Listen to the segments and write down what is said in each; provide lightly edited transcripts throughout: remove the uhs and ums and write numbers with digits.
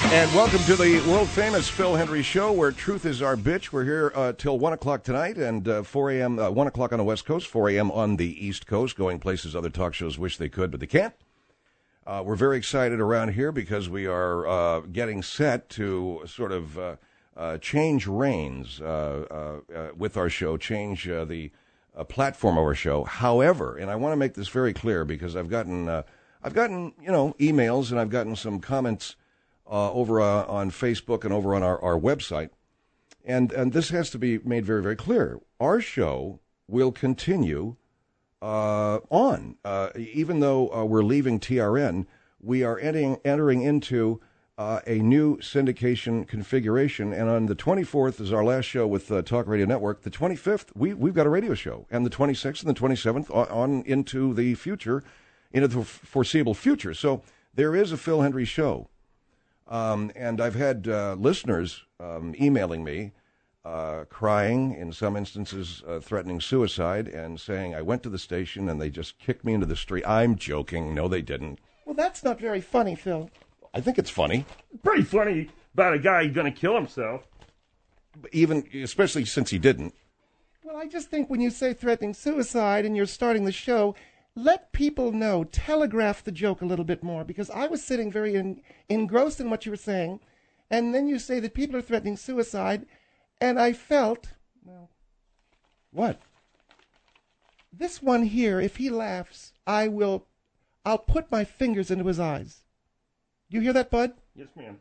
And welcome to the world-famous Phil Hendrie Show, where truth is our bitch. We're here till 1 o'clock tonight, and 4 a.m., 1 o'clock on the West Coast, 4 a.m. on the East Coast, going places other talk shows wish they could, but they can't. We're very excited around here because we are getting set to sort of change reins with our show, change the platform of our show. However, and I want to make this very clear because I've gotten emails and I've gotten some comments over on Facebook and over on our website. And this has to be made very, very clear. Our show will continue on. Even though we're leaving TRN, we are entering into a new syndication configuration. And on the 24th is our last show with Talk Radio Network. The 25th, we've got a radio show. And the 26th and the 27th on into the future, into the foreseeable future. So there is a Phil Hendrie Show. And I've had listeners emailing me, crying, in some instances threatening suicide, and saying, I went to the station and they just kicked me into the street. I'm joking. No, they didn't. Well, that's not very funny, Phil. I think it's funny. Pretty funny about a guy going to kill himself. Especially since he didn't. Well, I just think when you say threatening suicide and you're starting the show, let people know, telegraph the joke a little bit more, because I was sitting very engrossed in what you were saying, and then you say that people are threatening suicide, and I felt, well... What? This one here, if he laughs, I'll put my fingers into his eyes. You hear that, Bud? Yes, ma'am.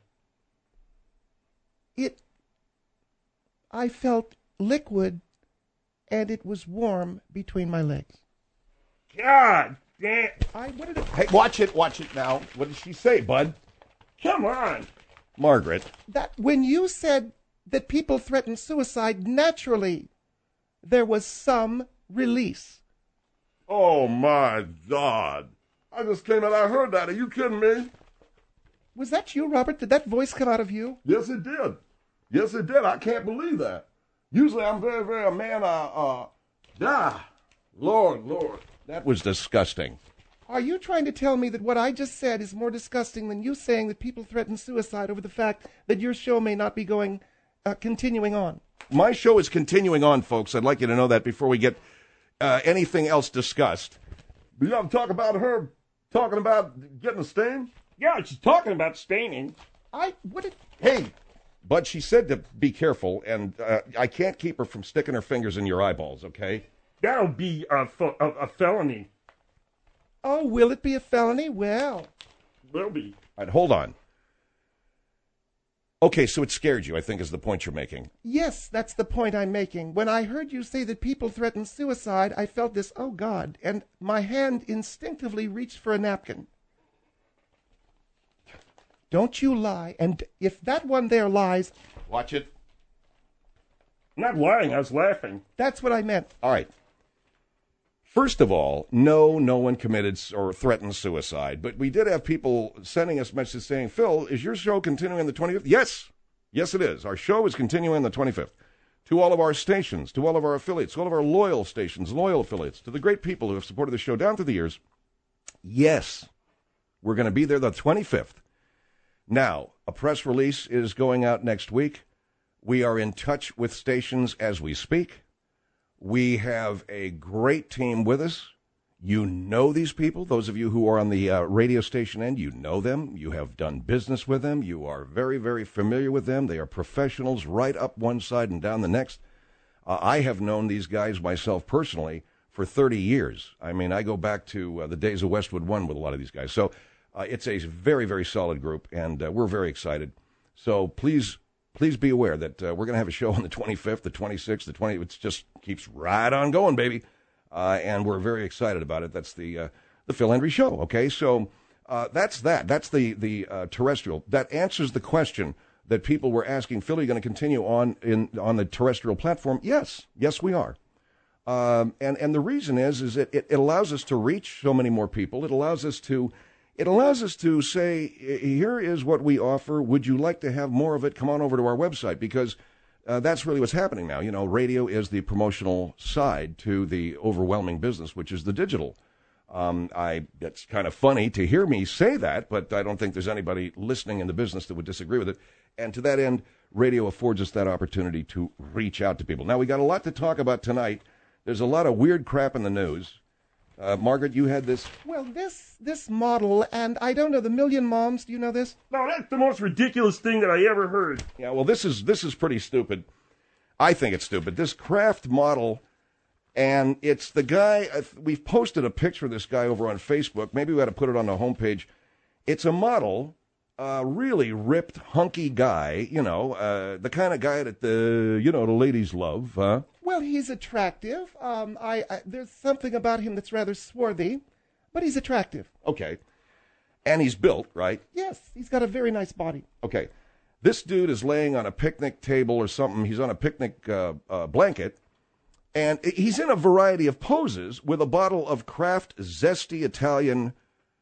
I felt liquid, and it was warm between my legs. God damn. Hey, watch it now. What did she say, Bud? Come on. Margaret. That when you said that people threaten suicide, naturally, there was some release. Oh, my God. I just came out, I heard that. Are you kidding me? Was that you, Robert? Did that voice come out of you? Yes, it did. Yes, it did. I can't believe that. Usually I'm very, very a man, Lord. That was disgusting. Are you trying to tell me that what I just said is more disgusting than you saying that people threaten suicide over the fact that your show may not be continuing on? My show is continuing on, folks. I'd like you to know that before we get anything else discussed. You want to talk about her talking about getting a stain? Yeah, she's talking about staining. Hey, Bud, she said to be careful, and I can't keep her from sticking her fingers in your eyeballs, okay? That'll be a felony. Oh, will it be a felony? Well. Will be. All right, hold on. Okay, so it scared you, I think, is the point you're making. Yes, that's the point I'm making. When I heard you say that people threaten suicide, I felt this, oh, God, and my hand instinctively reached for a napkin. Don't you lie, and if that one there lies... Watch it. I'm not lying, I was laughing. That's what I meant. All right. First of all, no one committed or threatened suicide, but we did have people sending us messages saying, Phil, is your show continuing on the 25th? Yes. Yes, it is. Our show is continuing on the 25th. To all of our stations, to all of our affiliates, to all of our loyal stations, loyal affiliates, to the great people who have supported the show down through the years, yes, we're going to be there the 25th. Now, a press release is going out next week. We are in touch with stations as we speak. We have a great team with us. You know these people. Those of you who are on the radio station end, you know them. You have done business with them. You are very, very familiar with them. They are professionals right up one side and down the next. I have known these guys myself personally for 30 years. I mean, I go back to the days of Westwood One with a lot of these guys. So it's a very, very solid group, and we're very excited. So please be aware that we're going to have a show on the 25th, the 26th, the 20th. It just keeps right on going, baby. And we're very excited about it. That's the Phil Hendrie Show, okay? So that's that. That's the terrestrial. That answers the question that people were asking. Phil, are you going to continue on the terrestrial platform? Yes. Yes, we are. And the reason is that it allows us to reach so many more people. It allows us to say, here is what we offer. Would you like to have more of it? Come on over to our website, because that's really what's happening now. You know, radio is the promotional side to the overwhelming business, which is the digital It's kind of funny to hear me say that, but I don't think there's anybody listening in the business that would disagree with it. And to that end, radio affords us that opportunity to reach out to people. Now, we got a lot to talk about tonight. There's a lot of weird crap in the news. Margaret, you had this. Well, this model, and I don't know, the Million Moms, do you know this? No, that's the most ridiculous thing that I ever heard. Yeah, well, this is pretty stupid. I think it's stupid. This Kraft model, and it's the guy, we've posted a picture of this guy over on Facebook. Maybe we ought to put it on the homepage. It's a model, really ripped, hunky guy, the kind of guy that the ladies love, huh? Well, he's attractive. There's something about him that's rather swarthy, but he's attractive. Okay. And he's built, right? Yes, he's got a very nice body. Okay. This dude is laying on a picnic table or something. He's on a picnic blanket, and he's in a variety of poses with a bottle of Kraft Zesty Italian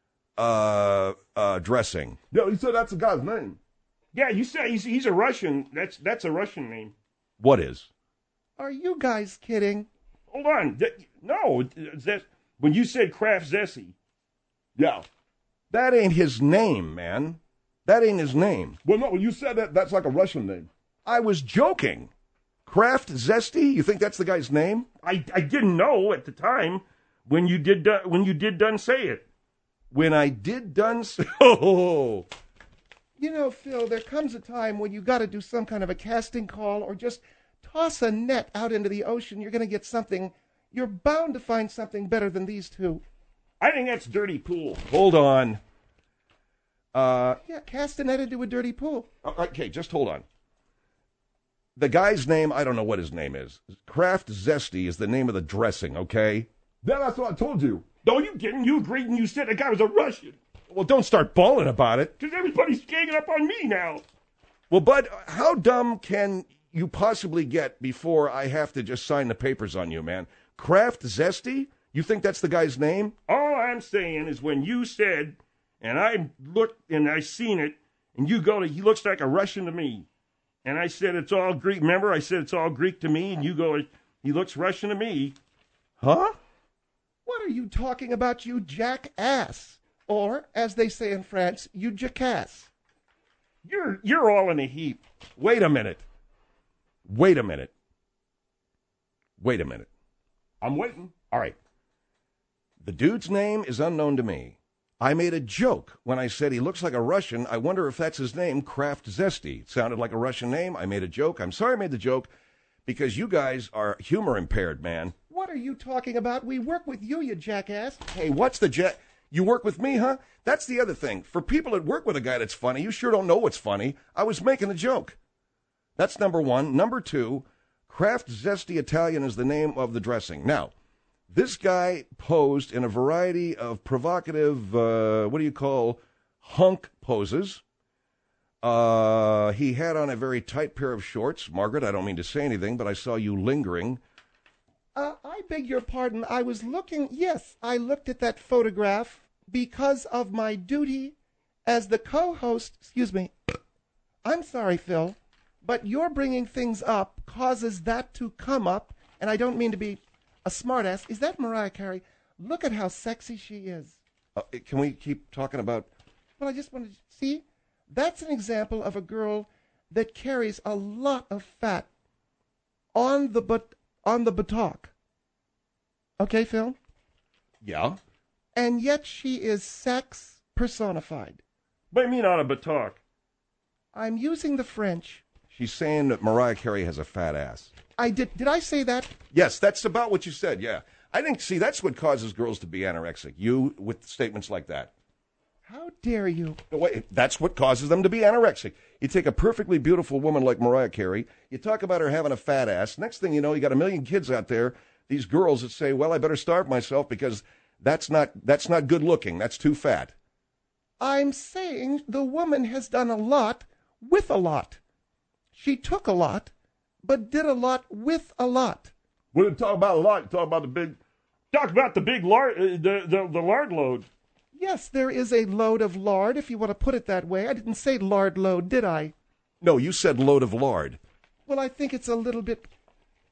dressing. Yo, you said that's the guy's name. Yeah, you say he's a Russian. That's a Russian name. What is? Are you guys kidding? Hold on. No, when you said Kraft Zesty. Yeah. That ain't his name, man. That ain't his name. Well, no, you said that's like a Russian name. I was joking. Kraft Zesty? You think that's the guy's name? I didn't know at the time when you did done say it. When I did done say... Oh. You know, Phil, there comes a time when you got to do some kind of a casting call or just toss a net out into the ocean. You're going to get something. You're bound to find something better than these two. I think that's dirty pool. Hold on. Yeah, cast a net into a dirty pool. Okay, just hold on. The guy's name, I don't know what his name is. Kraft Zesty is the name of the dressing, okay? Yeah, that's what I told you. No, you didn't. You agreed and you said the guy was a Russian. Well, don't start bawling about it. Because everybody's ganging up on me now. Well, Bud, how dumb can you possibly get before I have to just sign the papers on you, man? Kraft Zesty? You think that's the guy's name? All I'm saying is when you said, and I looked and I seen it, and you go, he looks like a Russian to me. And I said, it's all Greek. Remember, I said, it's all Greek to me, and you go, he looks Russian to me. Huh? What are you talking about, you jackass? Or, as they say in France, you jackass. You're all in a heap. Wait a minute. Wait a minute. Wait a minute. I'm waiting. All right. The dude's name is unknown to me. I made a joke when I said he looks like a Russian. I wonder if that's his name, Kraft Zesty. It sounded like a Russian name. I made a joke. I'm sorry I made the joke because you guys are humor impaired, man. What are you talking about? We work with you, you jackass. Hey, what's the You work with me, huh? That's the other thing. For people that work with a guy that's funny, you sure don't know what's funny. I was making a joke. That's number one. Number two, Kraft Zesty Italian is the name of the dressing. Now, this guy posed in a variety of provocative, hunk poses. He had on a very tight pair of shorts. Margaret, I don't mean to say anything, but I saw you lingering. I beg your pardon. I was looking. Yes, I looked at that photograph because of my duty as the co-host. Excuse me. I'm sorry, Phil, but your bringing things up causes that to come up, and I don't mean to be a smartass. Is that Mariah Carey? Look at how sexy she is. Can we keep talking about... Well, I just wanted to see. That's an example of a girl that carries a lot of fat on the buttock. Okay, Phil? Yeah? And yet she is sex personified. What do you mean on a buttock? I'm using the French. She's saying that Mariah Carey has a fat ass. Did I say that? Yes, that's about what you said, yeah. I think, see, that's what causes girls to be anorexic. You with statements like that. How dare you? Wait, that's what causes them to be anorexic. You take a perfectly beautiful woman like Mariah Carey, you talk about her having a fat ass. Next thing you know, you got a million kids out there, these girls that say, well, I better starve myself because that's not good looking. That's too fat. I'm saying the woman has done a lot with a lot. She took a lot, but did a lot with a lot. We didn't talk about a lot. Talk about the big... Talk about the big lard, the lard load. Yes, there is a load of lard, if you want to put it that way. I didn't say lard load, did I? No, you said load of lard. Well, I think it's a little bit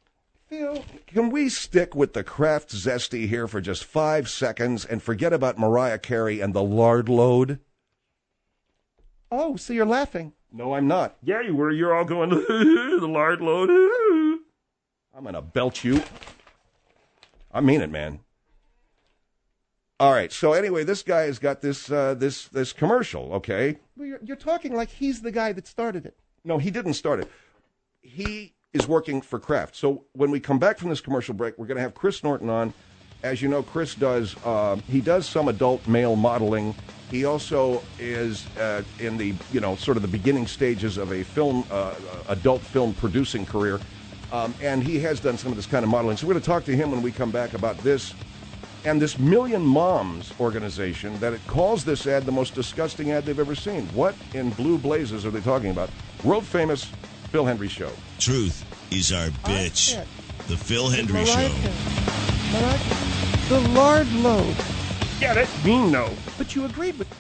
Phil, Can we stick with the Kraft Zesty here for just 5 seconds and forget about Mariah Carey and the lard load? oh, so you're laughing. No, I'm not. Yeah, you were. You're all going, the lard load. I'm going to belch you. I mean it, man. All right. So anyway, this guy has got this this commercial, okay? Well, you're talking like he's the guy that started it. No, he didn't start it. He is working for Kraft. So when we come back from this commercial break, we're going to have Chris Norton on. As you know, Chris does he does some adult male modeling. He also is in the sort of the beginning stages of a film adult film producing career, and he has done some of this kind of modeling. So we're going to talk to him when we come back about this and this Million Moms organization that it calls this ad the most disgusting ad they've ever seen. What in blue blazes are they talking about? World famous Phil Hendrie Show. Truth is our bitch. said- The Phil Hendrie Mariah Show. Carey. Mariah Carey. The lard load. Yeah, that's mean, though. But you agreed with.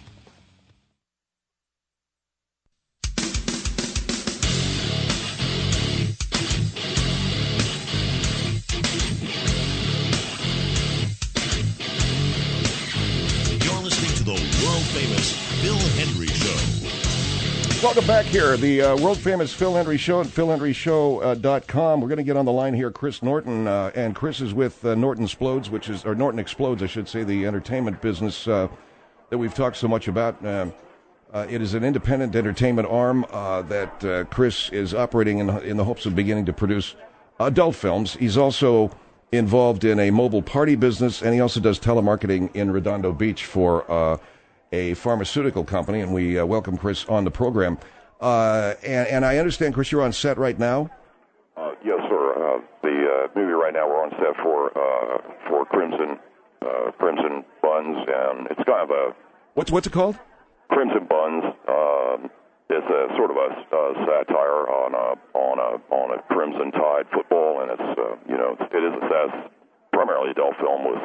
You're listening to the world-famous Phil Hendrie Show. Welcome back here, the world-famous Phil Hendrie Show at philhendrieshow.com. We're going to get on the line here, Chris Norton, and Chris is with Norton Explodes, or Norton Explodes, I should say, the entertainment business that we've talked so much about. It is an independent entertainment arm that Chris is operating in the hopes of beginning to produce adult films. He's also involved in a mobile party business, and he also does telemarketing in Redondo Beach for a pharmaceutical company, and we welcome Chris on the program. And I understand, Chris, you're on set right now? Yes, sir. The movie right now, we're on set for Crimson Buns, and it's kind of a... What's it called? Crimson Buns. It's a sort of a satire on a Crimson Tide football, and it is a sass, primarily adult film with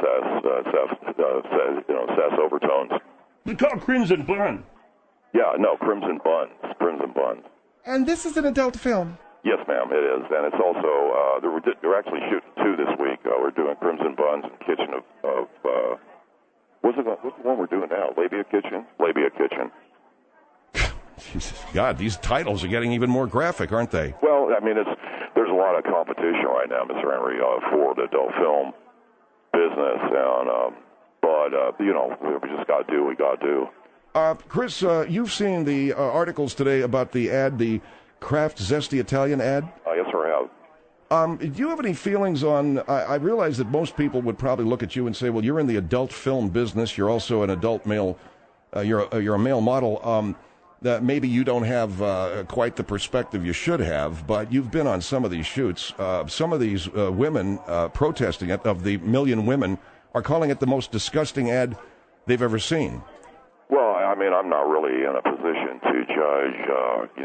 sass overtones. It's called Crimson Bun. Yeah, no, Crimson Buns. Crimson Buns. And this is an adult film. Yes, ma'am, it is. And it's also, they're actually shooting 2 this week. We're doing Crimson Buns and Kitchen of what's the one we're doing now? Labia Kitchen? Labia Kitchen. Jesus, God, these titles are getting even more graphic, aren't they? Well, I mean, there's a lot of competition right now, Mr. Henry, for the adult film business. And, we just got to do what we got to do. Chris, you've seen the articles today about the ad, the Kraft Zesty Italian ad? Yes, sir, I have. Do you have any feelings on, I realize that most people would probably look at you and say, well, you're in the adult film business, you're also an adult male, you're a male model, that maybe you don't have quite the perspective you should have, but you've been on some of these shoots. Some of these women protesting it, of the million women, are calling it the most disgusting ad they've ever seen. Well, I mean, I'm not really in a position to judge,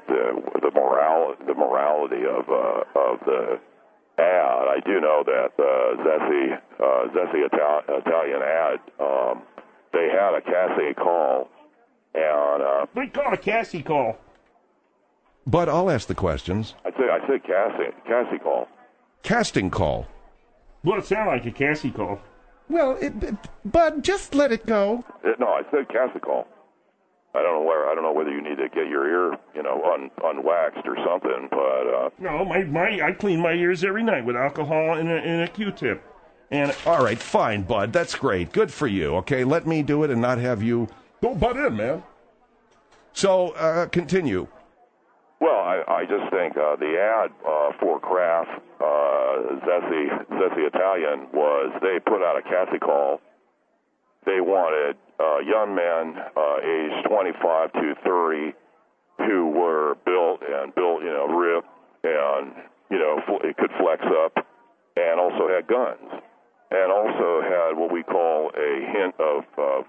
the morality of the ad. I do know that Zesty Italian ad, they had a Cassie call, and We call it a Cassie call. But I'll ask the questions. I said Cassie call. Casting call. Well, it sounded like a Cassie call. Well, Bud, just let it go. No, I said Cassie call. I don't know whether you need to get your ear, unwaxed or something, but No, I clean my ears every night with alcohol and a Q-tip. And All right, fine, Bud. That's great. Good for you. Okay, let me do it and not have you. Don't butt in, man. So, continue. well, I just think the ad for Kraft, Zesty Italian, was they put out a Cassie call. They wanted young men aged 25 to 30 who were built, ripped, and it could flex up, and also had guns, and also had what we call a hint of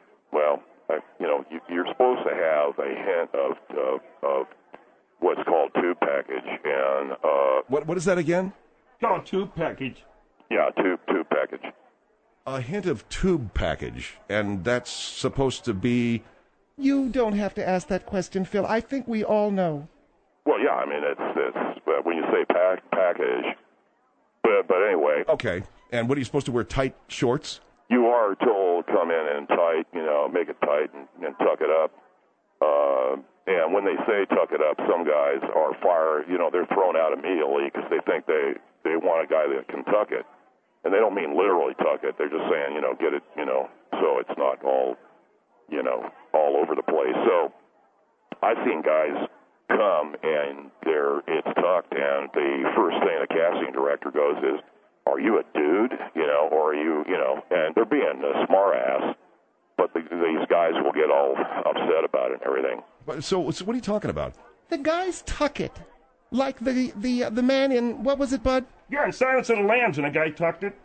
you're supposed to have a hint of what's called tube package, and What is that again? call it tube package. yeah, tube package. A hint of tube package, and that's supposed to be... You don't have to ask that question, Phil. I think we all know. Well, yeah, I mean it's when you say package, But anyway. Okay. And what are you supposed to wear? Tight shorts? You are told come in and tight, make it tight and tuck it up. And when they say tuck it up, some guys are fired. They're thrown out immediately because they think they want a guy that can tuck it. And they don't mean literally tuck it. They're just saying, get it, so it's not all, all over the place. So I've seen guys come and it's tucked, and the first thing the casting director goes is, are you a dude, or are you, and they're being a smart ass, but these guys will get all upset about it and everything. So what are you talking about? The guys tuck it. Like the man in, what was it, Bud? Yeah, in Silence of the Lambs, and a guy tucked it.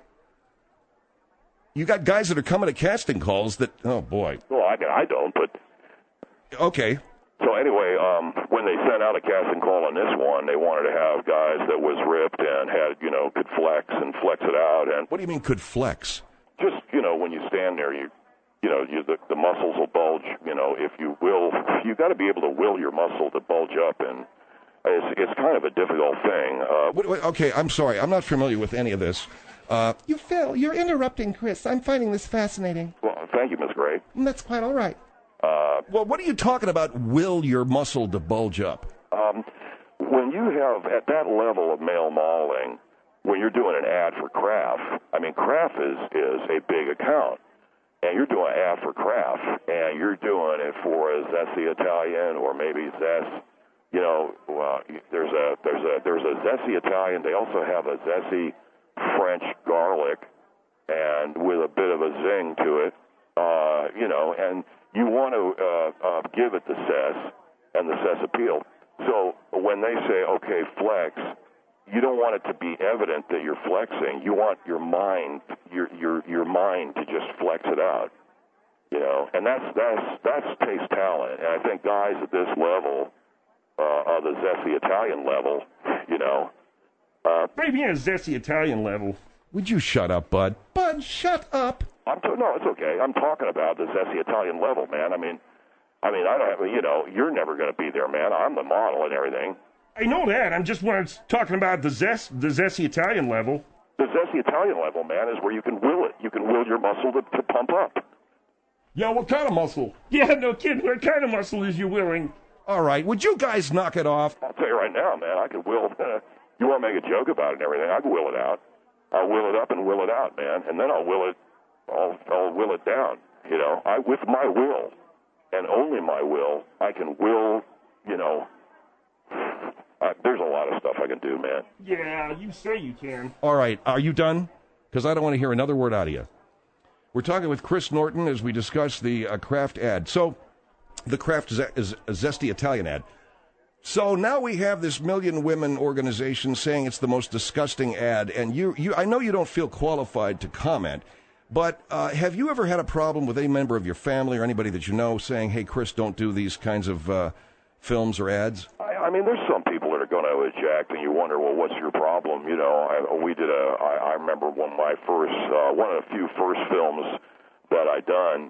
You got guys that are coming to casting calls that, oh, boy. Well, I don't, but... Okay. So anyway, when they sent out a casting call on this one, they wanted to have guys that was ripped and had, could flex it out. And what do you mean could flex? Just, when you stand there, the muscles will bulge, if you will. You got to be able to will your muscle to bulge up, and it's kind of a difficult thing. Okay, I'm sorry. I'm not familiar with any of this. Phil, you're interrupting Chris. I'm finding this fascinating. Well, thank you, Miss Gray. That's quite all right. Well, what are you talking about, will your muscle to bulge up? When you have, at that level of male modeling, when you're doing an ad for Kraft, Kraft is a big account, and you're doing an ad for Kraft, and you're doing it for a Zesty Italian or maybe Zest. There's a Zesty Italian. They also have a Zesty French garlic, and with a bit of a zing to it, and you want to give it the cess and the cess appeal. So when they say, okay, flex, you don't want it to be evident that you're flexing. You want your mind, your mind to just flex it out, and that takes talent. And I think guys at this level, the Zesty Italian level, Maybe a Zesty Italian level. Would you shut up, Bud? Bud, shut up. No, it's okay. I'm talking about the Zesty Italian level, man. I don't have, you're never going to be there, man. I'm the model and everything. I know that. I'm just talking about the Zesty Italian level. The Zesty Italian level, man, is where you can will it. You can will your muscle to pump up. Yeah, what kind of muscle? Yeah, no kidding. What kind of muscle is you willing? All right, would you guys knock it off? I'll tell you right now, man, I can will. You want to make a joke about it and everything, I can will it out. I'll will it up and will it out, man, and then I'll will it down. With my will, and only my will, I can will. There's a lot of stuff I can do, man. Yeah, you say you can. All right, are you done? Because I don't want to hear another word out of you. We're talking with Chris Norton as we discuss the Kraft ad. So, the Kraft is a Zesty Italian ad. So now we have this Million Women organization saying it's the most disgusting ad, and I know you don't feel qualified to comment, but have you ever had a problem with any member of your family or anybody that you know saying, hey, Chris, don't do these kinds of films or ads? There's some people that are going to eject, and you wonder, well, what's your problem? I remember one of the few first films that I done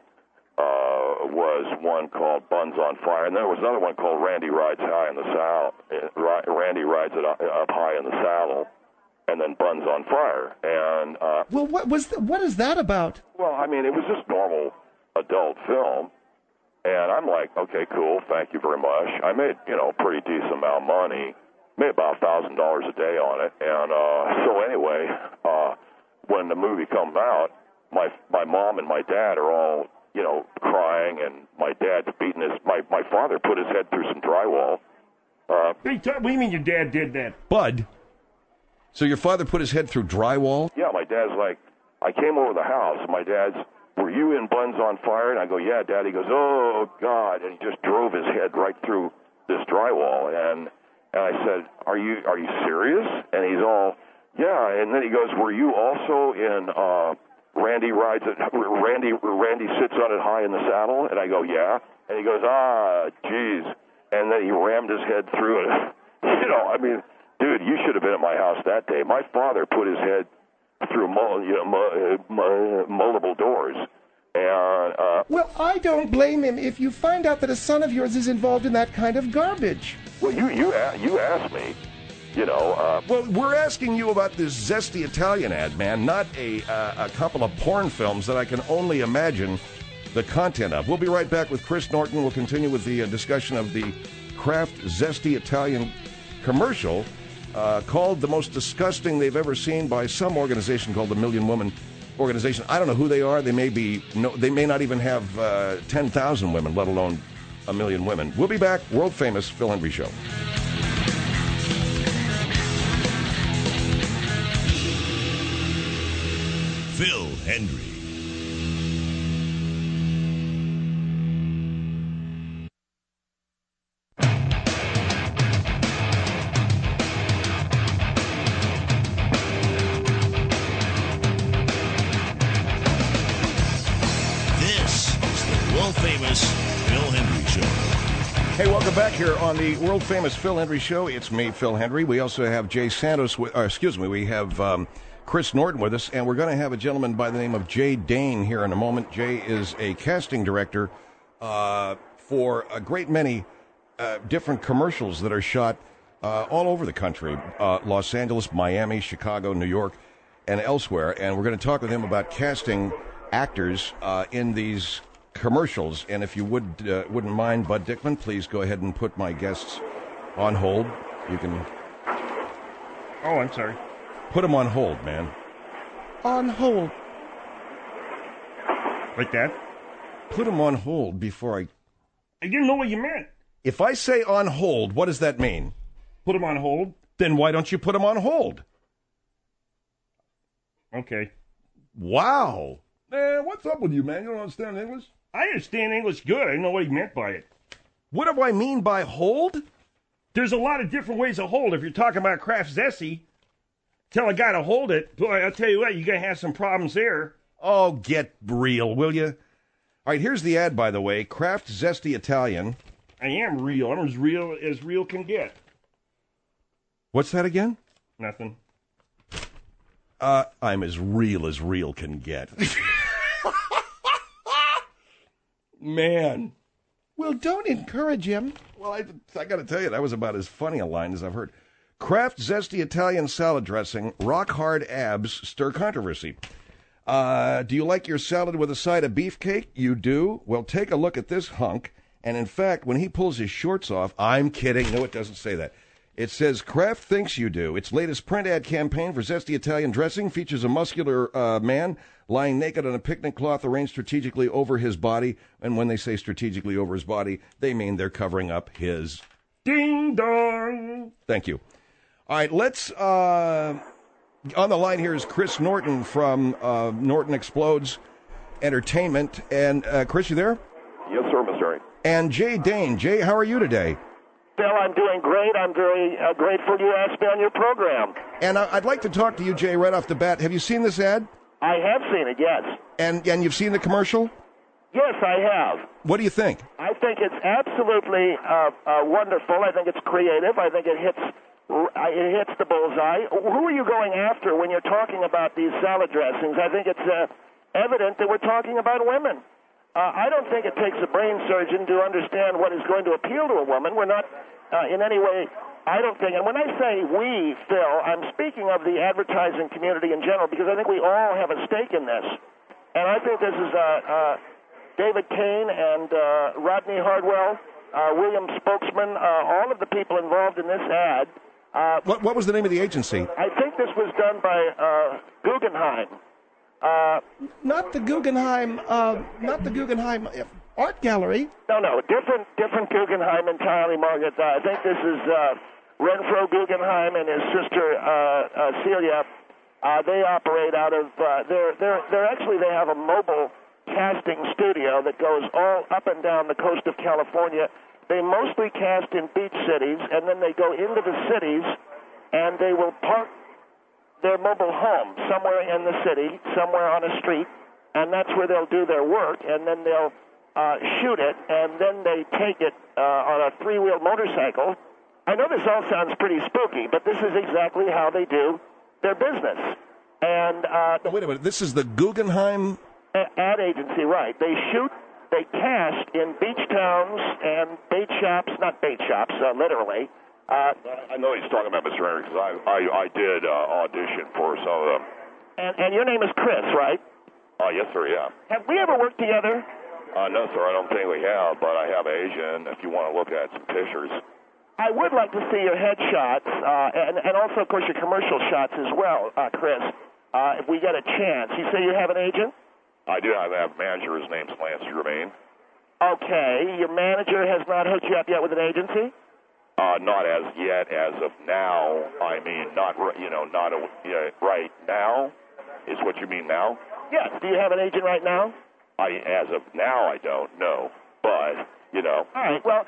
was one called Buns on Fire, and there was another one called Randy Rides High in the Saddle. Randy Rides It Up High in the Saddle, and then Buns on Fire. And well, what is that about? Well, it was just normal adult film. And I'm like, okay, cool, thank you very much. I made, a pretty decent amount of money, made about $1,000 a day on it. And so anyway, when the movie comes out, my mom and my dad are all, crying, and my dad's beating my father put his head through some drywall. What do you mean your dad did that? Bud, so your father put his head through drywall? Yeah, my dad's like, I came over the house, and my dad's, were you in Buns on Fire? And I go, yeah, Dad. He goes, oh, God. And he just drove his head right through this drywall. And I said, are you serious? And he's all, yeah. And then he goes, were you also in Randy Rides It? Randy Sits on It High in the Saddle? And I go, yeah. And he goes, geez. And then he rammed his head through it. Dude, you should have been at my house that day. My father put his head through multiple doors. And well, I don't blame him if you find out that a son of yours is involved in that kind of garbage. Well, you asked me, Well, we're asking you about this Zesty Italian ad, man, not a couple of porn films that I can only imagine the content of. We'll be right back with Chris Norton. We'll continue with the discussion of the Kraft Zesty Italian commercial called the most disgusting they've ever seen by some organization called the Million Woman Organization. I don't know who they are. They may not even have 10,000 women, let alone a million women. We'll be back. World famous Phil Hendrie Show. Phil Hendrie. This is the world-famous Phil Hendrie Show. Hey, welcome back here on the world-famous Phil Hendrie Show. It's me, Phil Hendrie. We also have Jay Santos, we have Chris Norton with us, and we're going to have a gentleman by the name of Jay Dane here in a moment. Jay is a casting director for a great many different commercials that are shot all over the country, Los Angeles, Miami, Chicago, New York, and elsewhere. And we're going to talk with him about casting actors in these commercials. And if you wouldn't mind, Bud Dickman, please go ahead and put my guests on hold. You can... Oh, I'm sorry. Put them on hold, man. On hold. Like that? Put them on hold before I didn't know what you meant. If I say on hold, what does that mean? Put them on hold? Then why don't you put them on hold? Okay. Wow. Man, what's up with you, man? You don't understand English? I understand English good. I didn't know what he meant by it. What do I mean by hold? There's a lot of different ways to hold. If you're talking about Kraft Zesty, tell a guy to hold it. Boy, I'll tell you what, you're going to have some problems there. Oh, get real, will you? All right, here's the ad, by the way. Kraft Zesty Italian. I am real. I'm as real can get. What's that again? Nothing. I'm as real can get. Man. Well, don't encourage him. Well, I got to tell you, that was about as funny a line as I've heard. Kraft Zesty Italian salad dressing, rock hard abs, stir controversy. Do you like your salad with a side of beefcake? You do? Well, take a look at this hunk. And in fact, when he pulls his shorts off, I'm kidding. No, it doesn't say that. It says, Kraft thinks you do. Its latest print ad campaign for Zesty Italian dressing features a muscular man lying naked on a picnic cloth arranged strategically over his body. And when they say strategically over his body, they mean they're covering up his... Ding dong! Thank you. All right, let's... on the line here is Chris Norton from Norton Explodes Entertainment. And Chris, you there? Yes, sir, Mr. Ray. And Jay Dane. Jay, how are you today? Phil, I'm doing great. I'm very grateful you asked me on your program. And I'd like to talk to you, Jay, right off the bat. Have you seen this ad? I have seen it, yes. And you've seen the commercial? Yes, I have. What do you think? I think it's absolutely wonderful. I think it's creative. I think it hits the bullseye. Who are you going after when you're talking about these salad dressings? I think it's evident that we're talking about women. I don't think it takes a brain surgeon to understand what is going to appeal to a woman. We're not in any way, I don't think, and when I say we, Phil, I'm speaking of the advertising community in general because I think we all have a stake in this. And I think this is David Kane and Rodney Hardwell, William Spokesman, all of the people involved in this ad. What was the name of the agency? I think this was done by Guggenheim. Not the Guggenheim Art Gallery. No, different Guggenheim entirely, Margaret. I think this is Renfro Guggenheim and his sister Celia. They operate out of. They have a mobile casting studio that goes all up and down the coast of California. They mostly cast in beach cities, and then they go into the cities, and they will park their mobile home somewhere in the city, somewhere on a street, and that's where they'll do their work, and then they'll shoot it, and then they take it on a three-wheel motorcycle. I know this all sounds pretty spooky, but this is exactly how they do their business. And wait a minute, this is the Guggenheim ad agency, right? They cast in beach towns and bait shops, not bait shops, literally, I know he's talking about Mr. Henry because I did audition for some of them. And your name is Chris, right? Yes, sir, yeah. Have we ever worked together? No, sir, I don't think we have, but I have Asian if you want to look at some pictures. I would like to see your headshots, and also, of course, your commercial shots as well, Chris, if we get a chance. You say you have an agent? I do have a manager. His name's Lance Germain. Okay. Your manager has not hooked you up yet with an agency? Not as yet. As of now, I mean, not right now. Is what you mean now? Yes. Do you have an agent right now? As of now, I don't know. But, All right. Well,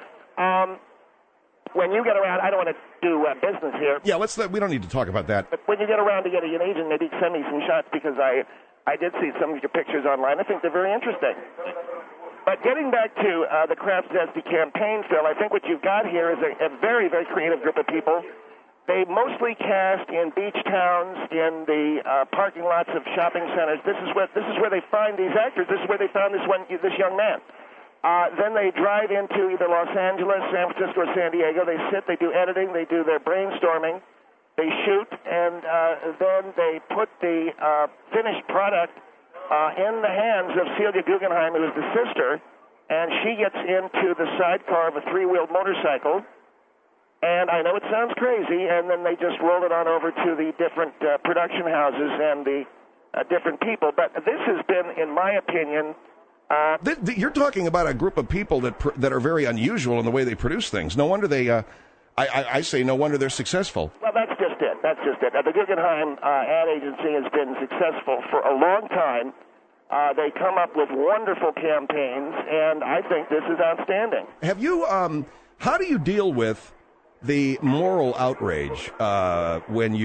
when you get around, I don't want to do business here. Yeah, we don't need to talk about that. But when you get around to getting an agent, maybe send me some shots because I did see some of your pictures online. I think they're very interesting. But getting back to the Kraft Zesty campaign, Phil, I think what you've got here is a very, very creative group of people. They mostly cast in beach towns, in the parking lots of shopping centers. This is where they find these actors. This is where they found this young man. Then they drive into either Los Angeles, San Francisco, or San Diego. They sit, they do editing, they do their brainstorming, they shoot, and then they put the finished product in the hands of Celia Guggenheim, who is the sister, and she gets into the sidecar of a three-wheeled motorcycle. And I know it sounds crazy, and then they just roll it on over to the different production houses and the different people. But this has been, in my opinion... You're talking about a group of people that are very unusual in the way they produce things. No wonder they... I say no wonder they're successful. Well, that's just it. The Guggenheim ad agency has been successful for a long time. They come up with wonderful campaigns, and I think this is outstanding. Have you... how do you deal with the moral outrage when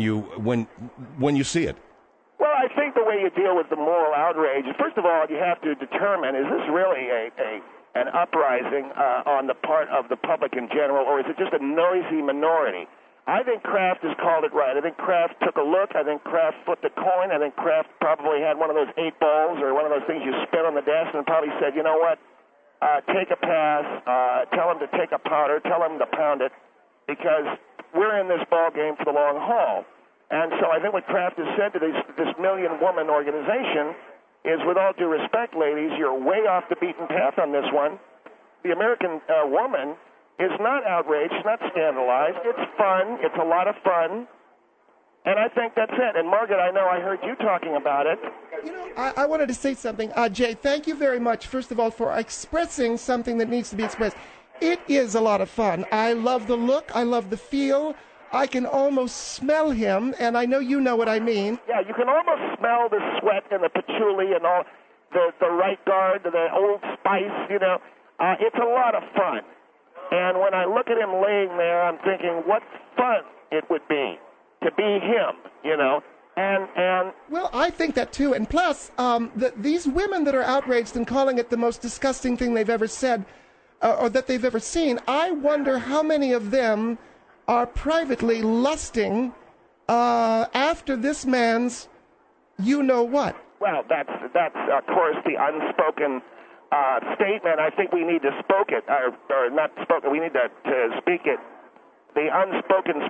you see it? Well, I think the way you deal with the moral outrage, first of all, you have to determine, is this really an uprising on the part of the public in general, or is it just a noisy minority? I think Kraft has called it right. I think Kraft took a look. I think Kraft flipped a coin. I think Kraft probably had one of those 8 balls or one of those things you spin on the desk and probably said, you know what, take a pass, tell them to take a powder, tell them to pound it, because we're in this ball game for the long haul. And so I think what Kraft has said to this million-woman organization is, with all due respect, ladies, you're way off the beaten path on this one. The American woman is not outraged, not scandalized. It's fun. It's a lot of fun. And I think that's it. And, Margaret, I know I heard you talking about it. You know, I wanted to say something. Jay, thank you very much, first of all, for expressing something that needs to be expressed. It is a lot of fun. I love the look. I love the feel. I can almost smell him, and I know you know what I mean. Yeah, you can almost smell the sweat and the patchouli and all the right guard, the Old Spice, you know. It's a lot of fun. And when I look at him laying there, I'm thinking what fun it would be to be him, you know. And well, I think that too. And plus, these women that are outraged and calling it the most disgusting thing they've ever said or that they've ever seen, I wonder how many of them are privately lusting after this man's you-know-what. Well, that's of course, the unspoken statement. I think we need to spoke it, or not spoken, we need to speak it. The unspoken,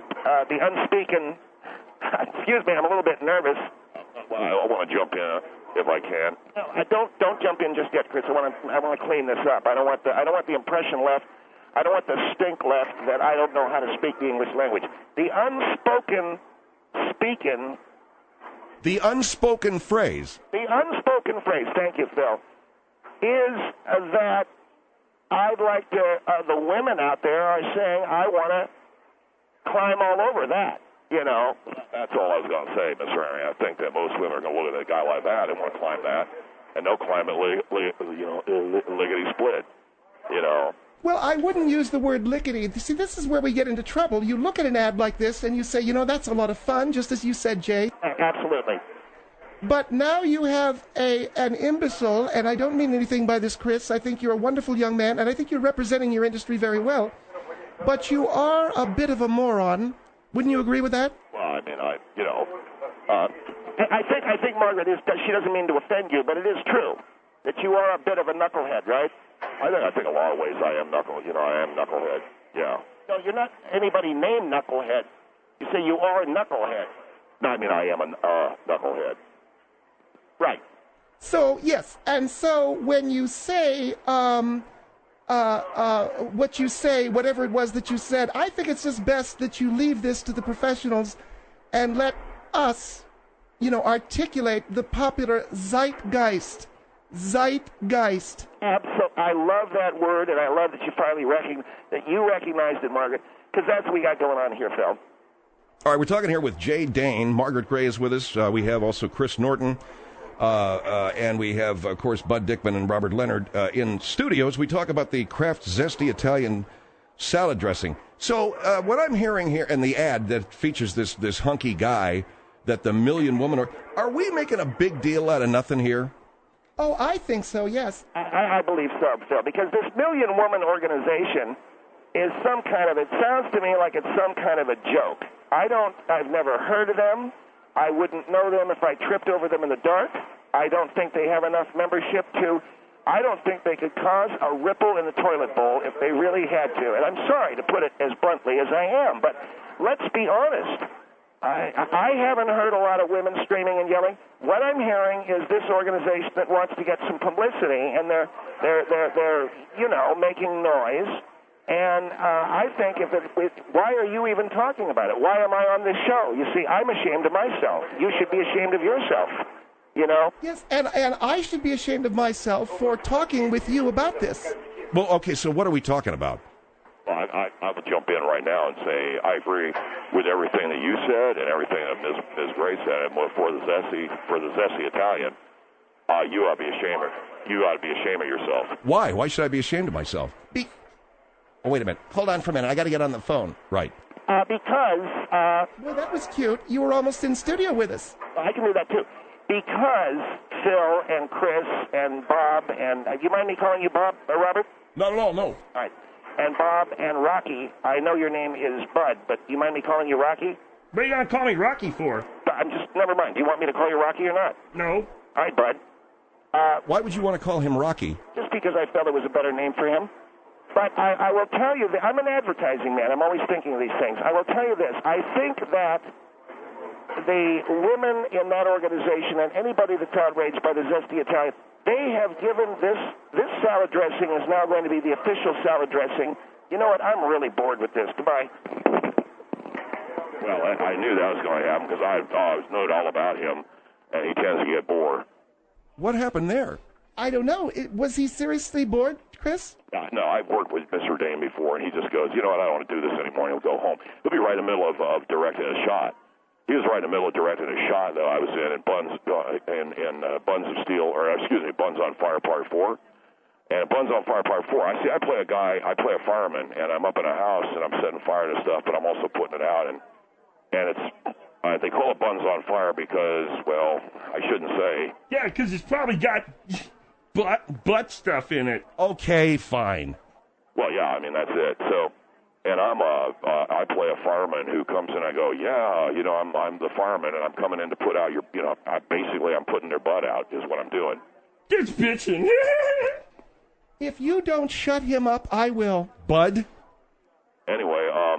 excuse me, I'm a little bit nervous. Well, I want to jump in if I can. No, don't jump in just yet, Chris. I want to clean this up. I don't want the impression left. I don't want the stink left that I don't know how to speak the English language. The unspoken speaking. The unspoken phrase. The unspoken phrase, thank you, Phil, is that I'd like to, the women out there are saying, I want to climb all over that, you know. That's all I was going to say, Mr. Henry. I think that most women are going to look at a guy like that and want to climb that, and they'll climb it, lickety-split, you know. Well, I wouldn't use the word lickety. See, this is where we get into trouble. You look at an ad like this and you say, you know, that's a lot of fun, just as you said, Jay. Absolutely. But now you have an imbecile, and I don't mean anything by this, Chris. I think you're a wonderful young man, and I think you're representing your industry very well. But you are a bit of a moron. Wouldn't you agree with that? Well, I mean, I think Margaret she doesn't mean to offend you, but it is true that you are a bit of a knucklehead, right? I think a lot of ways I am knucklehead. Yeah. No, you're not anybody named Knucklehead. You say you are a knucklehead. No, I mean I am a knucklehead. Right. So, yes, and so when you say what you say, whatever it was that you said, I think it's just best that you leave this to the professionals and let us, articulate the popular zeitgeist. Zeitgeist. Absolutely. I love that word, and I love that you finally recognized it, Margaret, because that's what we got going on here, Phil. All right, we're talking here with Jay Dane. Margaret Gray is with us. We have also Chris Norton. And we have, of course, Bud Dickman and Robert Leonard in studios. We talk about the Kraft Zesty Italian salad dressing. So what I'm hearing here in the ad that features this hunky guy that the Million Woman... Are we making a big deal out of nothing here? Oh, I think so, yes. I believe so, Phil, because this Million Woman organization is it sounds to me like it's some kind of a joke. I've never heard of them. I wouldn't know them if I tripped over them in the dark. I don't think they have enough membership I don't think they could cause a ripple in the toilet bowl if they really had to. And I'm sorry to put it as bluntly as I am, but let's be honest. I haven't heard a lot of women screaming and yelling. What I'm hearing is this organization that wants to get some publicity, and they're making noise. And I think why are you even talking about it? Why am I on this show? You see, I'm ashamed of myself. You should be ashamed of yourself, Yes, and I should be ashamed of myself for talking with you about this. Well, okay, so what are we talking about? Well, I would jump in right now and say I agree with everything that you said and everything that Ms. Gray said. And for the Zesty Italian, you ought to be ashamed. You ought to be ashamed of yourself. Why? Why should I be ashamed of myself? Oh, wait a minute. Hold on for a minute. I got to get on the phone. Right. Because... well, that was cute. You were almost in studio with us. I can do that, too. Because Phil and Chris and Bob and... you mind me calling you Bob or Robert? Not at all, no. All right. And Bob and Rocky. I know your name is Bud, but do you mind me calling you Rocky? What are you going to call me Rocky for? Never mind. Do you want me to call you Rocky or not? No. All right, Bud. Why would you want to call him Rocky? Just because I felt it was a better name for him. But I will tell you that I'm an advertising man. I'm always thinking of these things. I will tell you this. I think that the women in that organization and anybody that's outraged by the Zesty Italian, they have given this salad dressing is now going to be the official salad dressing. You know what? I'm really bored with this. Goodbye. Well, I knew that was going to happen because I know all about him, and he tends to get bored. What happened there? I don't know. Was he seriously bored, Chris? No, I've worked with Mr. Dane before, and he just goes, you know what, I don't want to do this anymore, and he'll go home. He'll be right in the middle of directing a shot. He was right in the middle of directing a shot that I was in Buns of Steel, Buns on Fire Part 4. And Buns on Fire Part 4, I play a fireman, and I'm up in a house, and I'm setting fire to stuff, but I'm also putting it out, and it's... they call it Buns on Fire because, well, I shouldn't say. Yeah, because it's probably got butt stuff in it. Okay, fine. Well, yeah, I mean, that's it. So, and I play a fireman who comes in, I go, yeah, I'm the fireman, and I'm coming in to put out I'm putting their butt out is what I'm doing. It's bitching. If you don't shut him up, I will. Bud? Anyway,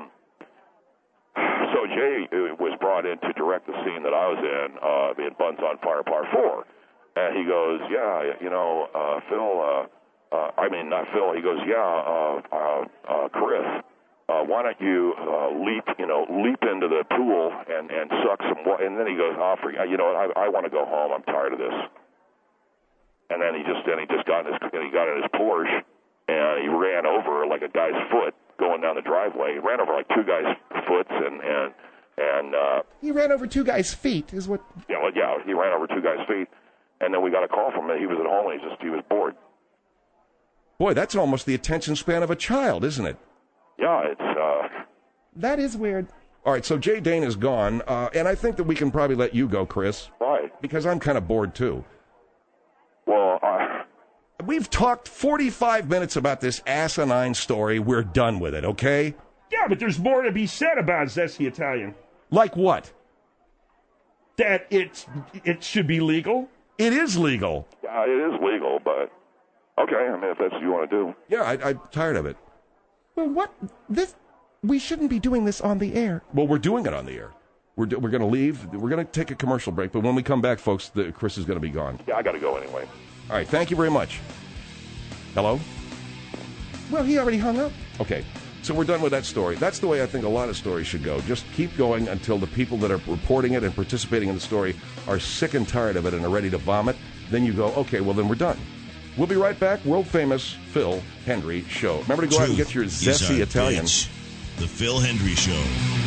so Jay was brought in to direct the scene that I was in Buns on Fire Part 4. And he goes, yeah, Phil, not Phil, he goes, yeah, Chris, why don't you leap into the pool and suck some water? And then he goes, I want to go home. I'm tired of this. And then he got in his Porsche, and he ran over like a guy's foot going down the driveway. He ran over like two guys' foots, and he ran over two guys' feet, is what. Yeah, he ran over two guys' feet, and then we got a call from him. He was at home, and he was bored. Boy, that's almost the attention span of a child, isn't it? Yeah, it's. That is weird. All right, so Jay Dane is gone, and I think that we can probably let you go, Chris. Why? Because I'm kind of bored too. Well, we've talked 45 minutes about this asinine story. We're done with it, okay? Yeah, but there's more to be said about Zesty Italian. Like what? That it should be legal. It is legal. Yeah, it is legal, but okay. I mean, if that's what you want to do. Yeah, I'm tired of it. Well, we shouldn't be doing this on the air. Well, we're doing it on the air. We're going to leave. We're going to take a commercial break, but when we come back, folks, Chris is going to be gone. Yeah, I got to go anyway. All right, thank you very much. Hello? Well, he already hung up. Okay, so we're done with that story. That's the way I think a lot of stories should go. Just keep going until the people that are reporting it and participating in the story are sick and tired of it and are ready to vomit. Then you go, okay, well, then we're done. We'll be right back. World-famous Phil Hendrie Show. Remember to go out and get your zesty Italian. Bitch. The Phil Hendrie Show.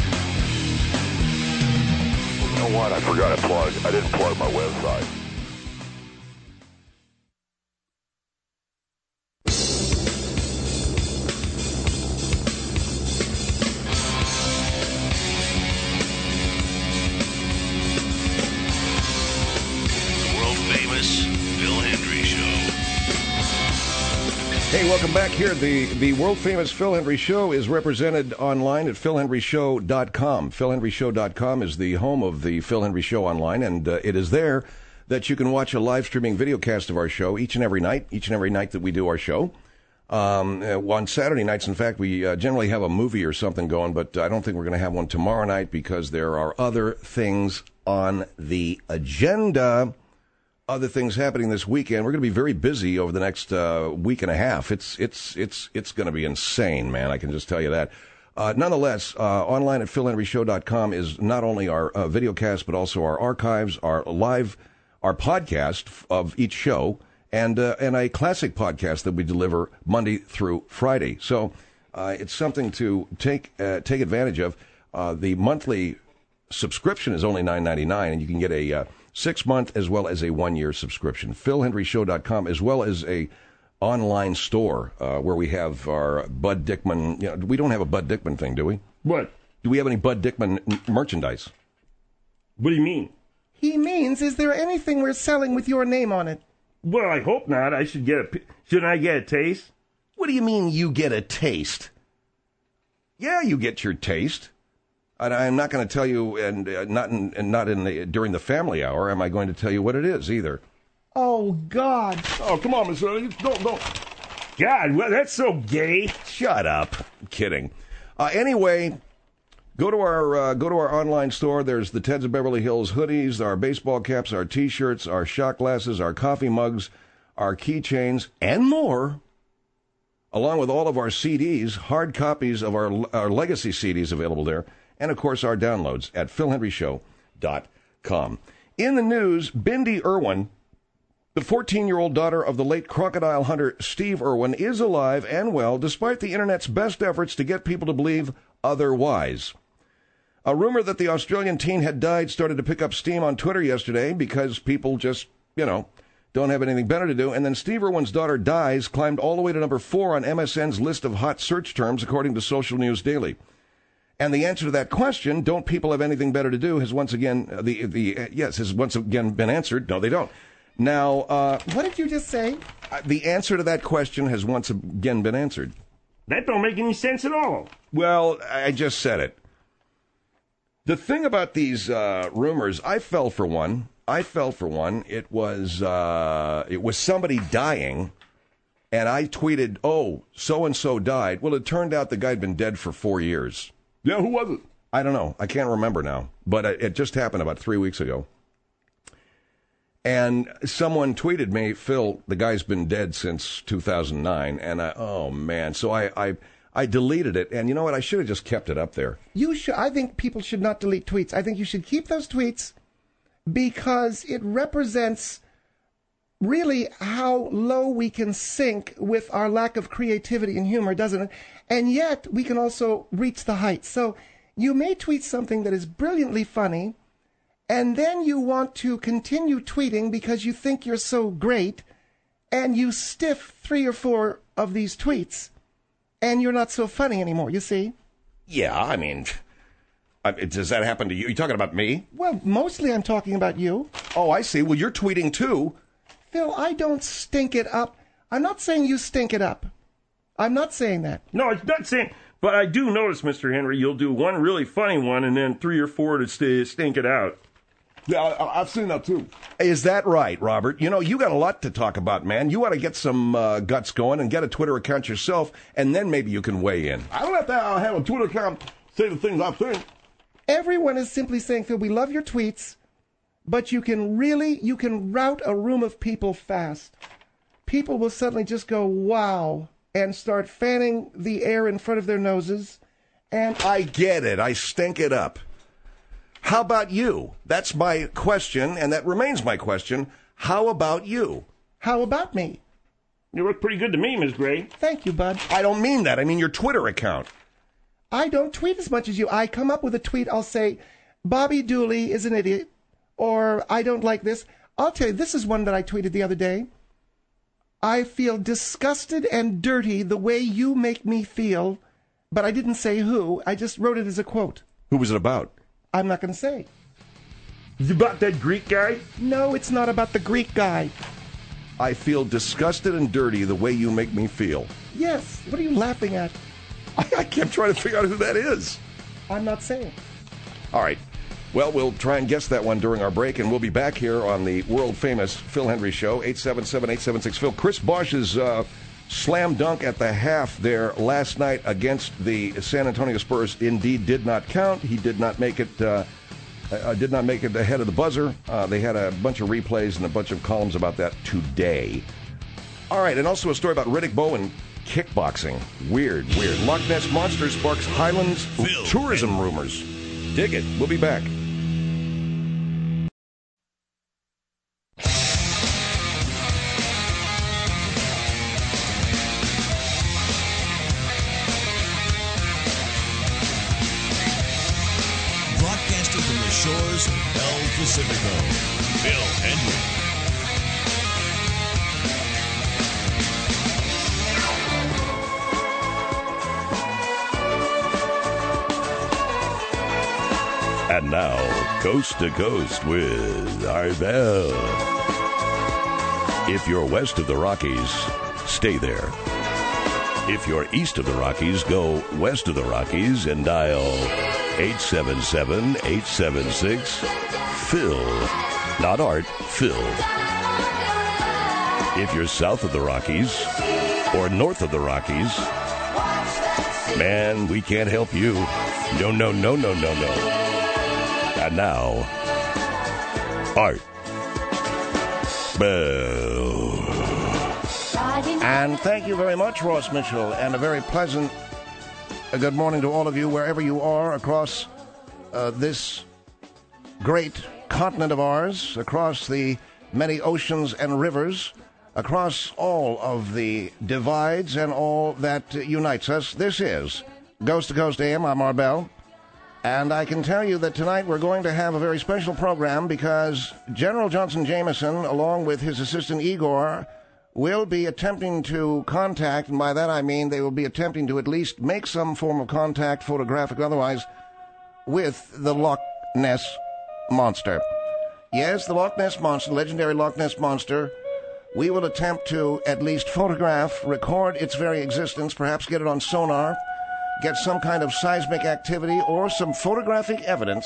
You know what? I forgot to plug. I didn't plug my website. Hey, welcome back here. The world-famous Phil Hendrie Show is represented online at philhendrieshow.com. Philhendrieshow.com is the home of the Phil Hendrie Show online, and it is there that you can watch a live streaming video cast of our show each and every night that we do our show. On Saturday nights, in fact, we generally have a movie or something going, but I don't think we're going to have one tomorrow night because there are other things on the agenda. Other things happening this weekend. We're going to be very busy over the next week and a half. It's going to be insane, man. I can just tell you that. Nonetheless, online at philhendrieshow.com is not only our video cast, but also our archives, our podcast of each show, and a classic podcast that we deliver Monday through Friday. So it's something to take advantage of. The monthly subscription is only $9.99, and you can get a 6-month as well as a 1-year subscription. philhendrieshow.com, as well as a online store where we have our Bud Dickman. You know, we don't have a Bud Dickman thing, do we? What? Do we have any Bud Dickman merchandise? What do you mean? He means, is there anything we're selling with your name on it? Well, I hope not. I should get shouldn't I get a taste? What do you mean you get a taste? Yeah, you get your taste. I'm not going to tell you, and during the family hour, am I going to tell you what it is either? Oh, God. Oh, come on, Miss Early. Don't. God, well, that's so gay. Shut up. I'm kidding. Anyway, go to our online store. There's the Teds of Beverly Hills hoodies, our baseball caps, our T-shirts, our shot glasses, our coffee mugs, our keychains, and more, along with all of our CDs, hard copies of our legacy CDs available there. And, of course, our downloads at philhendrieshow.com. In the news, Bindi Irwin, the 14-year-old daughter of the late crocodile hunter Steve Irwin, is alive and well, despite the Internet's best efforts to get people to believe otherwise. A rumor that the Australian teen had died started to pick up steam on Twitter yesterday because people just, don't have anything better to do. And then Steve Irwin's daughter dies climbed all the way to number 4 on MSN's list of hot search terms, according to Social News Daily. And the answer to that question, don't people have anything better to do, has once again been answered. No, they don't. Now, what did you just say? The answer to that question has once again been answered. That don't make any sense at all. Well, I just said it. The thing about these rumors, I fell for one. It was somebody dying. And I tweeted, oh, so-and-so died. Well, it turned out the guy had been dead for 4 years. Yeah, who was it? I don't know. I can't remember now. But it just happened about 3 weeks ago. And someone tweeted me, Phil, the guy's been dead since 2009. And oh, man. So I deleted it. And you know what? I should have just kept it up there. You should. I think people should not delete tweets. I think you should keep those tweets because it represents really how low we can sink with our lack of creativity and humor, doesn't it? And yet we can also reach the heights. So you may tweet something that is brilliantly funny, and then you want to continue tweeting because you think you're so great, and you stiff 3 or 4 of these tweets, and you're not so funny anymore, you see? Yeah, I mean, does that happen to you? Are you talking about me? Well, mostly I'm talking about you. Oh, I see. Well, you're tweeting too. Phil, I don't stink it up. I'm not saying you stink it up. I'm not saying that. No, it's not saying. But I do notice, Mr. Henry, you'll do one really funny one and then 3 or 4 to stink it out. Yeah, I've seen that too. Is that right, Robert? You know, you got a lot to talk about, man. You ought to get some guts going and get a Twitter account yourself, and then maybe you can weigh in. I don't have to have a Twitter account say the things I think. Everyone is simply saying, Phil, we love your tweets, but you can rout a room of people fast. People will suddenly just go, wow, and start fanning the air in front of their noses. And I get it. I stink it up. How about you? That's my question, and that remains my question. How about you? How about me? You look pretty good to me, Ms. Gray. Thank you, bud. I don't mean that. I mean your Twitter account. I don't tweet as much as you. I come up with a tweet. I'll say, Bobby Dooley is an idiot, or I don't like this. I'll tell you, this is one that I tweeted the other day. I feel disgusted and dirty the way you make me feel, but I didn't say who. I just wrote it as a quote. Who was it about? I'm not going to say. Is it about that Greek guy? No, it's not about the Greek guy. I feel disgusted and dirty the way you make me feel. Yes. What are you laughing at? I kept trying to figure out who that is. I'm not saying. All right. Well, we'll try and guess that one during our break, and we'll be back here on the world-famous Phil Hendry Show, 877-876-PHIL. Chris Bosch's slam dunk at the half there last night against the San Antonio Spurs indeed did not count. He did not make it ahead of the buzzer. They had a bunch of replays and a bunch of columns about that today. All right, and also a story about Riddick Bowe kickboxing. Weird. Loch Ness Monster sparks Highlands tourism rumors. Dig it. We'll be back. Broadcasting from the shores of El Pacifico, Phil Hendry. And now, Coast to Coast with Arbel. If you're west of the Rockies, stay there. If you're east of the Rockies, go west of the Rockies and dial 877-876-PHIL. Not Art, Phil. If you're south of the Rockies or north of the Rockies, man, we can't help you. No. And now, Art Bell. And thank you very much, Ross Mitchell, and a very pleasant good morning to all of you, wherever you are across this great continent of ours, across the many oceans and rivers, across all of the divides and all that unites us. This is Coast to Coast AM. I'm Arbel. And I can tell you that tonight we're going to have a very special program because General Johnson Jameson, along with his assistant Igor, will be attempting to contact, and by that I mean they will be attempting to at least make some form of contact, photographic or otherwise, with the Loch Ness Monster. Yes, the Loch Ness Monster, the legendary Loch Ness Monster. We will attempt to at least photograph, record its very existence, perhaps get it on sonar, get some kind of seismic activity or some photographic evidence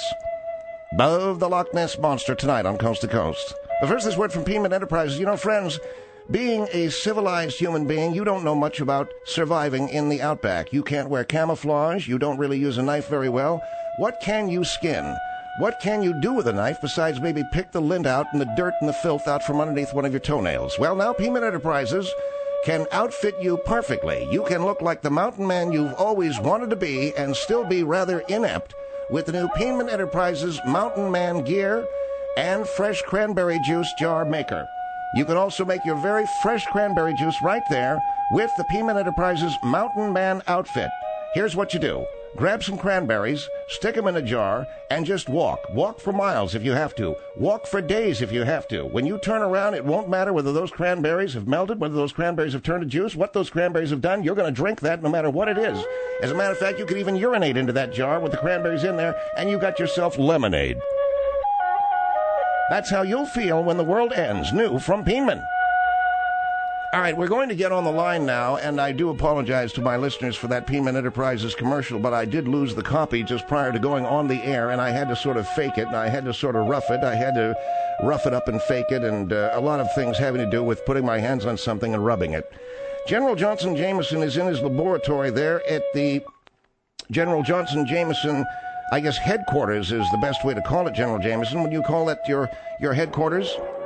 of the Loch Ness Monster tonight on Coast to Coast. But first, this word from Piemann Enterprises. You know, friends, being a civilized human being, you don't know much about surviving in the outback. You can't wear camouflage. You don't really use a knife very well. What can you skin? What can you do with a knife besides maybe pick the lint out and the dirt and the filth out from underneath one of your toenails? Well, now Piemann Enterprises can outfit you perfectly. You can look like the mountain man you've always wanted to be and still be rather inept with the new Piemann Enterprises Mountain Man gear and fresh cranberry juice jar maker. You can also make your very fresh cranberry juice right there with the Piemann Enterprises Mountain Man outfit. Here's what you do. Grab some cranberries, stick them in a jar, and just walk. Walk for miles if you have to. Walk for days if you have to. When you turn around, it won't matter whether those cranberries have melted, whether those cranberries have turned to juice, what those cranberries have done. You're going to drink that no matter what it is. As a matter of fact, you could even urinate into that jar with the cranberries in there, and you got yourself lemonade. That's how you'll feel when the world ends. New from Piemann. All right, we're going to get on the line now, and I do apologize to my listeners for that P-Man Enterprises commercial, but I did lose the copy just prior to going on the air, and I had to sort of fake it, and I had to sort of rough it. I had to rough it up and fake it, and a lot of things having to do with putting my hands on something and rubbing it. General Johnson Jameson is in his laboratory there at the General Johnson Jameson, I guess headquarters is the best way to call it, General Jameson. Would you call that your headquarters?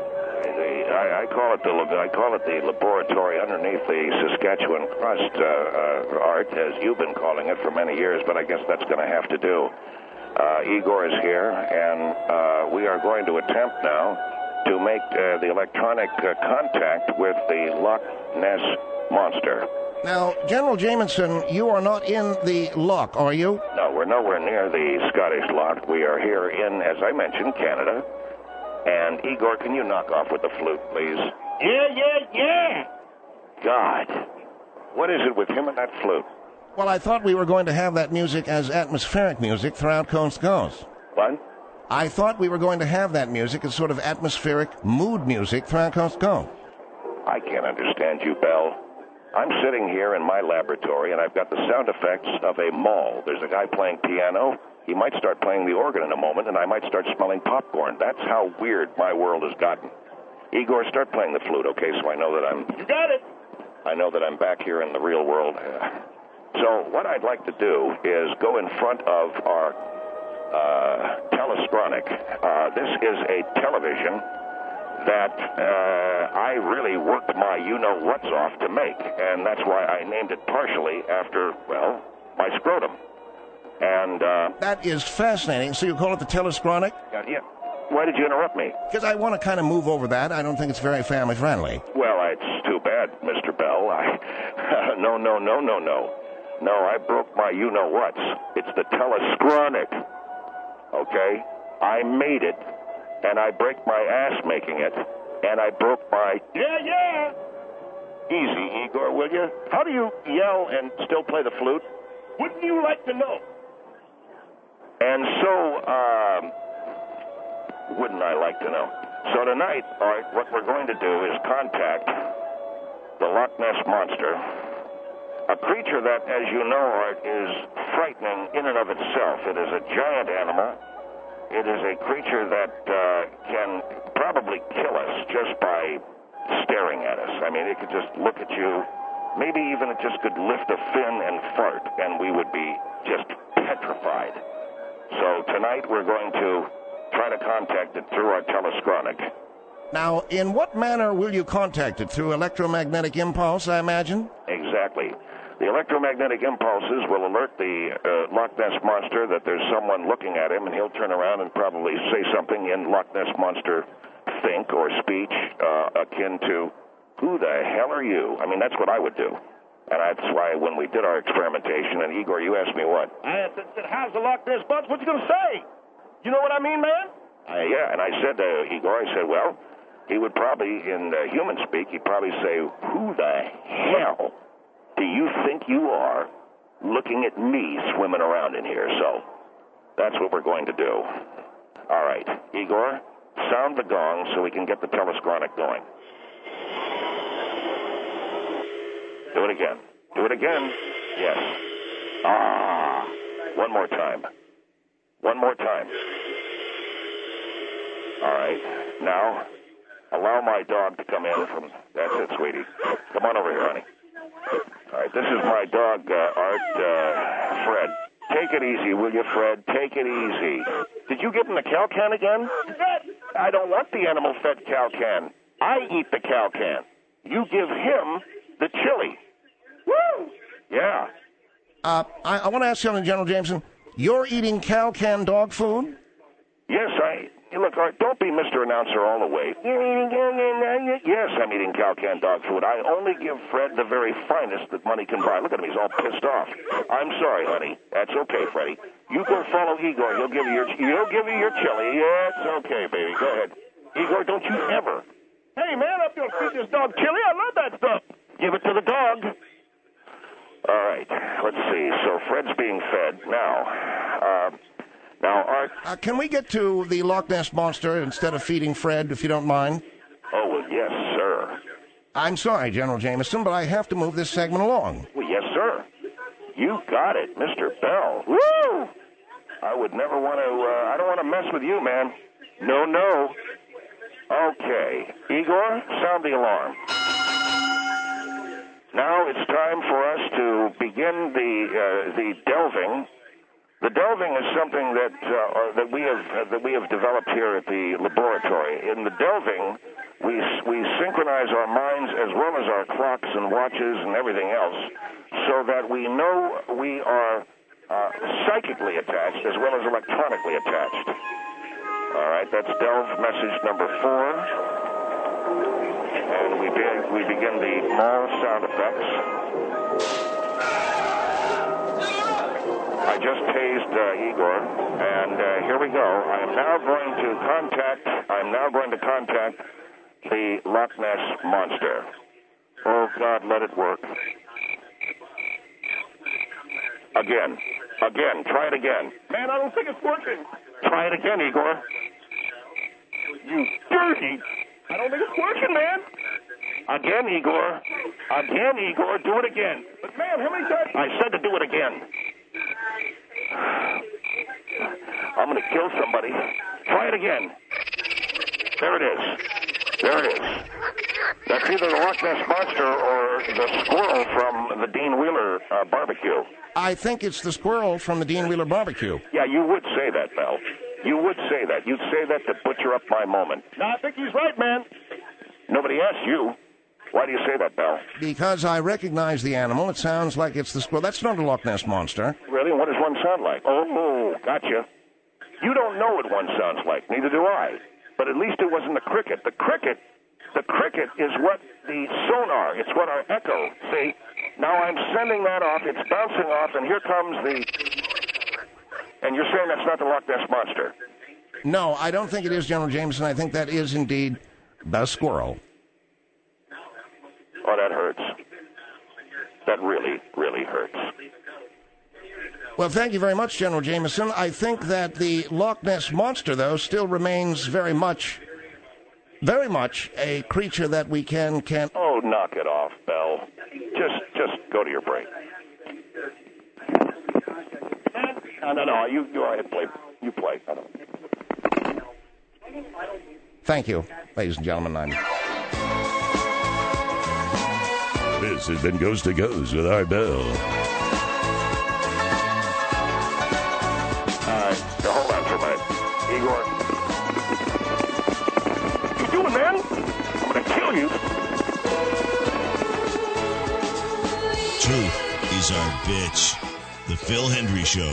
I call it the laboratory underneath the Saskatchewan crust, Art, as you've been calling it for many years, but I guess that's going to have to do. Igor is here, and we are going to attempt now to make the electronic contact with the Loch Ness Monster. Now, General Jameson, you are not in the Loch, are you? No, we're nowhere near the Scottish Loch. We are here in, as I mentioned, Canada. And, Igor, can you knock off with the flute, please? Yeah. God, what is it with him and that flute? Well, I thought we were going to have that music as atmospheric music throughout Coast to Coast. What? I thought we were going to have that music as sort of atmospheric mood music throughout Coast to Coast. I can't understand you, Bell. I'm sitting here in my laboratory, and I've got the sound effects of a mall. There's a guy playing piano. He might start playing the organ in a moment, and I might start smelling popcorn. That's how weird my world has gotten. Igor, start playing the flute, okay, so I know that You got it. I know that I'm back here in the real world. So what I'd like to do is go in front of our Telestronic. This is a television that I really worked my you-know-what's off to make, and that's why I named it partially after, well, my scrotum. And that is fascinating. So you call it the Telestronic? Yeah. Why did you interrupt me? Because I want to kind of move over that. I don't think it's very family-friendly. Well, it's too bad, Mr. Bell. No. No, I broke my you-know-what's. It's the Telestronic. Okay? I made it, and I break my ass making it, and I broke my... Yeah. Easy, Igor, will you? How do you yell and still play the flute? Wouldn't you like to know? And so, wouldn't I like to know? So tonight, all right, what we're going to do is contact the Loch Ness Monster, a creature that, as you know, Art, is frightening in and of itself. It is a giant animal. It is a creature that can probably kill us just by staring at us. I mean, it could just look at you. Maybe even it just could lift a fin and fart, and we would be just petrified. So tonight we're going to try to contact it through our Telestronic. Now, in what manner will you contact it? Through electromagnetic impulse, I imagine? Exactly. The electromagnetic impulses will alert the Loch Ness Monster that there's someone looking at him, and he'll turn around and probably say something in Loch Ness Monster think or speech akin to, "Who the hell are you?" I mean, that's what I would do. And that's why when we did our experimentation, and Igor, you asked me what? I said, how's the Loch Ness Monster? What's he going to say? You know what I mean, man? Yeah, and I said to Igor, I said, well, he would probably, in human speak, he'd probably say, "Who the hell do you think you are looking at me swimming around in here?" So that's what we're going to do. All right, Igor, sound the gong so we can get the Telestronic going. Do it again. Do it again. Yes. One more time. One more time. All right. Now, allow my dog to come in from... That's it, sweetie. Come on over here, honey. All right, this is my dog, Art, Fred. Take it easy, will you, Fred? Take it easy. Did you give him the cow can again? I don't want the animal-fed cow can. I eat the cow can. You give him the chili. Woo! Yeah. I want to ask you, General Jameson, you're eating cow can dog food? Yes, look, Art, don't be Mr. Announcer all the way. Yes, I'm eating cow can dog food. I only give Fred the very finest that money can buy. Look at him, he's all pissed off. I'm sorry, honey. That's okay, Freddie. You go follow Igor. He'll give you your chili. Yeah, it's okay, baby. Go ahead. Igor, don't you ever. Hey, man, I'm going to feed this dog chili. I love that stuff. Give it to the dog. All right, let's see. So Fred's being fed. Now, Art... can we get to the Loch Ness Monster instead of feeding Fred, if you don't mind? Oh, well, yes, sir. I'm sorry, General Jameson, but I have to move this segment along. Well, yes, sir. You got it, Mr. Bell. Woo! I would never want to, I don't want to mess with you, man. No. Okay. Igor, sound the alarm. Now it's time for us to begin the delving. The delving is something that we have developed here at the laboratory. In the delving, we synchronize our minds as well as our clocks and watches and everything else, so that we know we are psychically attached as well as electronically attached. All right, that's delve message number 4. And we begin the Mall sound effects. I just tased Igor, and here we go. I am now going to contact the Loch Ness Monster. Oh, God, let it work. Again. Try it again. Man, I don't think it's working. Try it again, Igor. You dirty. I don't think it's working, man. Again, Igor. Do it again. But, man, how many times? I said to do it again. I'm going to kill somebody. Try it again. There it is. That's either the Loch Ness Monster or the squirrel from the Dean Wheeler barbecue. I think it's the squirrel from the Dean Wheeler barbecue. Yeah, you would say that, Bell. You would say that. You'd say that to butcher up my moment. No, I think he's right, man. Nobody asked you. Why do you say that, Bell? Because I recognize the animal. It sounds like it's the squirrel. That's not a Loch Ness Monster. Really? What does one sound like? Oh, gotcha. You don't know what one sounds like. Neither do I. But at least it wasn't the cricket. The cricket is what the sonar, it's what our echo, see? Now I'm sending that off, it's bouncing off, and here comes and you're saying that's not the Loch Ness Monster? No, I don't think it is, General Jameson. I think that is indeed the squirrel. Oh, that hurts. That really, really hurts. Well, thank you very much, General Jameson. I think that the Loch Ness Monster, though, still remains very much a creature that we can... Oh, knock it off, Bell. Just go to your break. No, you go ahead, play. You play. Thank you, ladies and gentlemen. This has been Ghost to Ghost with Art Bell. Hold on for a minute. Igor. What you doing, man? I'm going to kill you. Truth is our bitch. The Phil Hendry Show.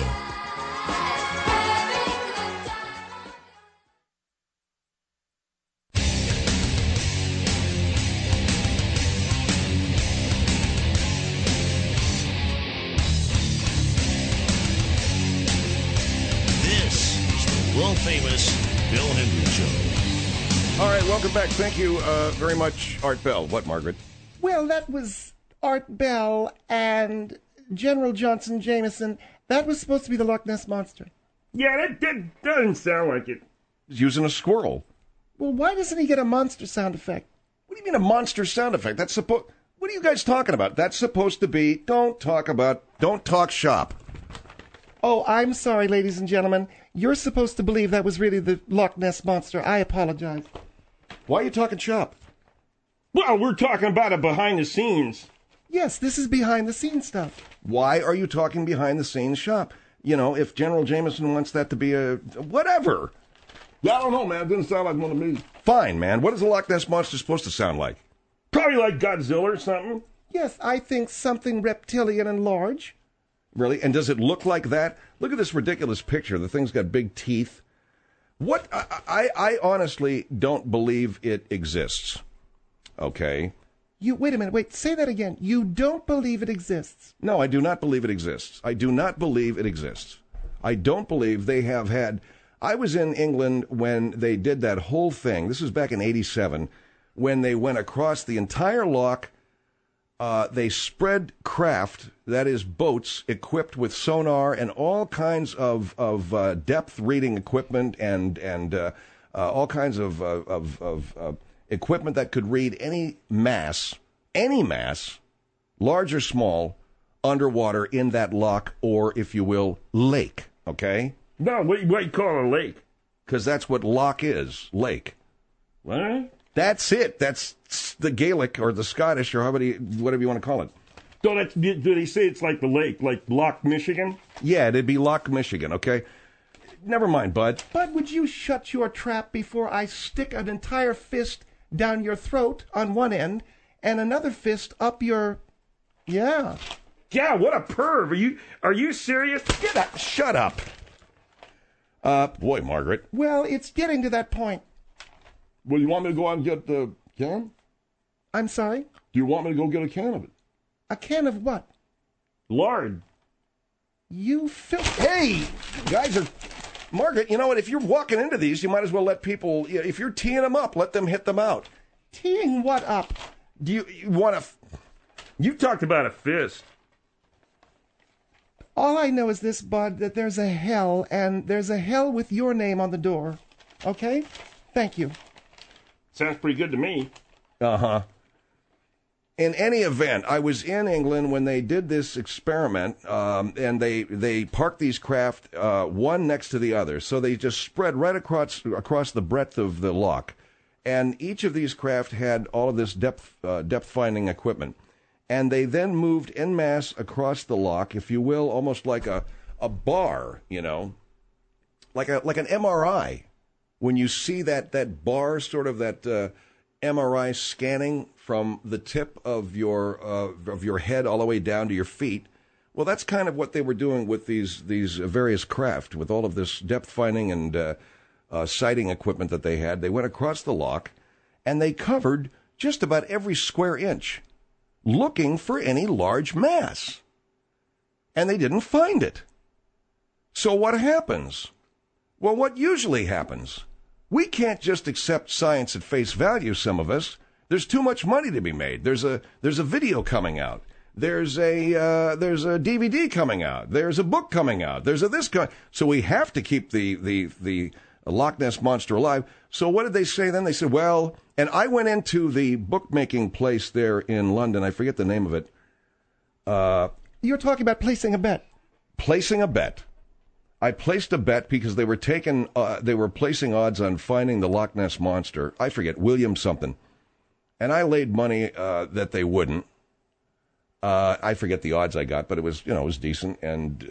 Famous Phil Hendry Show. All right, welcome back. Thank you very much, Art Bell. What, Margaret? Well, that was Art Bell and General Johnson Jameson. That was supposed to be the Loch Ness Monster. Yeah, that doesn't sound like it. He's using a squirrel. Well, why doesn't he get a monster sound effect? What do you mean a monster sound effect? What are you guys talking about? That's supposed to be, don't talk shop. Oh, I'm sorry, ladies and gentlemen. You're supposed to believe that was really the Loch Ness Monster. I apologize. Why are you talking shop? Well, we're talking about it behind the scenes. Yes, this is behind the scenes stuff. Why are you talking behind the scenes shop? You know, if General Jameson wants that to be a... whatever. Yeah, I don't know, man. It didn't sound like one of me. Fine, man. What is the Loch Ness Monster supposed to sound like? Probably like Godzilla or something. Yes, I think something reptilian and large. Really? And does it look like that? Look at this ridiculous picture. The thing's got big teeth. What? I honestly don't believe it exists. Okay? Wait a minute. Wait, say that again. You don't believe it exists? No, I do not believe it exists. I do not believe it exists. I don't believe they have had... I was in England when they did that whole thing. This was back in 87, when they went across the entire loch. They spread craft, that is boats, equipped with sonar and all kinds of depth reading equipment and all kinds of equipment that could read any mass, large or small, underwater in that lock or, if you will, lake, okay? No, what do you call a lake? Because that's what lock is, lake. What? That's it. That's the Gaelic or the Scottish or whatever you want to call it. So do they say it's like the lake, like Loch, Michigan? Yeah, it'd be Loch, Michigan, okay? Never mind, bud. But would you shut your trap before I stick an entire fist down your throat on one end and another fist up your... Yeah. Yeah, what a perv. Are you serious? Get up. Shut up. Boy, Margaret. Well, it's getting to that point. Well, you want me to go out and get the can? I'm sorry? Do you want me to go get a can of it? A can of what? Lard. You Hey! Guys are... Margaret, you know what? If you're walking into these, you might as well let people... If you're teeing them up, let them hit them out. Teeing what up? Do you want to... You talked about a fist. All I know is this, Bud, that there's a hell, and there's a hell with your name on the door. Okay? Thank you. Sounds pretty good to me. Uh-huh. In any event, I was in England when they did this experiment, and they parked these craft one next to the other. So they just spread right across the breadth of the lock. And each of these craft had all of this depth-finding equipment. And they then moved en masse across the lock, if you will, almost like a bar, you know, like an MRI. When you see that bar, sort of that MRI scanning from the tip of your head all the way down to your feet, well, that's kind of what they were doing with these various craft, with all of this depth finding and sighting equipment that they had. They went across the lock, and they covered just about every square inch, looking for any large mass. And they didn't find it. So what happens? Well, what usually happens? We can't just accept science at face value, some of us. There's too much money to be made. There's a video coming out. There's a DVD coming out. There's a book coming out. There's a this coming. So we have to keep the Loch Ness Monster alive. So what did they say then? They said, well, and I went into the bookmaking place there in London. I forget the name of it. You're talking about placing a bet. Placing a bet. I placed a bet because they were placing odds on finding the Loch Ness Monster. I forget, William something. And I laid money that they wouldn't. I forget the odds I got, but it was decent. And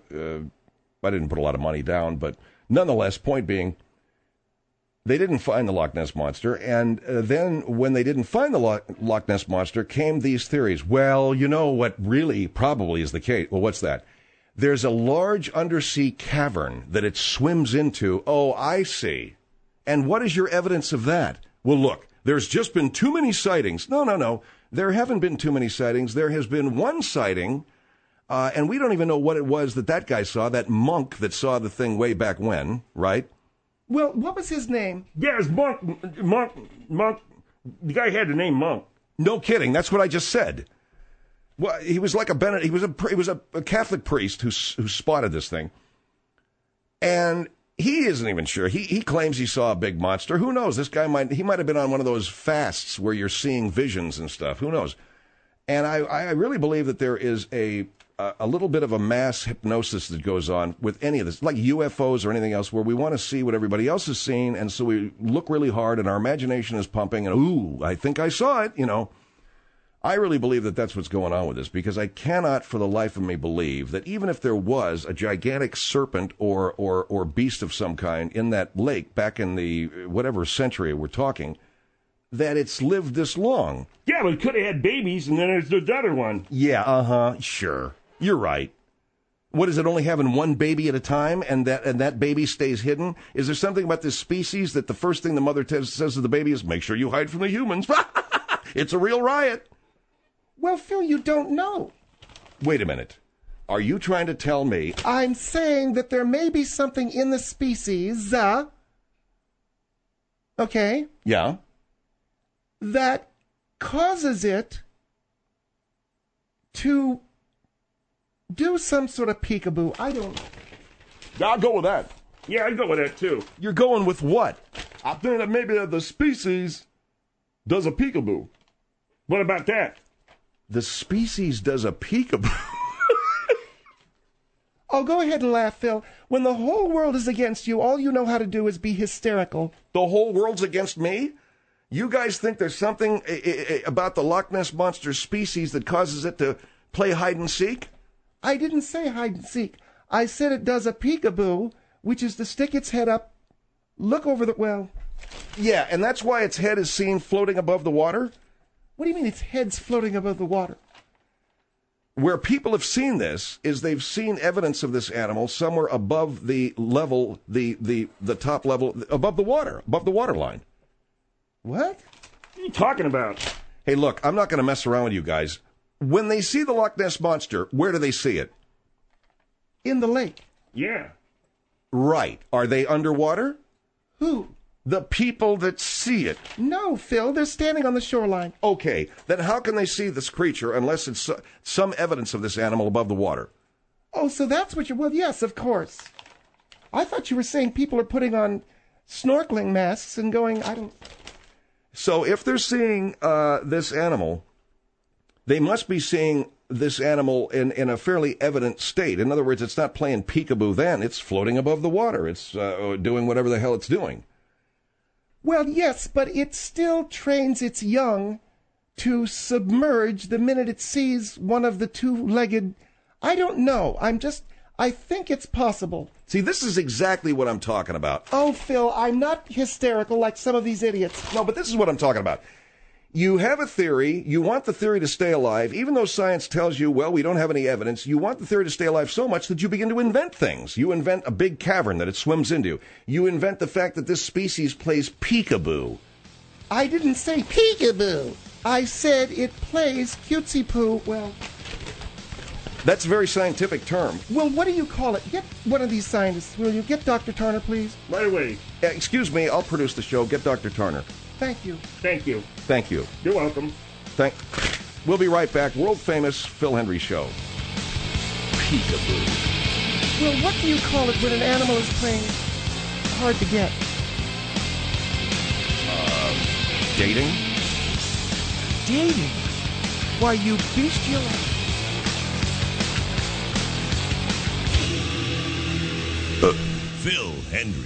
I didn't put a lot of money down. But nonetheless, point being, they didn't find the Loch Ness Monster. And then when they didn't find the Loch Ness Monster, came these theories. Well, you know what really probably is the case. Well, what's that? There's a large undersea cavern that it swims into. Oh, I see. And what is your evidence of that? Well, look, there's just been too many sightings. No. There haven't been too many sightings. There has been one sighting, and we don't even know what it was that guy saw, that monk that saw the thing way back when, right? Well, what was his name? Yeah, it's Monk. The guy had the name Monk. No kidding. That's what I just said. Well, he was like he was a Catholic priest who spotted this thing, and he isn't even sure. He claims he saw a big monster. Who knows? This guy might have been on one of those fasts where you're seeing visions and stuff. Who knows? And I really believe that there is a little bit of a mass hypnosis that goes on with any of this, like UFOs or anything else, where we want to see what everybody else is seeing, and so we look really hard, and our imagination is pumping, and ooh, I think I saw it, you know. I really believe that that's what's going on with this, because I cannot for the life of me believe that even if there was a gigantic serpent or beast of some kind in that lake back in the whatever century we're talking, that it's lived this long. Yeah, but it could have had babies, and then there's the other one. Yeah, sure. You're right. What is it, only having one baby at a time, and that baby stays hidden? Is there something about this species that the first thing the mother says to the baby is, make sure you hide from the humans? It's a real riot. Well, Phil, you don't know. Wait a minute. Are you trying to tell me... I'm saying that there may be something in the species, okay? Yeah? That causes it to do some sort of peekaboo. I don't know. I'll go with that. Yeah, I'd go with that, too. You're going with what? I think that maybe the species does a peekaboo. What about that? The species does a peekaboo. Oh, go ahead and laugh, Phil. When the whole world is against you, all you know how to do is be hysterical. The whole world's against me? You guys think there's something about the Loch Ness Monster species that causes it to play hide and seek? I didn't say hide and seek. I said it does a peekaboo, which is to stick its head up, look over the, well... Yeah, and that's why its head is seen floating above the water? What do you mean its head's floating above the water? Where people have seen this is they've seen evidence of this animal somewhere above the level, the top level, above the water line. What? What are you talking about? Hey, look, I'm not going to mess around with you guys. When they see the Loch Ness Monster, where do they see it? In the lake. Yeah. Right. Are they underwater? Who? The people that see it. No, Phil, they're standing on the shoreline. Okay, then how can they see this creature unless it's some evidence of this animal above the water? Oh, so that's what you're... Well, yes, of course. I thought you were saying people are putting on snorkeling masks and going, I don't... So if they're seeing this animal, they must be seeing this animal in a fairly evident state. In other words, it's not playing peekaboo then. It's floating above the water. It's doing whatever the hell it's doing. Well, yes, but it still trains its young to submerge the minute it sees one of the two-legged... I don't know. I think it's possible. See, this is exactly what I'm talking about. Oh, Phil, I'm not hysterical like some of these idiots. No, but this is what I'm talking about. You have a theory, you want the theory to stay alive, even though science tells you, well, we don't have any evidence, you want the theory to stay alive so much that you begin to invent things. You invent a big cavern that it swims into. You invent the fact that this species plays peekaboo. I didn't say peekaboo. I said it plays cutesy poo, well... That's a very scientific term. Well, what do you call it? Get one of these scientists, will you? Get Dr. Turner, please. Right away. Excuse me, I'll produce the show. Get Dr. Turner. Thank you. Thank you. Thank you. You're welcome. We'll be right back. World-famous Phil Hendrie Show. Peekaboo. Well, what do you call it when an animal is playing hard to get? Dating? Dating? Why, you bestial... Phil Hendrie.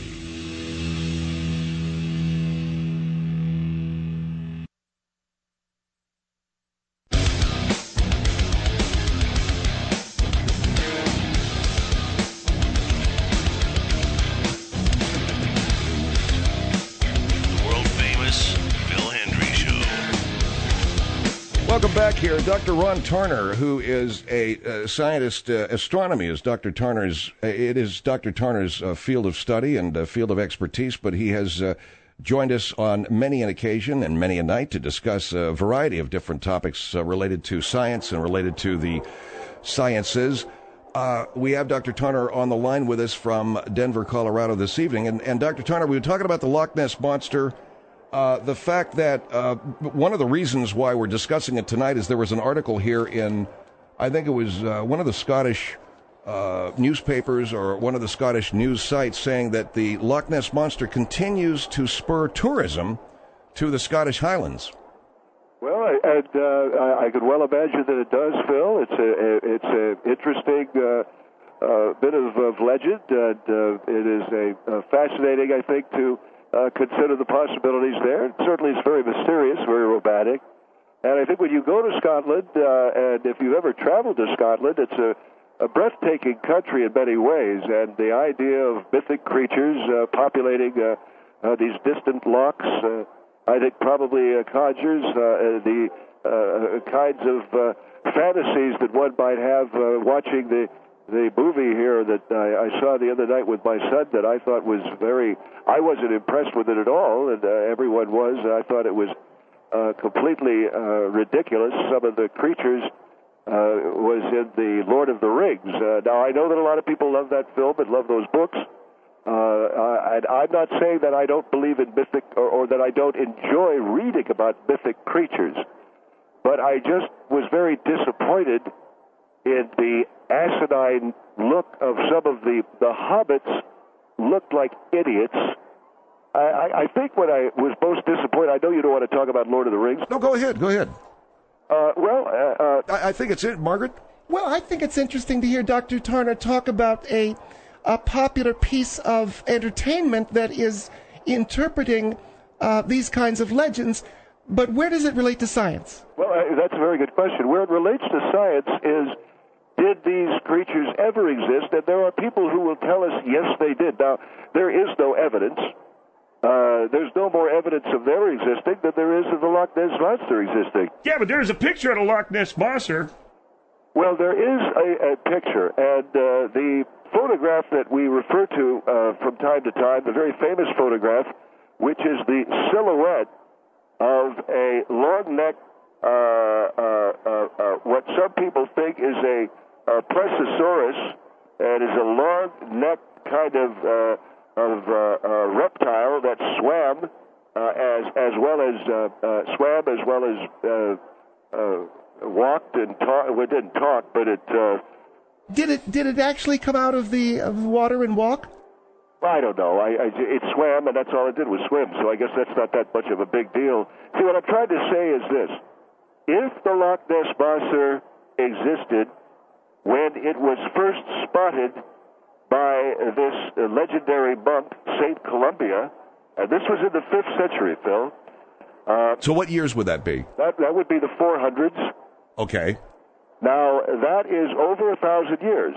Welcome back here. Dr. Ron Turner, who is a scientist, astronomy is Dr. Turner's, it is Dr. Turner's field of study and field of expertise, but he has joined us on many an occasion and many a night to discuss a variety of different topics related to science and related to the sciences. We have Dr. Turner on the line with us from Denver, Colorado this evening. And Dr. Turner, we were talking about the Loch Ness Monster. The fact that one of the reasons why we're discussing it tonight is there was an article here in, I think it was one of the Scottish newspapers or one of the Scottish news sites saying that the Loch Ness Monster continues to spur tourism to the Scottish Highlands. Well, I could well imagine that it does, Phil. It's an interesting bit of legend, and it is a fascinating, I think, to consider the possibilities there. Certainly it's very mysterious, very romantic. And I think when you go to Scotland, and if you've ever traveled to Scotland, it's a breathtaking country in many ways. And the idea of mythic creatures populating these distant lochs, I think probably conjures the kinds of fantasies that one might have watching the movie here that I saw the other night with my son that I thought was I wasn't impressed with it at all, and everyone was. I thought it was completely ridiculous. Some of the creatures was in the Lord of the Rings. Now, I know that a lot of people love that film and love those books. I'm not saying that I don't believe in mythic or that I don't enjoy reading about mythic creatures, but I just was very disappointed in the asinine look of some of the hobbits. Looked like idiots. I think what I was most disappointed, I know you don't want to talk about Lord of the Rings. No, go ahead. Go ahead. I think it's it, Margaret. Well, I think it's interesting to hear Dr. Tarner talk about a popular piece of entertainment that is interpreting these kinds of legends, but where does it relate to science? Well, that's a very good question. Where it relates to science is, did these creatures ever exist? And there are people who will tell us, yes, they did. Now, there is no evidence. There's no more evidence of their existing than there is of the Loch Ness Monster existing. Yeah, but there's a picture of the Loch Ness Monster. Well, there is a picture, and the photograph that we refer to from time to time, the very famous photograph, which is the silhouette of a long-necked, what some people think is a plesiosaurus, and is a long-necked kind of reptile that swam as well as walked and talked. Well, it didn't talk, but it. Did it actually come out of the water and walk? I don't know. It swam, and that's all it did was swim. So I guess that's not that much of a big deal. See, what I'm trying to say is this: if the Loch Ness Monster existed when it was first spotted by this legendary monk, Saint Columba, and this was in the 5th century, Phil. So what years would that be? That would be the 400s. Okay. Now, that is over 1,000 years.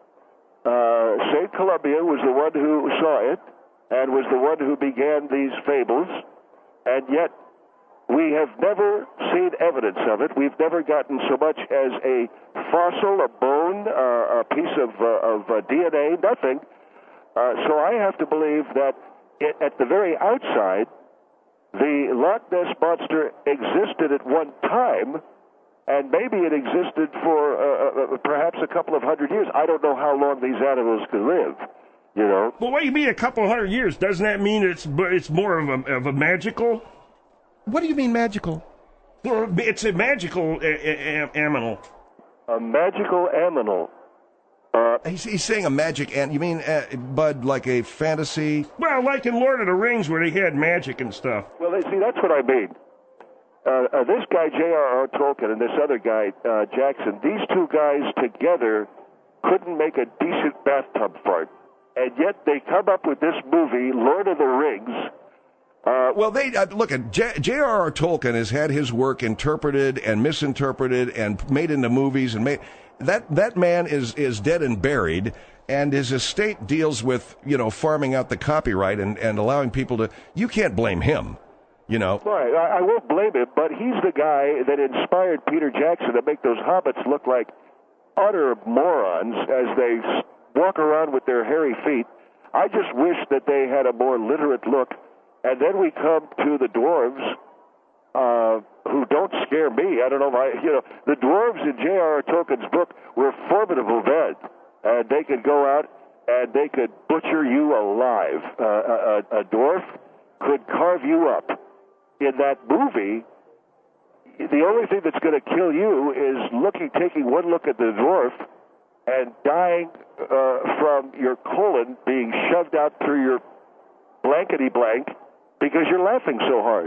St. Columba was the one who saw it and was the one who began these fables, and yet we have never seen evidence of it. We've never gotten so much as a fossil, a bone, a piece of DNA, nothing. So I have to believe that at the very outside, the Loch Ness Monster existed at one time, and maybe it existed for perhaps a couple of hundred years. I don't know how long these animals could live, you know. Well, what do you mean a couple of hundred years? Doesn't that mean it's more of a magical? What do you mean magical? Well, it's a magical animal. A magical animal. He's saying a magic, and you mean, Bud, like a fantasy? Well, like in Lord of the Rings, where they had magic and stuff. Well, see, that's what I mean. This guy, J.R.R. Tolkien, and this other guy, Jackson, these two guys together couldn't make a decent bathtub fart. And yet they come up with this movie, Lord of the Rings. Well, they look at J.R.R. Tolkien has had his work interpreted and misinterpreted and made into movies, and that man is dead and buried, and his estate deals with, farming out the copyright and allowing people to. You can't blame him, Right, I won't blame him, but he's the guy that inspired Peter Jackson to make those hobbits look like utter morons as they walk around with their hairy feet. I just wish that they had a more literate look. And then we come to the dwarves, who don't scare me. I don't know why. The dwarves in J.R.R. Tolkien's book were formidable men, and they could go out and they could butcher you alive. A dwarf could carve you up. In that movie, the only thing that's going to kill you is taking one look at the dwarf and dying from your colon being shoved out through your blankety blank because you're laughing so hard.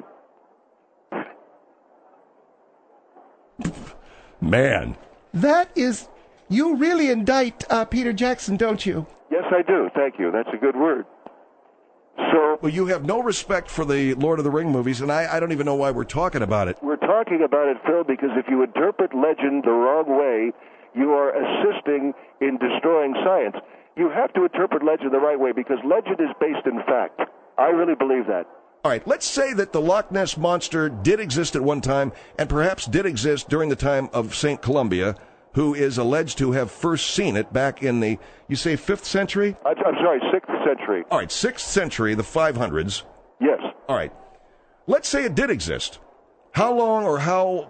Man. That is, you really indict Peter Jackson, don't you? Yes, I do. Thank you. That's a good word. So, well, you have no respect for the Lord of the Ring movies, and I don't even know why we're talking about it. We're talking about it, Phil, because if you interpret legend the wrong way, you are assisting in destroying science. You have to interpret legend the right way, because legend is based in fact. I really believe that. All right, let's say that the Loch Ness Monster did exist at one time, and perhaps did exist during the time of St. Columba, who is alleged to have first seen it back in the, you say 5th century? I'm sorry, 6th century. All right, 6th century, the 500s. Yes. All right. Let's say it did exist. How long or how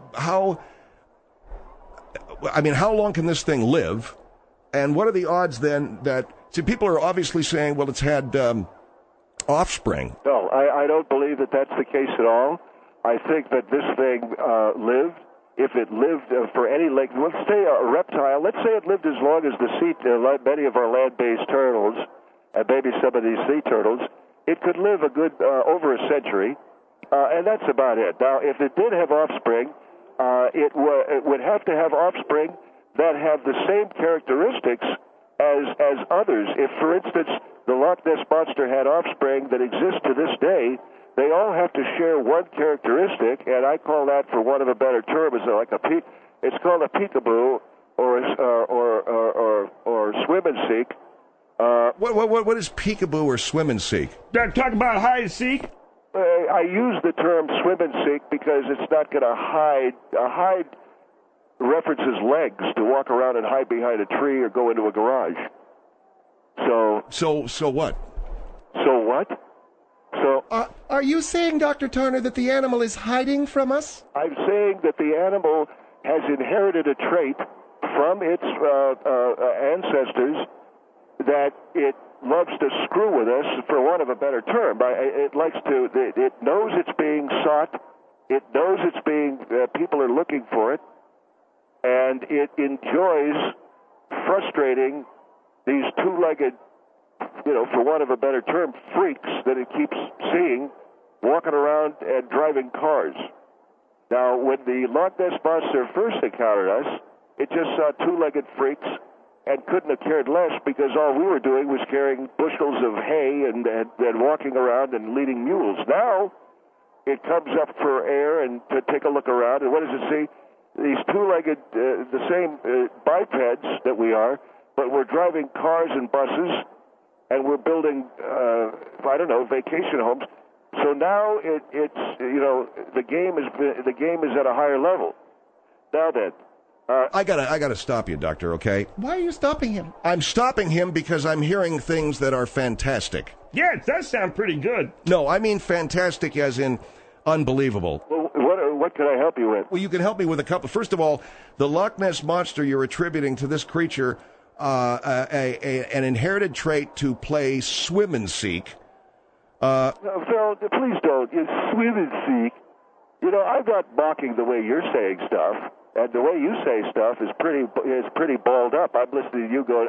long can this thing live? And what are the odds then that, see, people are obviously saying, well, it's had offspring. No, I don't believe that that's the case at all. I think that this thing lived. If it lived for any length, let's say a reptile, let's say it lived as long as many of our land-based turtles, and maybe some of these sea turtles, it could live a good over a century, and that's about it. Now, if it did have offspring, it would have to have offspring that have the same characteristics as others. If, for instance, the Loch Ness Monster had offspring that exist to this day, they all have to share one characteristic, and I call that, for want of a better term, is like it's called a peekaboo or swim and seek. What is peekaboo or swim and seek? Talk about hide and seek. I use the term swim and seek because it's not going to hide. Hide references legs, to walk around and hide behind a tree or go into a garage. So what? So what? So are you saying, Dr. Turner, that the animal is hiding from us? I'm saying that the animal has inherited a trait from its ancestors that it loves to screw with us, for want of a better term. It knows it's being sought. It knows it's being, people are looking for it. And it enjoys frustrating these two-legged, for want of a better term, freaks that it keeps seeing walking around and driving cars. Now, when the Loch Ness Monster first encountered us, it just saw two-legged freaks and couldn't have cared less, because all we were doing was carrying bushels of hay and walking around and leading mules. Now, it comes up for air and to take a look around, and what does it see? These two-legged, the same bipeds that we are, but we're driving cars and buses, and we're building, vacation homes. So now the game is at a higher level. Now then, I gotta stop you, Doctor. Okay? Why are you stopping him? I'm stopping him because I'm hearing things that are fantastic. Yeah, it does sound pretty good. No, I mean fantastic as in unbelievable. Well, what can I help you with? Well, you can help me with a couple. First of all, the Loch Ness Monster, you're attributing to this creature an inherited trait to play swim and seek. No, Phil, please don't. You swim and seek. I'm not mocking the way you're saying stuff, and the way you say stuff is pretty balled up. I'm listening to you going.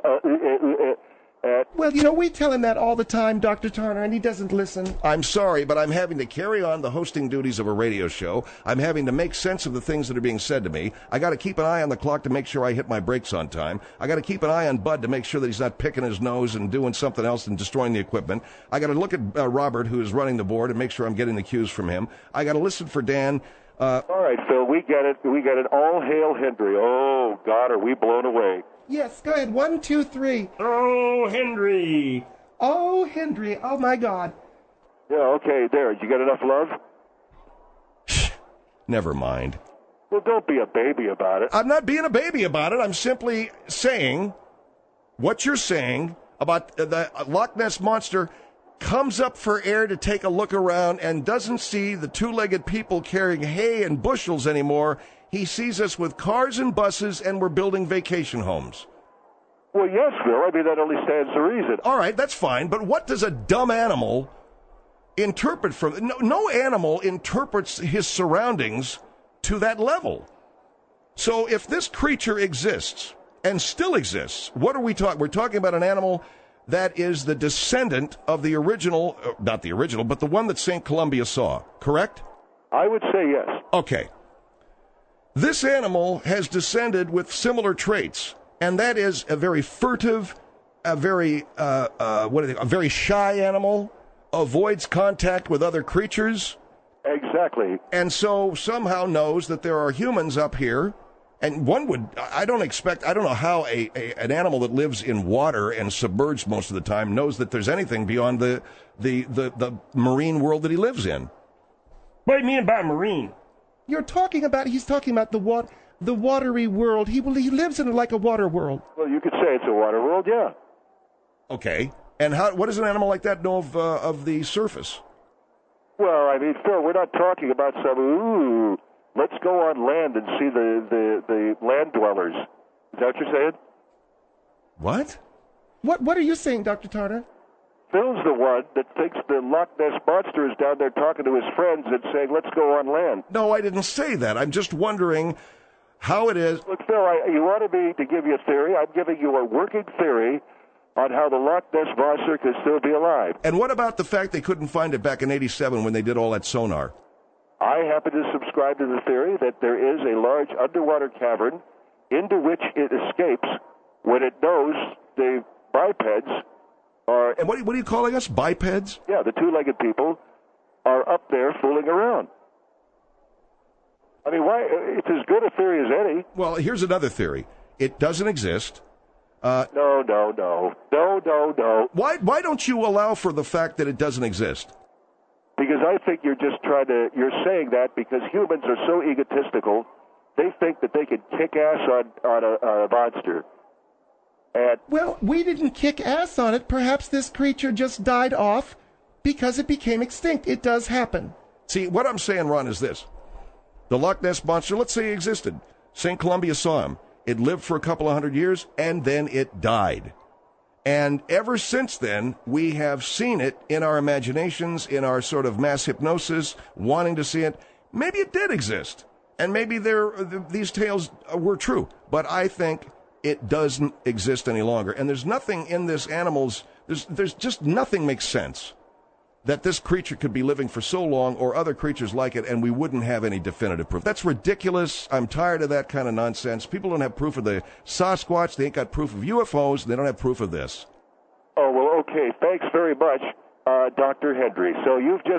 Well, we tell him that all the time, Dr. Turner, and he doesn't listen. I'm sorry, but I'm having to carry on the hosting duties of a radio show. I'm having to make sense of the things that are being said to me. I got to keep an eye on the clock to make sure I hit my brakes on time. I got to keep an eye on Bud to make sure that he's not picking his nose and doing something else and destroying the equipment. I got to look at Robert, who is running the board, and make sure I'm getting the cues from him. I got to listen for Dan. All right, Phil, we get it. We get it. All hail Henry. Oh, God, are we blown away? Yes, go ahead. 1, 2, 3. Oh, Henry. Oh, Henry. Oh, my God. Yeah, okay, there. Did you get enough love? Never mind. Well, don't be a baby about it. I'm not being a baby about it. I'm simply saying what you're saying about the Loch Ness Monster comes up for air to take a look around and doesn't see the two-legged people carrying hay and bushels anymore. He sees us with cars and buses, and we're building vacation homes. Well, yes, Phil. I mean, that only stands to reason. All right, that's fine. But what does a dumb animal interpret from? No animal interprets his surroundings to that level. So if this creature exists and still exists, what are we talking? We're talking about an animal that is the descendant of the original, not the original, but the one that St. Columbia saw, correct? I would say yes. Okay. This animal has descended with similar traits, and that is a very furtive, a very shy animal, avoids contact with other creatures. Exactly. And so somehow knows that there are humans up here, and I don't know how an animal that lives in water and submerged most of the time knows that there's anything beyond the marine world that he lives in. What do you mean by marine? He's talking about the watery world. He lives in like a water world. Well, you could say it's a water world, yeah. Okay. And what does an animal like that know of the surface? Well, I mean, Phil, we're not talking about let's go on land and see the land dwellers. Is that what you're saying? What? What are you saying, Dr. Turner? Phil's the one that thinks the Loch Ness Monster is down there talking to his friends and saying, let's go on land. No, I didn't say that. I'm just wondering how it is. Look, Phil, you wanted me to give you a theory. I'm giving you a working theory on how the Loch Ness Monster could still be alive. And what about the fact they couldn't find it back in 87 when they did all that sonar? I happen to subscribe to the theory that there is a large underwater cavern into which it escapes when it knows the bipeds are... And what are you calling us, bipeds? Yeah, the two-legged people are up there fooling around. I mean, why? It's as good a theory as any. Well, here's another theory. It doesn't exist. No. Why don't you allow for the fact that it doesn't exist? Because I think you're saying that because humans are so egotistical, they think that they can kick ass on a monster. And well, we didn't kick ass on it. Perhaps this creature just died off because it became extinct. It does happen. See, what I'm saying, Ron, is this. The Loch Ness Monster, let's say he existed. St. Columbia saw him. It lived for a couple of 100 years, and then it died. And ever since then, we have seen it in our imaginations, in our sort of mass hypnosis, wanting to see it. Maybe it did exist, and maybe these tales were true. But I think it doesn't exist any longer. And there's nothing in this animal's... There's just nothing makes sense that this creature could be living for so long, or other creatures like it, and we wouldn't have any definitive proof. That's ridiculous. I'm tired of that kind of nonsense. People don't have proof of the Sasquatch. They ain't got proof of UFOs. And they don't have proof of this. Oh, well, okay. Thanks very much, Dr. Hendry. So you've just...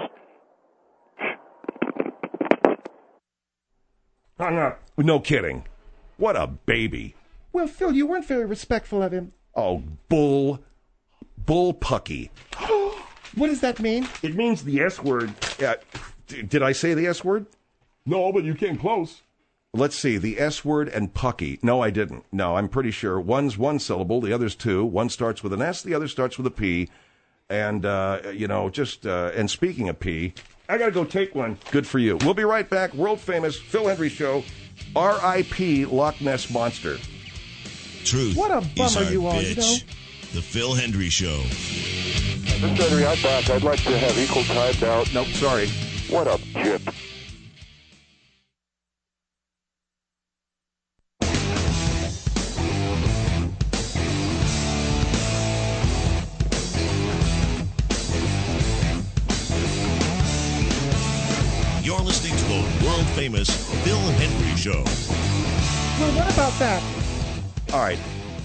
Hung up. No kidding. What a baby. Well, Phil, you weren't very respectful of him. Oh, bull pucky. What does that mean? It means the S word. Yeah, did I say the S word? No, but you came close. Let's see, the S word and pucky. No, I didn't. No, I'm pretty sure. One's one syllable, the other's two. One starts with an S, the other starts with a P. And, and speaking of P... I gotta go take one. Good for you. We'll be right back. World famous Phil Hendry Show. R.I.P. Loch Ness Monster. Truth. What a bummer is our you are, bitch. you know? The Phil Hendry Show. Mr. Henry, I'm back. I'd like to have equal time now. Nope, sorry. What a chip. You're listening to the world-famous Phil Hendry Show. Well, what about that? All right.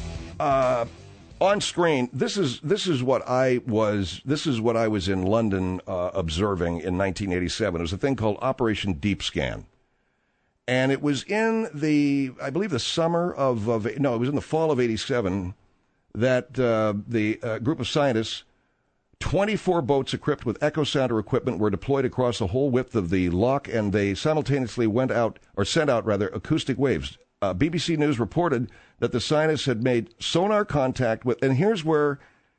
On screen, this is what I was in London observing in 1987. It was a thing called Operation Deep Scan, and it was in I believe the summer of it was in the fall of '87 that the group of scientists, 24 boats equipped with echo sounder equipment, were deployed across the whole width of the loch, and they simultaneously sent out acoustic waves. BBC News reported that the scientists had made sonar contact with, and here's where,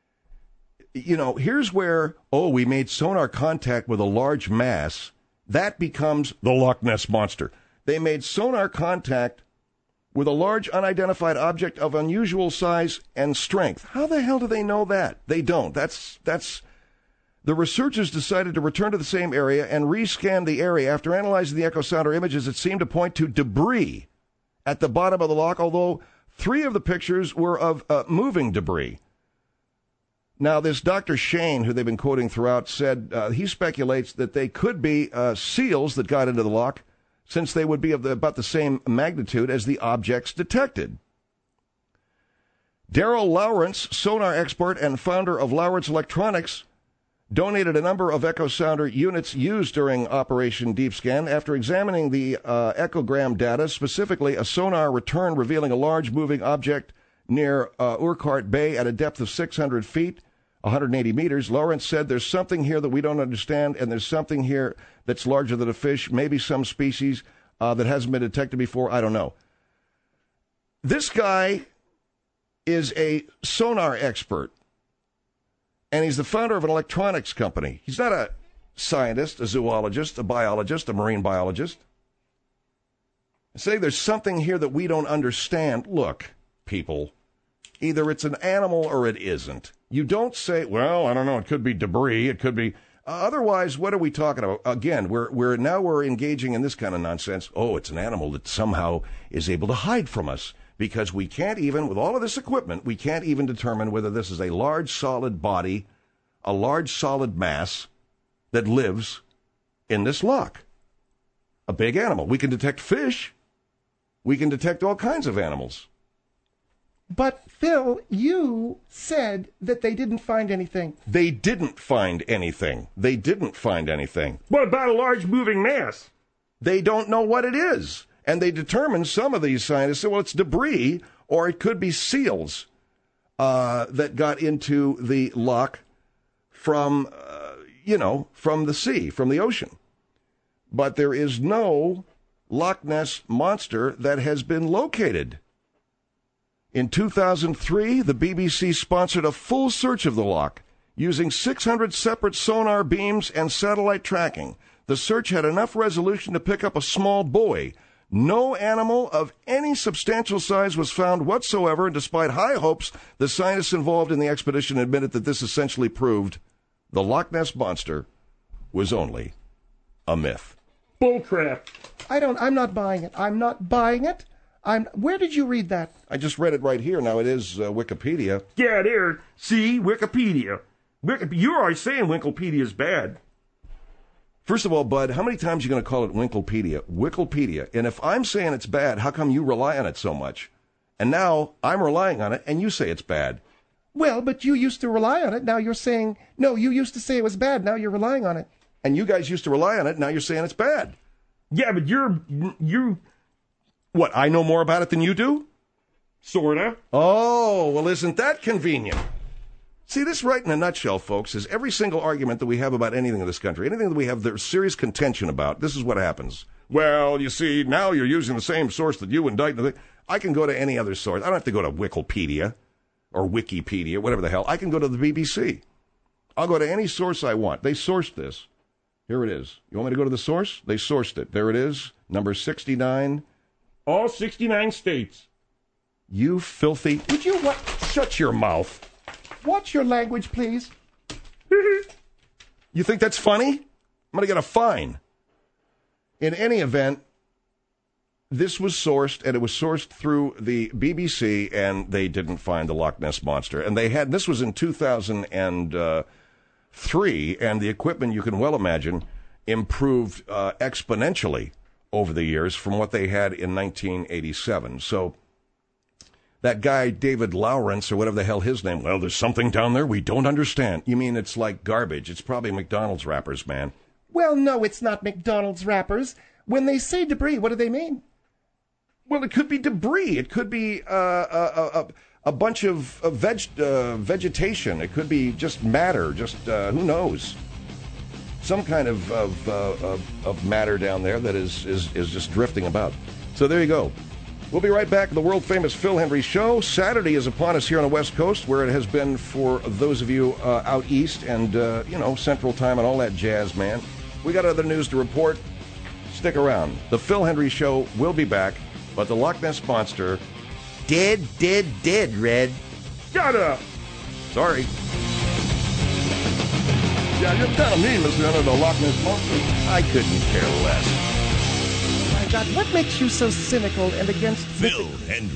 we made sonar contact with a large mass. That becomes the Loch Ness Monster. They made sonar contact with a large unidentified object of unusual size and strength. How the hell do they know that? They don't. That's the researchers decided to return to the same area and rescan the area. After analyzing the echo sounder images, it seemed to point to debris at the bottom of the loch, although 3 of the pictures were of moving debris. Now, this Dr. Shane, who they've been quoting throughout, said he speculates that they could be seals that got into the loch, since they would be of about the same magnitude as the objects detected. Daryl Lawrence, sonar expert and founder of Lawrence Electronics, donated a number of echo sounder units used during Operation Deep Scan. After examining the echogram data, specifically a sonar return revealing a large moving object near Urquhart Bay at a depth of 600 feet, 180 meters, Lawrence said, "There's something here that we don't understand, and there's something here that's larger than a fish, maybe some species that hasn't been detected before. I don't know." This guy is a sonar expert, and he's the founder of an electronics company. He's not a scientist, a zoologist, a biologist, a marine biologist. Say there's something here that we don't understand. Look, people, either it's an animal or it isn't. You don't say, well, I don't know, it could be debris, it could be... otherwise, what are we talking about? Again, we're engaging in this kind of nonsense. Oh, it's an animal that somehow is able to hide from us. because we can't even, with all of this equipment, we can't even determine whether this is a large solid body, a large solid mass that lives in this lock. A big animal. We can detect fish. We can detect all kinds of animals. But, Phil, you said that they didn't find anything. They didn't find anything. They didn't find anything. What about a large moving mass? They don't know what it is. And they determined, some of these scientists said, well, it's debris, or it could be seals that got into the lock from, from the sea, from the ocean. But there is no Loch Ness monster that has been located. In 2003, the BBC sponsored a full search of the loch using 600 separate sonar beams and satellite tracking. The search had enough resolution to pick up a small buoy. No animal of any substantial size was found whatsoever, and despite high hopes, the scientists involved in the expedition admitted that this essentially proved the Loch Ness monster was only a myth. Bullcrap. I'm not buying it. I'm not buying it. Where did you read that? I just read it right here. Now, it is Wikipedia. Yeah, there. See? Wikipedia. You're always saying Wikipedia is bad. First of all, Bud, how many times are you going to call it Winklepedia? Wikipedia. And if I'm saying it's bad, how come you rely on it so much? And now I'm relying on it, and you say it's bad. Well, but you used to rely on it. Now you're saying, no, you used to say it was bad. Now you're relying on it. And you guys used to rely on it. Now you're saying it's bad. Yeah, but you... What, I know more about it than you do? Sorta. Oh, well, isn't that convenient? See, this right in a nutshell, folks, is every single argument that we have about anything in this country, anything that we have there's serious contention about, this is what happens. Well, you see, now you're using the same source that you indict. I can go to any other source. I don't have to go to Wikipedia or Wikipedia, whatever the hell. I can go to the BBC. I'll go to any source I want. They sourced this. Here it is. You want me to go to the source? They sourced it. There it is, number 69. All 69 states. You filthy... Would you what? Shut your mouth. Watch your language, please. You think that's funny? I'm going to get a fine. In any event, this was sourced, and it was sourced through the BBC, and they didn't find the Loch Ness monster. And this was in 2003, and the equipment, you can well imagine, improved exponentially over the years from what they had in 1987. So that guy, David Lawrence, or whatever the hell his name, well, there's something down there we don't understand. You mean it's like garbage? It's probably McDonald's wrappers, man. Well, no, it's not McDonald's wrappers. When they say debris, what do they mean? Well, it could be debris. It could be a bunch of vegetation. It could be just matter, just who knows. Some kind of matter down there that is just drifting about. So there you go. We'll be right back to the world-famous Phil Hendrie Show. Saturday is upon us here on the West Coast, where it has been for those of you out east and, Central Time and all that jazz, man. We got other news to report. Stick around. The Phil Hendrie Show will be back, but the Loch Ness Monster, dead, Red. Shut up! Sorry. Yeah, you're kind of mean, Mr. Hunter, the Loch Ness Monster. I couldn't care less. My God, what makes you so cynical and against... Phil Hendrie.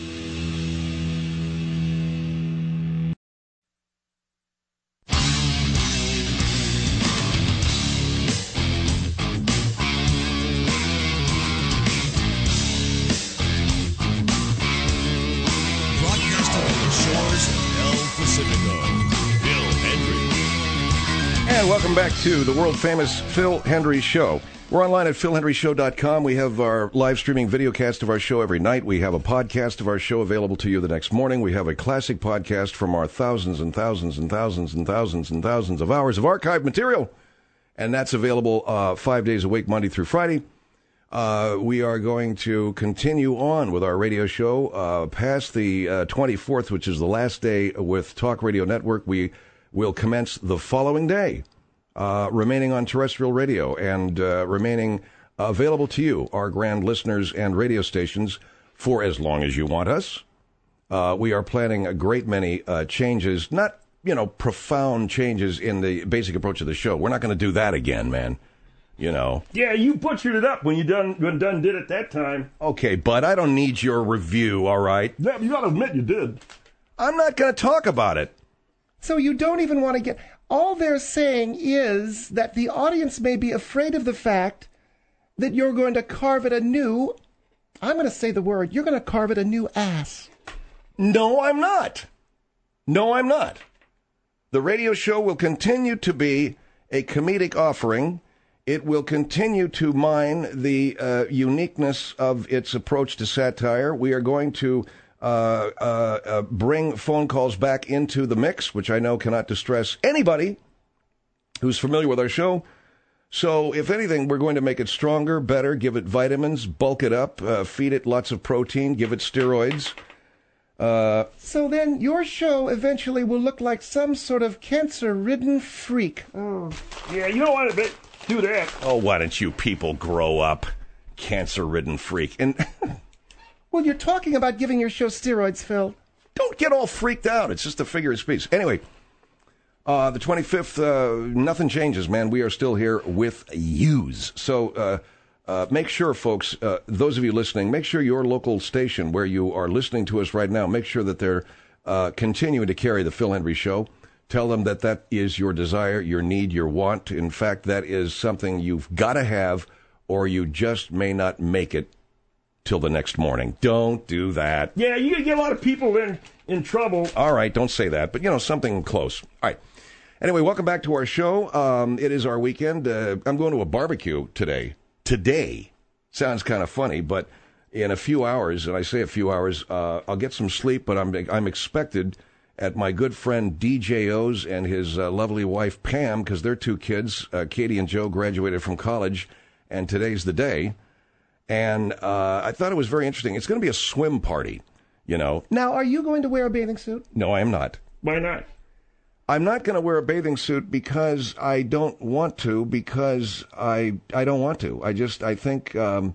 Broadcasting from the shores of El Pacifico, Phil Hendrie. And welcome back to the world-famous Phil Hendrie Show. We're online at philhendrieshow.com. We have our live streaming videocast of our show every night. We have a podcast of our show available to you the next morning. We have a classic podcast from our thousands and thousands and thousands and thousands and thousands of hours of archived material. And that's available 5 days a week, Monday through Friday. We are going to continue on with our radio show past the 24th, which is the last day with Talk Radio Network. We will commence the following day. Remaining on terrestrial radio and remaining available to you, our grand listeners and radio stations, for as long as you want us. We are planning a great many changes, not, profound changes in the basic approach of the show. We're not going to do that again, man. You know. Yeah, you butchered it up when when Dunn did it that time. Okay, bud, I don't need your review, all right? Yeah, you gotta admit you did. I'm not going to talk about it. So you don't even want to get... All they're saying is that the audience may be afraid of the fact that you're going to carve it a new... I'm going to say the word. You're going to carve it a new ass. No, I'm not. No, I'm not. The radio show will continue to be a comedic offering. It will continue to mine the uniqueness of its approach to satire. We are going to bring phone calls back into the mix, which I know cannot distress anybody who's familiar with our show. So, if anything, we're going to make it stronger, better, give it vitamins, bulk it up, feed it lots of protein, give it steroids. So then your show eventually will look like some sort of cancer-ridden freak. Oh. Yeah, you don't want to do that. Oh, why don't you people grow up, cancer-ridden freak? And well, you're talking about giving your show steroids, Phil. Don't get all freaked out. It's just a figure of speech. Anyway, the 25th, nothing changes, man. We are still here with yous. So make sure, folks, those of you listening, make sure your local station where you are listening to us right now, make sure that they're continuing to carry the Phil Hendrie Show. Tell them that that is your desire, your need, your want. In fact, that is something you've got to have, or you just may not make it till the next morning. Don't do that. Yeah, you're going to get a lot of people in trouble. All right, don't say that, but, something close. All right. Anyway, welcome back to our show. It is our weekend. I'm going to a barbecue today. Today. Sounds kind of funny, but in a few hours, and I say a few hours, I'll get some sleep, but I'm expected at my good friend DJ O's and his lovely wife Pam, because their two kids, Katie and Joe, graduated from college, and today's the day. And I thought it was very interesting. It's going to be a swim party, Now, are you going to wear a bathing suit? No, I am not. Why not? I'm not going to wear a bathing suit because I don't want to, because I don't want to. I think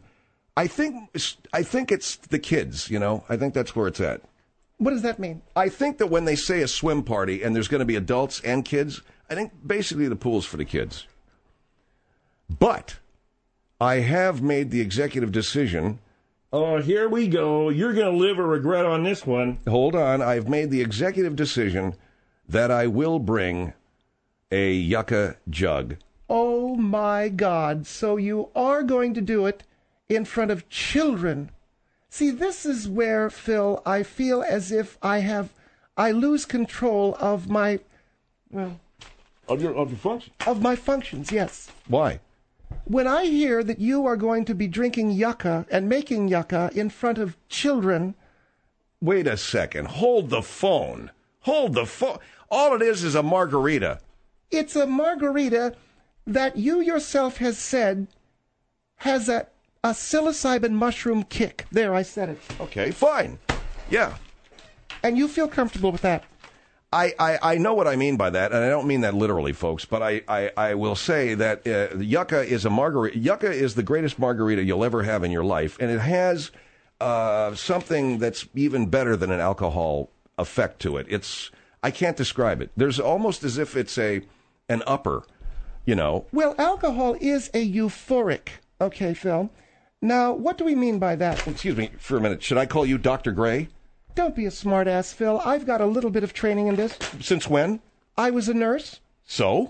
it's the kids, I think that's where it's at. What does that mean? I think that when they say a swim party and there's going to be adults and kids, I think basically the pool's for the kids. But I have made the executive decision. Oh, here we go. You're going to live a regret on this one. Hold on. I've made the executive decision that I will bring a yucca jug. Oh, my God. So you are going to do it in front of children. See, this is where, Phil, I feel as if I lose control of my, Of your functions? Of my functions, yes. Why? When I hear that you are going to be drinking yucca and making yucca in front of children... Wait a second. Hold the phone. Hold the phone. All it is a margarita. It's a margarita that you yourself has said has a psilocybin mushroom kick. There, I said it. Okay, fine. Yeah. And you feel comfortable with that? I know what I mean by that, and I don't mean that literally, folks, but I will say that yucca is a margarita. Yucca is the greatest margarita you'll ever have in your life, and it has something that's even better than an alcohol effect to it. I can't describe it. There's almost as if it's an upper, Well, alcohol is a euphoric. Okay, Phil. Now, what do we mean by that? Excuse me for a minute. Should I call you Dr. Gray? Don't be a smartass, Phil. I've got a little bit of training in this. Since when? I was a nurse. So?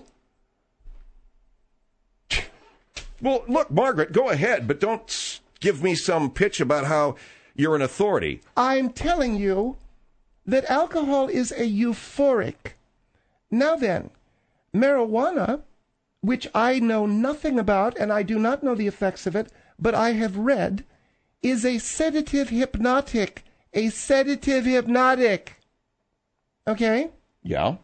Well, look, Margaret, go ahead, but don't give me some pitch about how you're an authority. I'm telling you that alcohol is a euphoric. Now then, marijuana, which I know nothing about, and I do not know the effects of it, but I have read, is a sedative hypnotic. A sedative hypnotic. Okay? Yeah.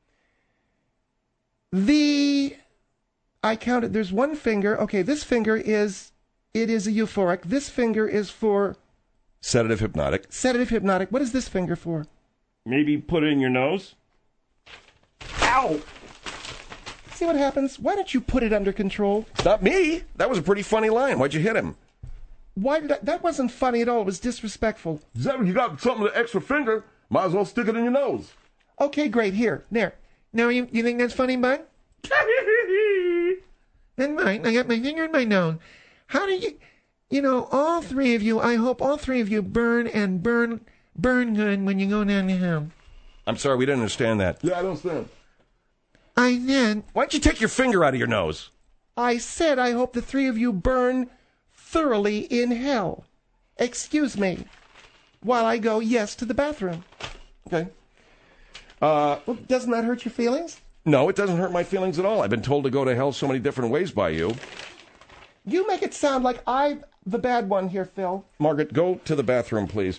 I counted, there's one finger. Okay, this finger is a euphoric. This finger is for... Sedative hypnotic. Sedative hypnotic. What is this finger for? Maybe put it in your nose. Ow! See what happens? Why don't you put it under control? Not me. That was a pretty funny line. Why'd you hit him? Why did that wasn't funny at all. It was disrespectful. You got something with an extra finger. Might as well stick it in your nose. Okay, great. Here. There. Now, you think that's funny, bud? and right. I got my finger in my nose. How do you, all three of you, I hope all three of you burn good when you go down the hill. I'm sorry, we didn't understand that. Yeah, I don't understand. I said... Why don't you take your finger out of your nose? I said I hope the three of you burn thoroughly in hell. Excuse me, while I go, yes, to the bathroom. Okay. Well, doesn't that hurt your feelings? No, it doesn't hurt my feelings at all. I've been told to go to hell so many different ways by you. You make it sound like I'm the bad one here, Phil. Margaret, go to the bathroom, please.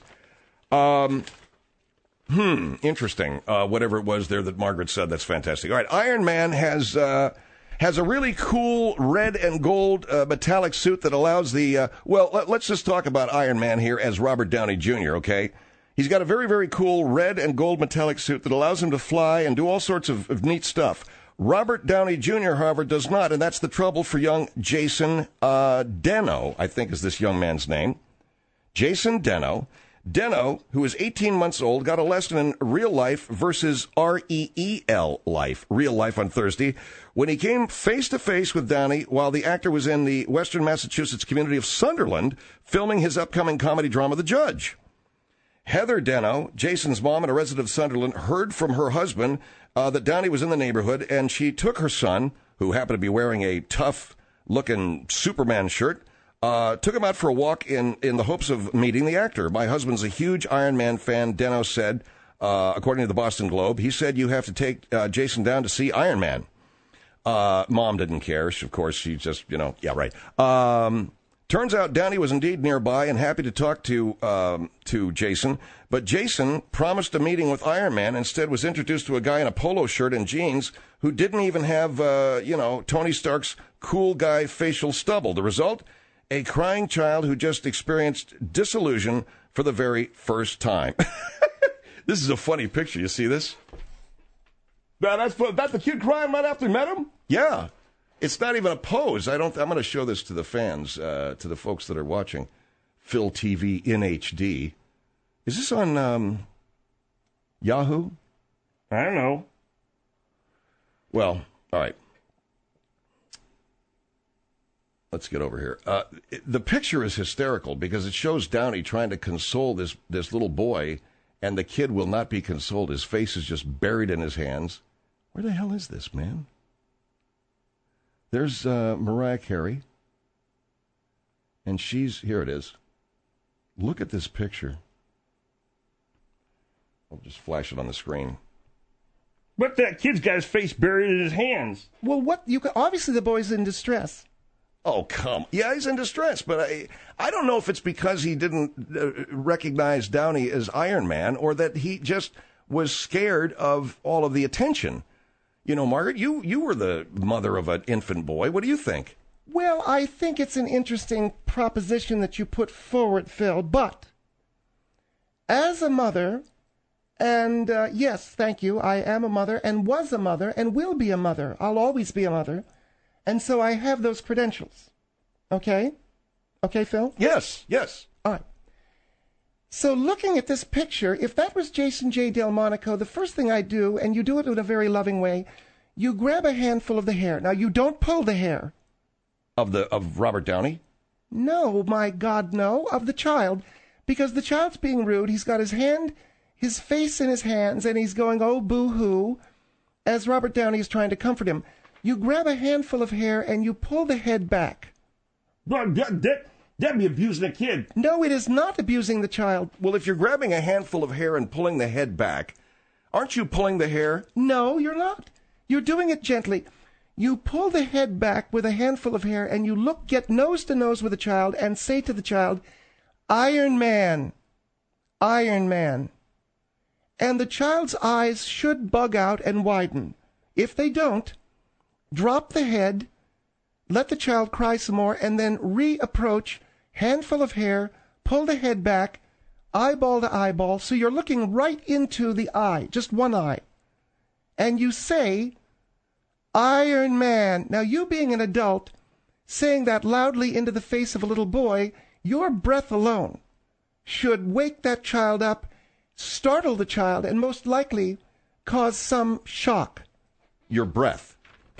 Interesting. Whatever it was there that Margaret said, that's fantastic. All right, Iron Man has a really cool red and gold metallic suit that allows the... let's just talk about Iron Man here as Robert Downey Jr., okay? He's got a very, very cool red and gold metallic suit that allows him to fly and do all sorts of neat stuff. Robert Downey Jr., however, does not, and that's the trouble for young Jason Deno, I think is this young man's name. Jason Deno. Deno, who is 18 months old, got a lesson in real life versus REEL life, real life on Thursday, when he came face-to-face with Downey while the actor was in the western Massachusetts community of Sunderland filming his upcoming comedy drama, The Judge. Heather Deno, Jason's mom and a resident of Sunderland, heard from her husband that Downey was in the neighborhood, and she took her son, who happened to be wearing a tough-looking Superman shirt, took him out for a walk in the hopes of meeting the actor. My husband's a huge Iron Man fan, Deno said, according to the Boston Globe. He said you have to take Jason down to see Iron Man. Mom didn't care. Of course, she just, yeah, right. Turns out Downey was indeed nearby and happy to talk to Jason, but Jason promised a meeting with Iron Man, instead was introduced to a guy in a polo shirt and jeans who didn't even have, Tony Stark's cool guy facial stubble. The result? A crying child who just experienced disillusion for the very first time. This is a funny picture. You see this? That's the kid crying right after he met him? Yeah. It's not even a pose. I'm going to show this to the fans, to the folks that are watching. Phil TV in HD. Is this on Yahoo? I don't know. Well, all right. Let's get over here. The picture is hysterical because it shows Downey trying to console this little boy, and the kid will not be consoled. His face is just buried in his hands. Where the hell is this, man? There's Mariah Carey, and here it is. Look at this picture. I'll just flash it on the screen. But that kid's got his face buried in his hands. Well, obviously the boy's in distress. Oh, come. Yeah, he's in distress, but I don't know if it's because he didn't recognize Downey as Iron Man or that he just was scared of all of the attention. Margaret, you were the mother of an infant boy. What do you think? Well, I think it's an interesting proposition that you put forward, Phil, but as a mother, and yes, thank you, I am a mother and was a mother and will be a mother. I'll always be a mother. And so I have those credentials. Okay? Okay, Phil? Yes. All right. So looking at this picture, if that was Jason J. Delmonico, the first thing I do, and you do it in a very loving way, you grab a handful of the hair. Now, you don't pull the hair. Of Robert Downey? No, my God, no. Of the child. Because the child's being rude. He's got his face in his hands, and he's going, oh, boo-hoo, as Robert Downey is trying to comfort him. You grab a handful of hair and you pull the head back. That'd be abusing a kid. No, it is not abusing the child. Well, if you're grabbing a handful of hair and pulling the head back, aren't you pulling the hair? No, you're not. You're doing it gently. You pull the head back with a handful of hair and you get nose to nose with the child and say to the child, Iron Man, Iron Man. And the child's eyes should bug out and widen. If they don't, drop the head, let the child cry some more, and then reapproach, handful of hair, pull the head back, eyeball to eyeball, so you're looking right into the eye, just one eye. And you say, Iron Man. Now, you being an adult, saying that loudly into the face of a little boy, your breath alone should wake that child up, startle the child, and most likely cause some shock. Your breath.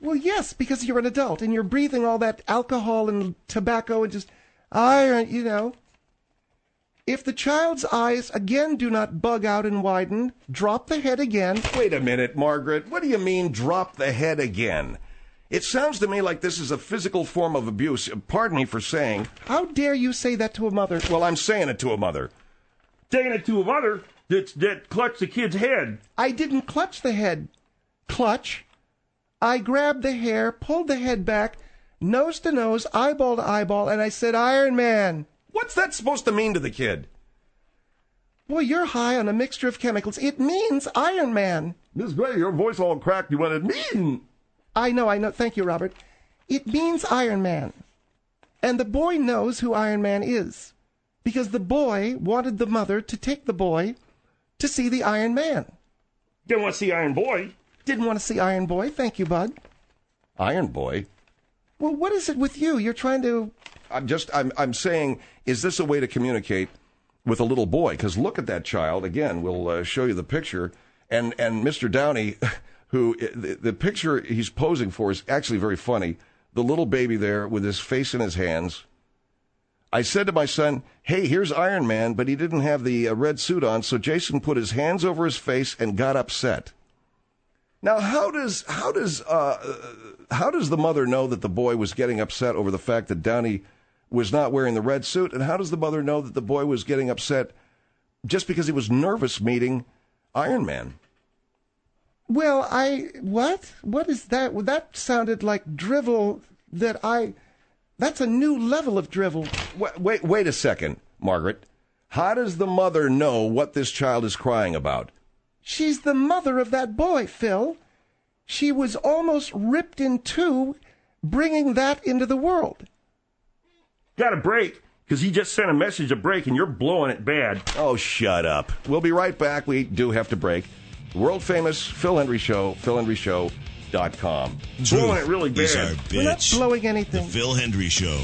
Well, yes, because you're an adult and you're breathing all that alcohol and tobacco and just iron, you know. If the child's eyes again do not bug out and widen, drop the head again. Wait a minute, Margaret. What do you mean, drop the head again? It sounds to me like this is a physical form of abuse. Pardon me for saying. How dare you say that to a mother? Well, I'm saying it to a mother. Saying it to a mother that clutched the kid's head. I didn't clutch the head. Clutch. I grabbed the hair, pulled the head back, nose to nose, eyeball to eyeball, and I said, Iron Man. What's that supposed to mean to the kid? Boy, you're high on a mixture of chemicals. It means Iron Man. Miss Gray, your voice all cracked. You went, it mean. I know. Thank you, Robert. It means Iron Man. And the boy knows who Iron Man is. Because the boy wanted the mother to take the boy to see the Iron Man. Didn't want to see Iron Boy. Didn't want to see Iron Boy. Thank you, Bud. Iron Boy? Well, what is it with you? You're trying to... I'm saying, is this a way to communicate with a little boy? Because look at that child. Again, we'll show you the picture. And Mr. Downey... who the picture he's posing for is actually very funny. The little baby there with his face in his hands. I said to my son, hey, here's Iron Man, but he didn't have the red suit on, so Jason put his hands over his face and got upset. Now, how does the mother know that the boy was getting upset over the fact that Downey was not wearing the red suit? And how does the mother know that the boy was getting upset just because he was nervous meeting Iron Man? Well, what? What is that? Well, that sounded like drivel that's a new level of drivel. Wait a second, Margaret. How does the mother know what this child is crying about? She's the mother of that boy, Phil. She was almost ripped in two bringing that into the world. Got a break, because he just sent a message to break, and you're blowing it bad. Oh, shut up. We'll be right back. We do have to break. World-famous Phil Hendry Show, philhendryshow.com. Blowing it really bad. Is our bitch. We're not blowing anything. The Phil Hendry Show.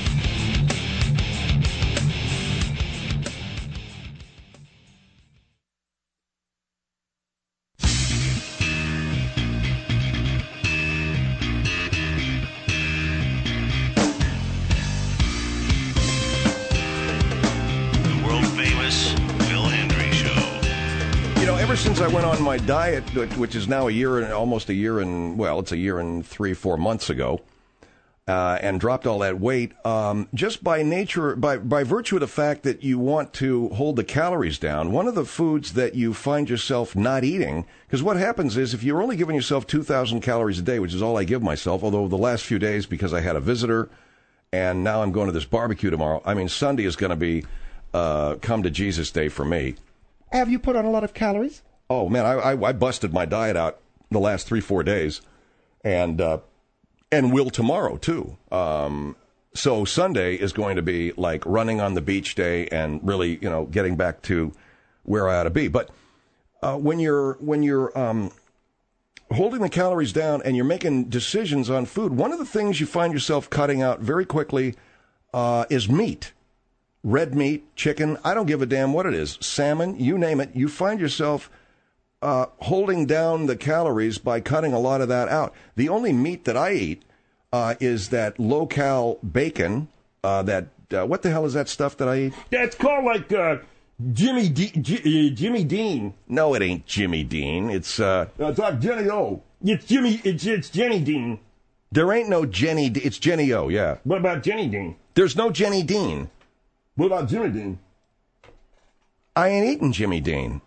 Ever since I went on my diet, which is now almost a year and 3-4 months ago, and dropped all that weight, just by nature, by virtue of the fact that you want to hold the calories down, one of the foods that you find yourself not eating, because what happens is if you're only giving yourself 2,000 calories a day, which is all I give myself, although the last few days, because I had a visitor, and now I'm going to this barbecue tomorrow, Sunday is going to be come to Jesus Day for me. Have you put on a lot of calories? Oh, man, I busted my diet out the last 3-4 days, and will tomorrow, too. So Sunday is going to be like running on the beach day and really, getting back to where I ought to be. But when you're holding the calories down and you're making decisions on food, one of the things you find yourself cutting out very quickly is meat. Red meat, chicken, I don't give a damn what it is. Salmon, you name it. You find yourself holding down the calories by cutting a lot of that out. The only meat that I eat is that low-cal bacon. What the hell is that stuff that I eat? That's called like Jimmy Dean. No, it ain't Jimmy Dean. It's like Jenny O. It's Jenny Dean. There ain't no Jenny. It's Jenny O. Yeah. What about Jenny Dean? There's no Jenny Dean. What about Jimmy Dean? I ain't eating Jimmy Dean.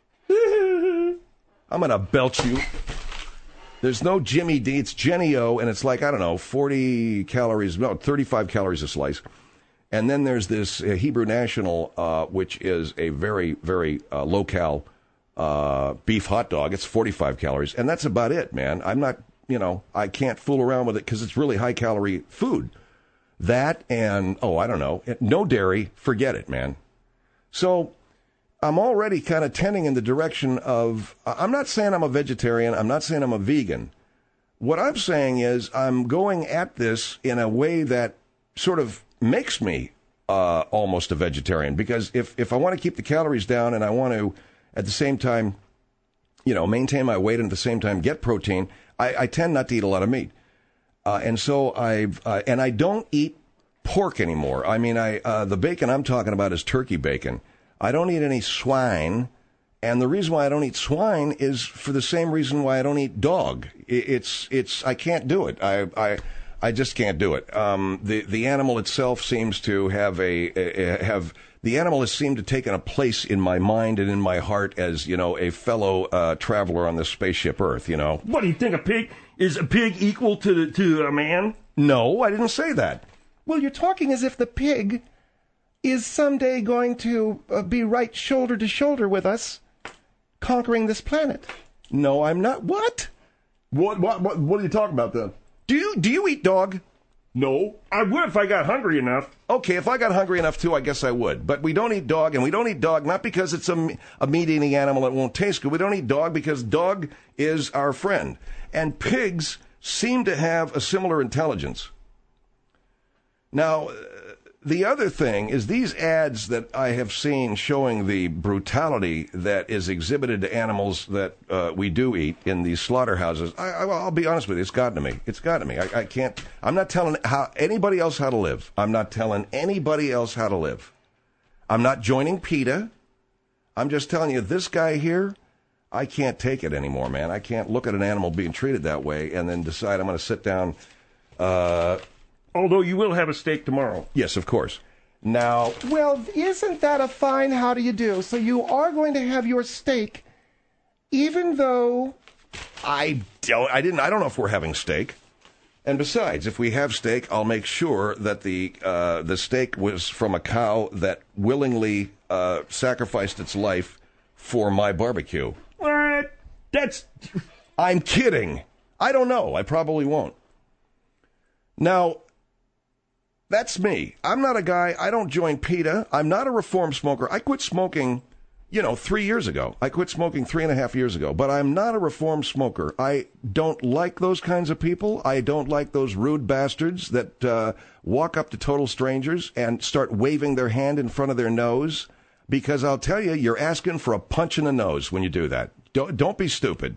I'm going to belch you. There's no Jimmy Dean. It's Jenny O, and it's like, 40 calories, no, 35 calories a slice. And then there's this Hebrew National, which is a very, very low-cal beef hot dog. It's 45 calories, and that's about it, man. I'm not, I can't fool around with it because it's really high-calorie food. That and, no dairy, forget it, man. So I'm already kind of tending in the direction of, I'm not saying I'm a vegetarian, I'm not saying I'm a vegan. What I'm saying is I'm going at this in a way that sort of makes me almost a vegetarian, because if I want to keep the calories down and I want to, at the same time, maintain my weight and at the same time get protein, I tend not to eat a lot of meat. And so I don't eat pork anymore. I mean, the bacon I'm talking about is turkey bacon. I don't eat any swine. And the reason why I don't eat swine is for the same reason why I don't eat dog. I can't do it. I just can't do it. The animal itself seems to have the animal has seemed to taken a place in my mind and in my heart as, a fellow traveler on this spaceship Earth, What do you think, is a pig equal to a man? No, I didn't say that. Well, you're talking as if the pig is someday going to be right shoulder to shoulder with us, conquering this planet. No, I'm not. What? What are you talking about then? Do you eat dog? No. I would if I got hungry enough. Okay, if I got hungry enough too, I guess I would. But we don't eat dog, and we don't eat dog not because it's a meat-eating animal that won't taste good. We don't eat dog because dog is our friend. And pigs seem to have a similar intelligence. Now, the other thing is these ads that I have seen showing the brutality that is exhibited to animals that we do eat in these slaughterhouses. I'll be honest with you, it's gotten to me. It's gotten to me. I can't. I'm not telling anybody else how to live. I'm not telling anybody else how to live. I'm not joining PETA. I'm just telling you, this guy here, I can't take it anymore, man. I can't look at an animal being treated that way and then decide I'm going to sit down. Although you will have a steak tomorrow. Yes, of course. Now, well, isn't that a fine how do you do? So you are going to have your steak, even though I don't know if we're having steak. And besides, if we have steak, I'll make sure that the steak was from a cow that willingly sacrificed its life for my barbecue. What? I'm kidding. I don't know. I probably won't. Now, that's me. I'm not a guy, I don't join PETA. I'm not a reform smoker. I quit smoking, 3 years ago. I quit smoking 3.5 years ago. But I'm not a reform smoker. I don't like those kinds of people. I don't like those rude bastards that walk up to total strangers and start waving their hand in front of their nose. Because I'll tell you, you're asking for a punch in the nose when you do that. Don't be stupid.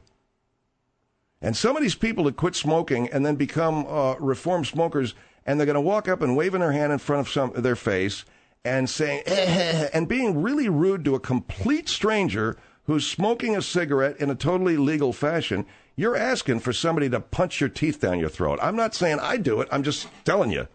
And some of these people that quit smoking and then become reform smokers, and they're going to walk up and waving their hand in front of their face and saying, and being really rude to a complete stranger who's smoking a cigarette in a totally legal fashion. You're asking for somebody to punch your teeth down your throat. I'm not saying I do it. I'm just telling you.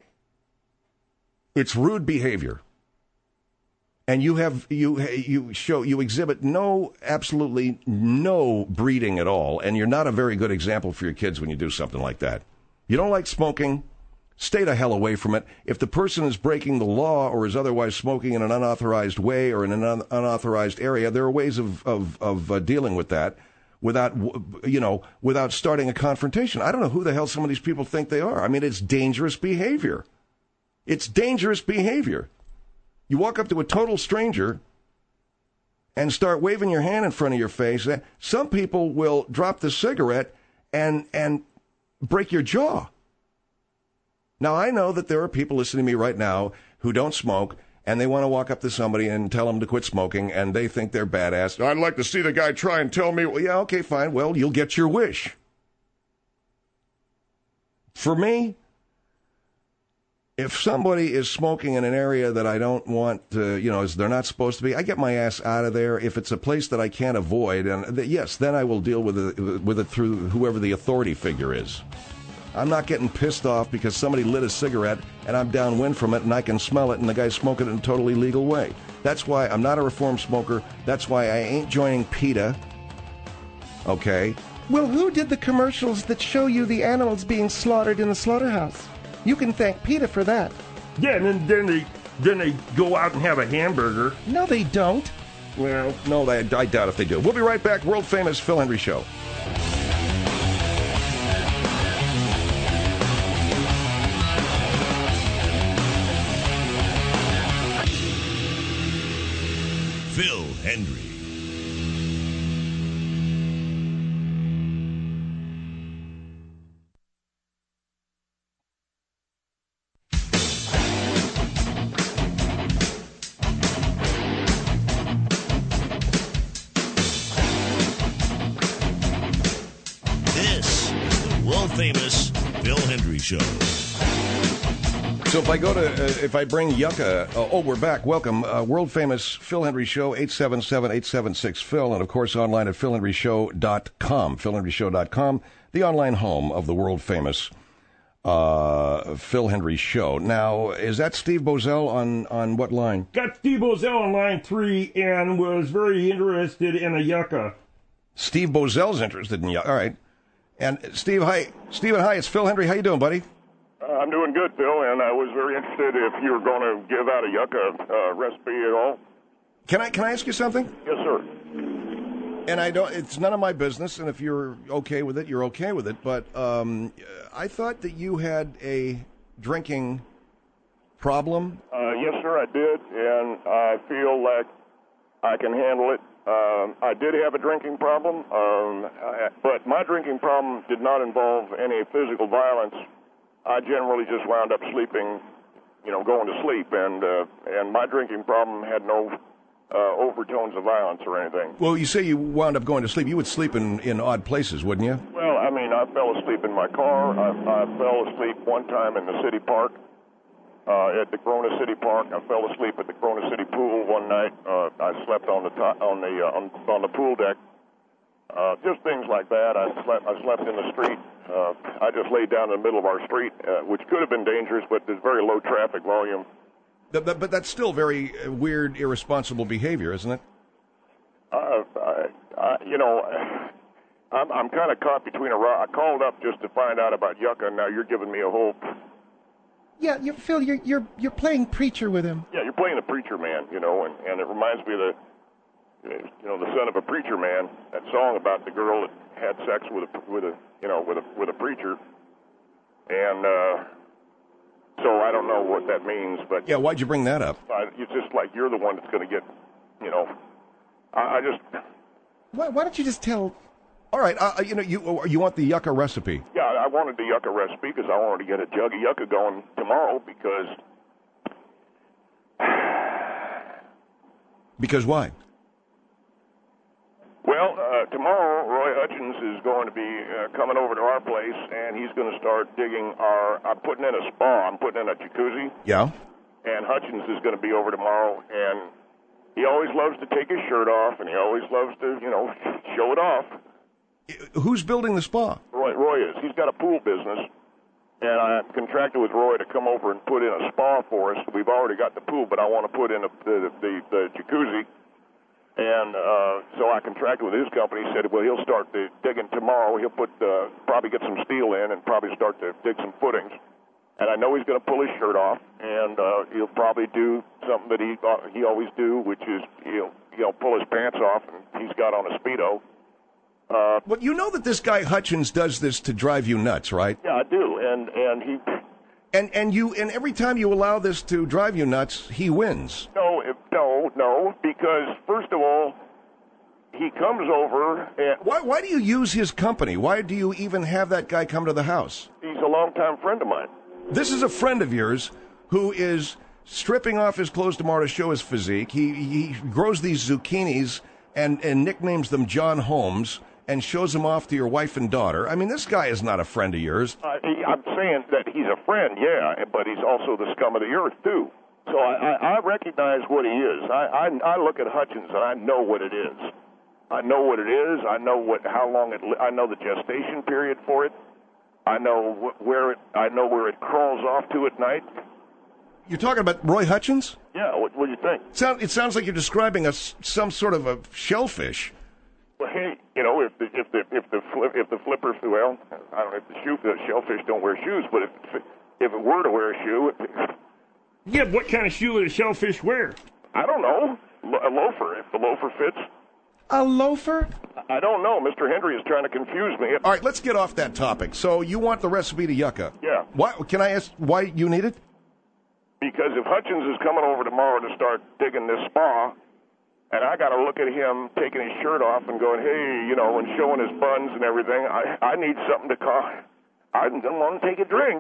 It's rude behavior. And you exhibit absolutely no breeding at all, and you're not a very good example for your kids when you do something like that. You don't like smoking? Stay the hell away from it. If the person is breaking the law or is otherwise smoking in an unauthorized way or in an unauthorized area, there are ways of dealing with that without starting a confrontation. I don't know who the hell some of these people think they are. I mean, it's dangerous behavior. It's dangerous behavior. You walk up to a total stranger and start waving your hand in front of your face. Some people will drop the cigarette and break your jaw. Now, I know that there are people listening to me right now who don't smoke, and they want to walk up to somebody and tell them to quit smoking, and they think they're badass. I'd like to see the guy try and tell me, well, yeah, okay, fine. Well, you'll get your wish. For me, if somebody is smoking in an area that I don't want to, they're not supposed to be, I get my ass out of there. If it's a place that I can't avoid, and yes, then I will deal with it through whoever the authority figure is. I'm not getting pissed off because somebody lit a cigarette and I'm downwind from it and I can smell it and the guy's smoking it in a totally legal way. That's why I'm not a reform smoker. That's why I ain't joining PETA. Okay? Well, who did the commercials that show you the animals being slaughtered in the slaughterhouse? You can thank PETA for that. Yeah, and then they go out and have a hamburger. No, they don't. Well, no, I doubt if they do. We'll be right back. World famous Phil Hendrie Show. Phil Hendrie. This world-famous Phil Hendry Show. So if I bring Yucca, we're back. Welcome. World-famous Phil Hendry Show, 877-876-PHIL, and, of course, online at philhendryshow.com. philhendryshow.com, the online home of the world-famous Phil Hendry Show. Now, is that Steve Bozell on what line? Got Steve Bozell on line 3 and was very interested in a yucca. Steve Bozell's interested in yucca. All right. And Steve, hi. Steven, hi. It's Phil Hendry. How you doing, buddy? I'm doing good, Bill, and I was very interested if you were going to give out a yucca recipe at all. Can I ask you something? Yes, sir. And it's none of my business, and if you're okay with it, you're okay with it, but I thought that you had a drinking problem. Yes, sir, I did, and I feel like I can handle it. I did have a drinking problem, but my drinking problem did not involve any physical violence. I generally just wound up sleeping, going to sleep, and my drinking problem had no overtones of violence or anything. Well, you say you wound up going to sleep. You would sleep in odd places, wouldn't you? Well, I mean, I fell asleep in my car. I fell asleep one time in the city park, at the Corona City Park. I fell asleep at the Corona City Pool one night. I slept on the pool deck. Just things like that. I slept in the street. I just laid down in the middle of our street, which could have been dangerous, but there's very low traffic volume. But that's still very weird, irresponsible behavior, isn't it? I'm kind of caught between a rock. I called up just to find out about Yucca, and now you're giving me a whole... Yeah, Phil, you're playing preacher with him. Yeah, you're playing the preacher man, and it reminds me of the son of a preacher man, that song about the girl that had sex with a preacher, and so I don't know what that means, but yeah, why'd you bring that up? It's just like you're the one that's going to get, I just. Why don't you just tell? All right, you want the yucca recipe? Yeah, I wanted the yucca recipe because I wanted to get a jug of yucca going tomorrow because. Because why? Well, tomorrow Roy Hutchins is going to be coming over to our place, and he's going to start digging I'm putting in a spa. I'm putting in a jacuzzi. Yeah. And Hutchins is going to be over tomorrow, and he always loves to take his shirt off, and he always loves to, show it off. Who's building the spa? Roy is. He's got a pool business, and I contracted with Roy to come over and put in a spa for us. We've already got the pool, but I want to put in the jacuzzi. And so I contracted with his company. He said, well, he'll start digging tomorrow. He'll probably get some steel in and probably start to dig some footings. And I know he's going to pull his shirt off, and he'll probably do something that he always do, which is he'll pull his pants off, and he's got on a Speedo. Well, you know that this guy Hutchins does this to drive you nuts, right? Yeah, I do, and he. And every time you allow this to drive you nuts, he wins. No, because first of all, he comes over and... Why do you use his company? Why do you even have that guy come to the house? He's a longtime friend of mine. This is a friend of yours who is stripping off his clothes tomorrow to show his physique. He grows these zucchinis and nicknames them John Holmes and shows them off to your wife and daughter. I mean, this guy is not a friend of yours. I'm saying that he's a friend, yeah, but he's also the scum of the earth, too. So I recognize what he is. I look at Hutchins and I know what it is. I know what it is. I know I know the gestation period for it. I know where it crawls off to at night. You're talking about Roy Hutchins? Yeah. What do you think? It sounds like you're describing some sort of a shellfish. Well, hey, if the flipper, well, I don't know if the shellfish don't wear shoes, but if it were to wear a shoe. Yeah, what kind of shoe would a shellfish wear? I don't know. A loafer, if the loafer fits. A loafer? I don't know. Mr. Hendry is trying to confuse me. All right, let's get off that topic. So you want the recipe to yucca? Yeah. Can I ask why you need it? Because if Hutchins is coming over tomorrow to start digging this spa, and I got to look at him taking his shirt off and going, hey, and showing his buns and everything, I need something to call. I don't want to take a drink.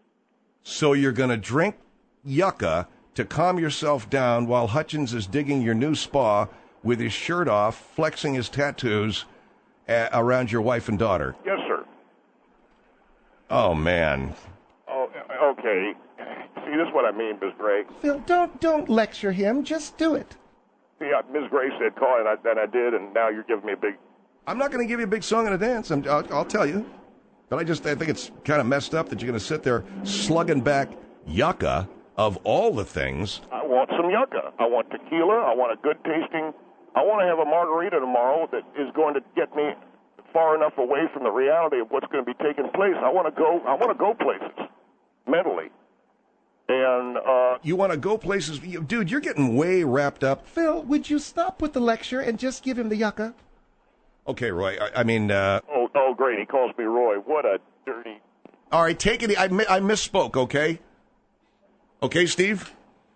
So you're going to drink yucca to calm yourself down while Hutchins is digging your new spa with his shirt off, flexing his tattoos around your wife and daughter. Yes, sir. Oh, man. Oh, okay. See, this is what I mean, Miss Gray. Phil, don't lecture him. Just do it. See, Miss Gray said call, and I did, and now you're giving me a big... I'm not going to give you a big song and a dance. I'll tell you. But I think it's kind of messed up that you're going to sit there slugging back yucca of all the things. I want some yucca. I want tequila. I want a good tasting... I want to have a margarita tomorrow that is going to get me far enough away from the reality of what's going to be taking place. I want to go places mentally. And you want to go places, dude? You're getting way wrapped up. Phil, would you stop with the lecture and just give him the yucca? Okay, Roy. I mean. Oh, great. He calls me Roy. What a dirty. All right, take it. I misspoke. Okay. Okay, Steve.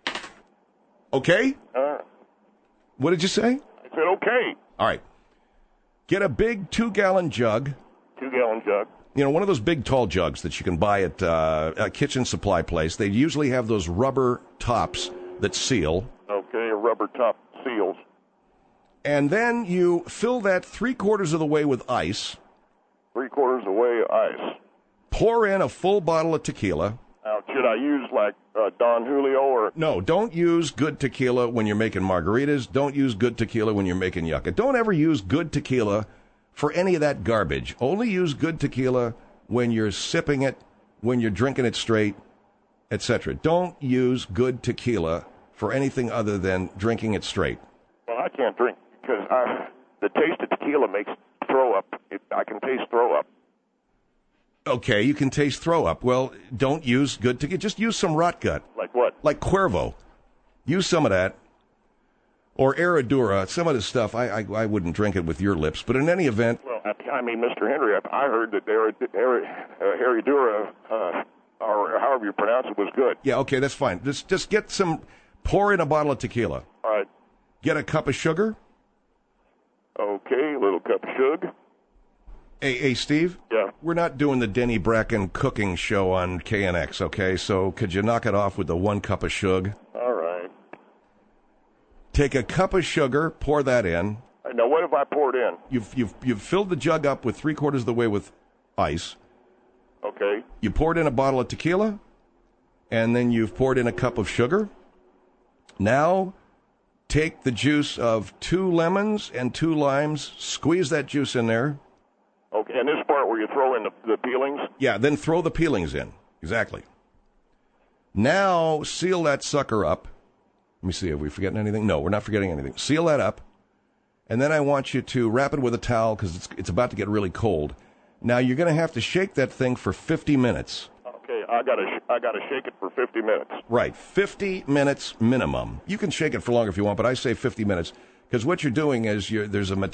Okay. What did you say? I said okay. All right. Get a big 2-gallon jug. 2-gallon jug. You know, one of those big, tall jugs that you can buy at a kitchen supply place. They usually have those rubber tops that seal. Okay, a rubber top seals. And then you fill that 3/4 of the way with ice. 3/4 of the way ice. Pour in a full bottle of tequila. Now, should I use like Don Julio or... No, don't use good tequila when you're making margaritas. Don't use good tequila when you're making yucca. Don't ever use good tequila for any of that garbage. Only use good tequila when you're sipping it, when you're drinking it straight, etc. Don't use good tequila for anything other than drinking it straight. Well, I can't drink because the taste of tequila makes throw up. I can taste throw up. Okay, you can taste throw up. Well, don't use good tequila. Just use some rot gut. Like what? Like Cuervo. Use some of that. Or Herradura. Some of this stuff, I wouldn't drink it with your lips. But in any event... Well, I mean, Mr. Henry, I heard that Herradura, or however you pronounce it, was good. Yeah, okay, that's fine. Just get some... Pour in a bottle of tequila. All right. Get a cup of sugar. Okay, a little cup of sugar. Hey, Steve? Yeah? We're not doing the Denny Bracken cooking show on KNX, okay? So could you knock it off with the 1 cup of sugar? All right. Take a cup of sugar, pour that in. Now, what have I poured in? You've filled the jug up with 3/4 of the way with ice. Okay. You poured in a bottle of tequila, and then you've poured in a cup of sugar. Now, take the juice of 2 lemons and 2 limes, squeeze that juice in there. Okay, and this part where you throw in the peelings? Yeah, then throw the peelings in. Exactly. Now, seal that sucker up. Let me see, are we forgetting anything? No, we're not forgetting anything. Seal that up, and then I want you to wrap it with a towel because it's about to get really cold. Now, you're going to have to shake that thing for 50 minutes. Okay, I gotta shake it for 50 minutes. Right, 50 minutes minimum. You can shake it for longer if you want, but I say 50 minutes. Because what you're doing is there's a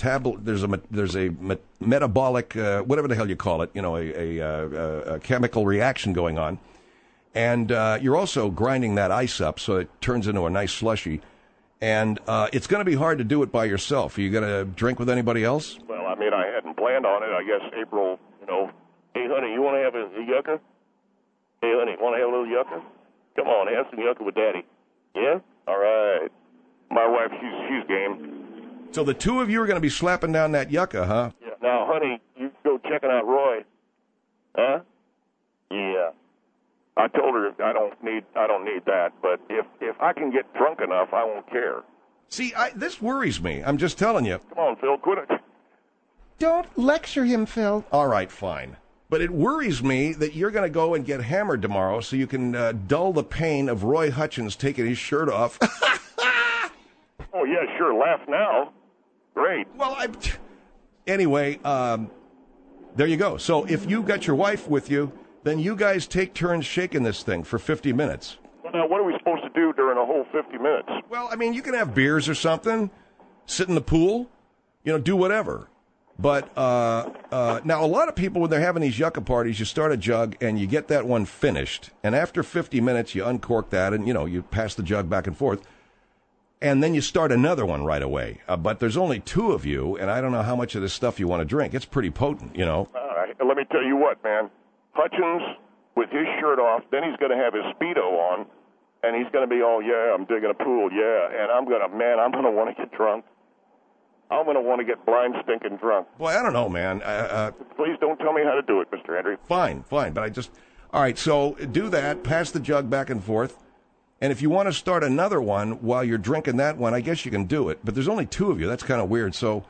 metabolic, whatever the hell you call it, a chemical reaction going on. And you're also grinding that ice up so it turns into a nice slushy. And it's going to be hard to do it by yourself. Are you going to drink with anybody else? Well, I mean, I hadn't planned on it. I guess April, hey, honey, you want to have a yucca? Hey, honey, want to have a little yucca? Come on, have some yucca with Daddy. Yeah? All right. My wife, she's game. So the two of you are going to be slapping down that yucca, huh? Yeah. Now, honey, you go checking out Roy. Huh? Yeah. I told her I don't need that, but if I can get drunk enough, I won't care. See, this worries me. I'm just telling you. Come on, Phil, quit it. Don't lecture him, Phil. All right, fine. But it worries me that you're going to go and get hammered tomorrow so you can dull the pain of Roy Hutchins taking his shirt off. Oh, yeah, sure. Laugh now. Great. Well, anyway, there you go. So if you got your wife with you, then you guys take turns shaking this thing for 50 minutes. Well, now, what are we supposed to do during a whole 50 minutes? Well, I mean, you can have beers or something, sit in the pool, do whatever. But now, a lot of people, when they're having these yucca parties, you start a jug and you get that one finished. And after 50 minutes, you uncork that and, you pass the jug back and forth. And then you start another one right away. But there's only 2 of you, and I don't know how much of this stuff you want to drink. It's pretty potent, All right. Let me tell you what, man. Hutchins, with his shirt off, then he's going to have his Speedo on, and he's going to be all, yeah, I'm digging a pool, yeah. And I'm going to want to get drunk. I'm going to want to get blind, stinking drunk. Boy, I don't know, man. Please don't tell me how to do it, Mr. Henry. Fine, but all right, so do that, pass the jug back and forth, and if you want to start another one while you're drinking that one, I guess you can do it, but there's only 2 of you. That's kind of weird, so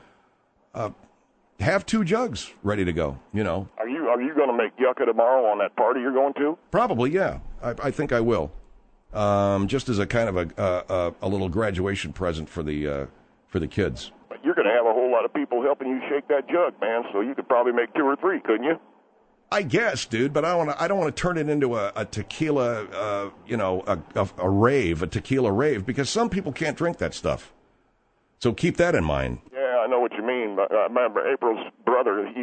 have 2 jugs ready to go, you know. Are you going to make yucca tomorrow on that party you're going to? Probably, yeah. I think I will, just as a kind of a little graduation present for the kids. But you're going to have a whole lot of people helping you shake that jug, man, so you could probably make 2 or 3, couldn't you? I guess, dude, but I don't want to turn it into a tequila, a rave, a tequila rave, because some people can't drink that stuff. So keep that in mind. Yeah, I know what you mean. I remember April's brother. He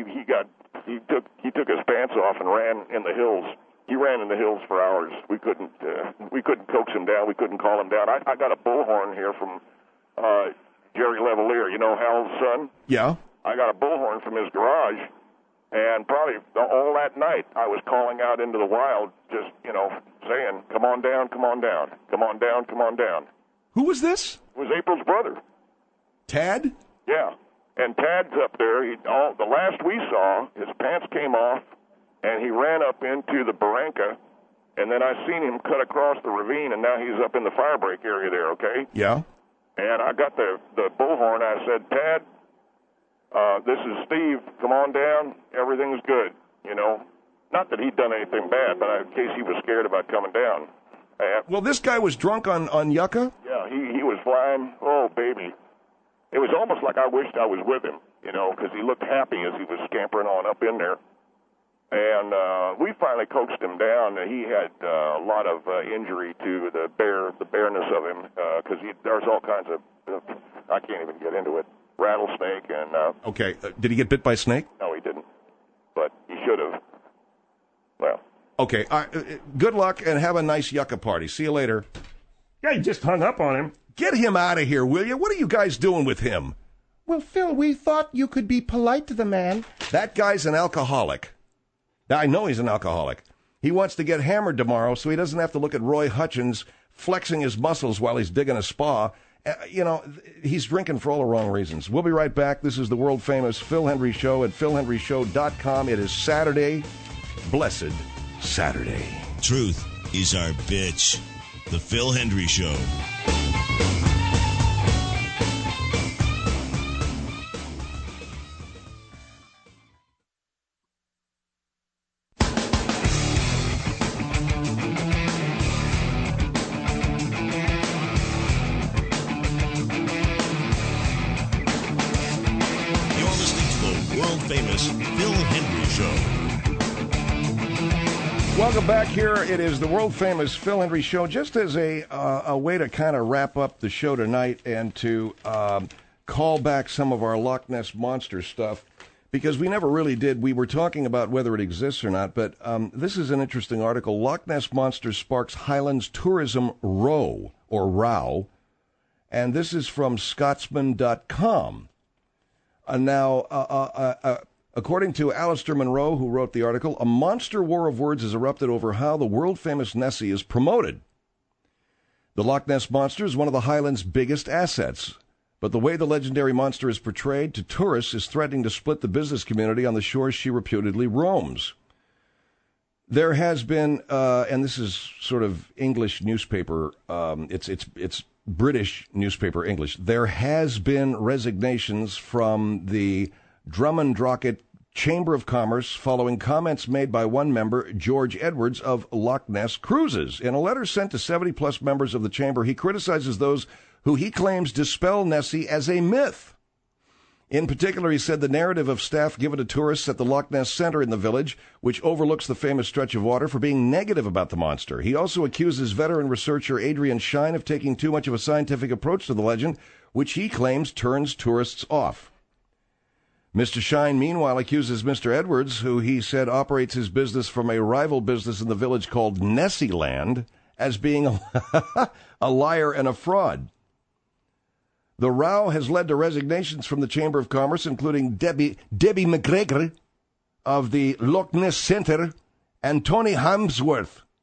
took his pants off and ran in the hills. He ran in the hills for hours. We couldn't coax him down. We couldn't call him down. I got a bullhorn here from Jerry Levalier. You know Hal's son? Yeah. I got a bullhorn from his garage. And probably all that night, I was calling out into the wild, just, saying, come on down, come on down, come on down, come on down. Who was this? It was April's brother. Tad? Yeah. And Tad's up there. The last we saw, his pants came off, and he ran up into the barranca, and then I seen him cut across the ravine, and now he's up in the firebreak area there, okay? Yeah. And I got the bullhorn. I said, Tad, this is Steve. Come on down. Everything's good. Not that he'd done anything bad, but in case he was scared about coming down. Well, this guy was drunk on yucca? Yeah, he was flying. Oh, baby. It was almost like I wished I was with him, because he looked happy as he was scampering on up in there. And we finally coaxed him down. He had a lot of injury to the bareness of him, because there's all kinds of, I can't even get into it. Rattlesnake and... Okay, did he get bit by a snake? No, he didn't, but he should have. Well... Okay, good luck and have a nice yucca party. See you later. Yeah, you just hung up on him. Get him out of here, will you? What are you guys doing with him? Well, Phil, we thought you could be polite to the man. That guy's an alcoholic. I know he's an alcoholic. He wants to get hammered tomorrow so he doesn't have to look at Roy Hutchins flexing his muscles while he's digging a spa. He's drinking for all the wrong reasons. We'll be right back. This is the world-famous Phil Hendrie Show at philhendrieshow.com. It is Saturday. Blessed Saturday. Truth is our bitch. The Phil Hendrie Show. Welcome back here. It is the world-famous Phil Hendrie Show. Just as a way to kind of wrap up the show tonight and to call back some of our Loch Ness Monster stuff, because we never really did. We were talking about whether it exists or not, but this is an interesting article. Loch Ness Monster sparks Highlands tourism row, and this is from Scotsman.com. According to Alistair Munro, who wrote the article, a monster war of words has erupted over how the world-famous Nessie is promoted. The Loch Ness Monster is one of the Highlands' biggest assets, but the way the legendary monster is portrayed to tourists is threatening to split the business community on the shores she reputedly roams. There has been, and this is sort of English newspaper, it's British newspaper English, there has been resignations from the Drumnadrochit Chamber of Commerce following comments made by one member, George Edwards of Loch Ness Cruises. In a letter sent to 70-plus members of the chamber, he criticizes those who he claims dispel Nessie as a myth. In particular, he said the narrative of staff given to tourists at the Loch Ness Centre in the village, which overlooks the famous stretch of water, for being negative about the monster. He also accuses veteran researcher Adrian Shine of taking too much of a scientific approach to the legend, which he claims turns tourists off. Mr. Shine, meanwhile, accuses Mr. Edwards, who he said operates his business from a rival business in the village called Nessieland, as being a liar and a fraud. The row has led to resignations from the Chamber of Commerce, including Debbie McGregor of the Loch Ness Centre and Tony Hamsworth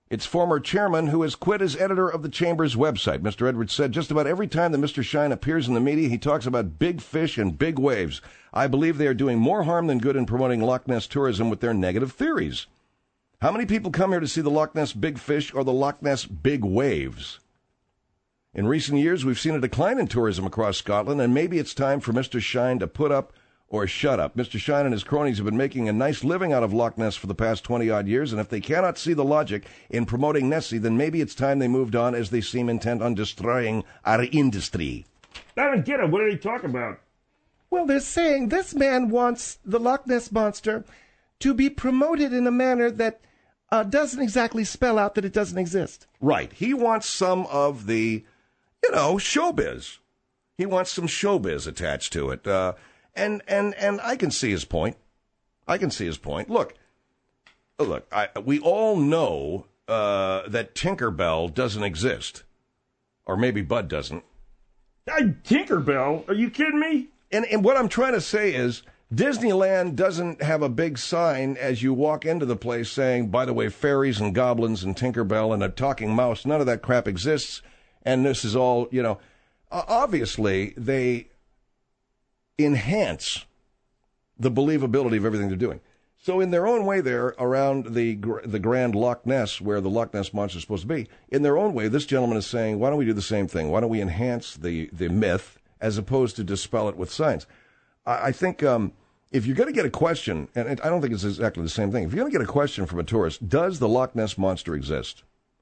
its former chairman, who has quit as editor of the Chamber's website. Mr. Edwards said, just about every time that Mr. Shine appears in the media, he talks about big fish and big waves. I believe they are doing more harm than good in promoting Loch Ness tourism with their negative theories. How many people come here to see the Loch Ness big fish or the Loch Ness big waves? In recent years, we've seen a decline in tourism across Scotland, and maybe it's time for Mr. Shine to put up or shut up. Mr. Shine and his cronies have been making a nice living out of Loch Ness for the past 20-odd years, and if they cannot see the logic in promoting Nessie, then maybe it's time they moved on, as they seem intent on destroying our industry. I don't get it. What are they talking about? Well, they're saying this man wants the Loch Ness Monster to be promoted in a manner that doesn't exactly spell out that it doesn't exist. Right. He wants some of the, showbiz. He wants some showbiz attached to it. And I can see his point. Look, we all know that Tinkerbell doesn't exist. Or maybe Bud doesn't. Tinkerbell? Are you kidding me? And what I'm trying to say is, Disneyland doesn't have a big sign as you walk into the place saying, by the way, fairies and goblins and Tinkerbell and a talking mouse, none of that crap exists. And this is all, obviously they enhance the believability of everything they're doing. So in their own way there, around the Grand Loch Ness, where the Loch Ness Monster is supposed to be, in their own way, this gentleman is saying, why don't we do the same thing? Why don't we enhance the myth as opposed to dispel it with science? I think if you're going to get a question, and I don't think it's exactly the same thing, if you're going to get a question from a tourist, does the Loch Ness Monster exist?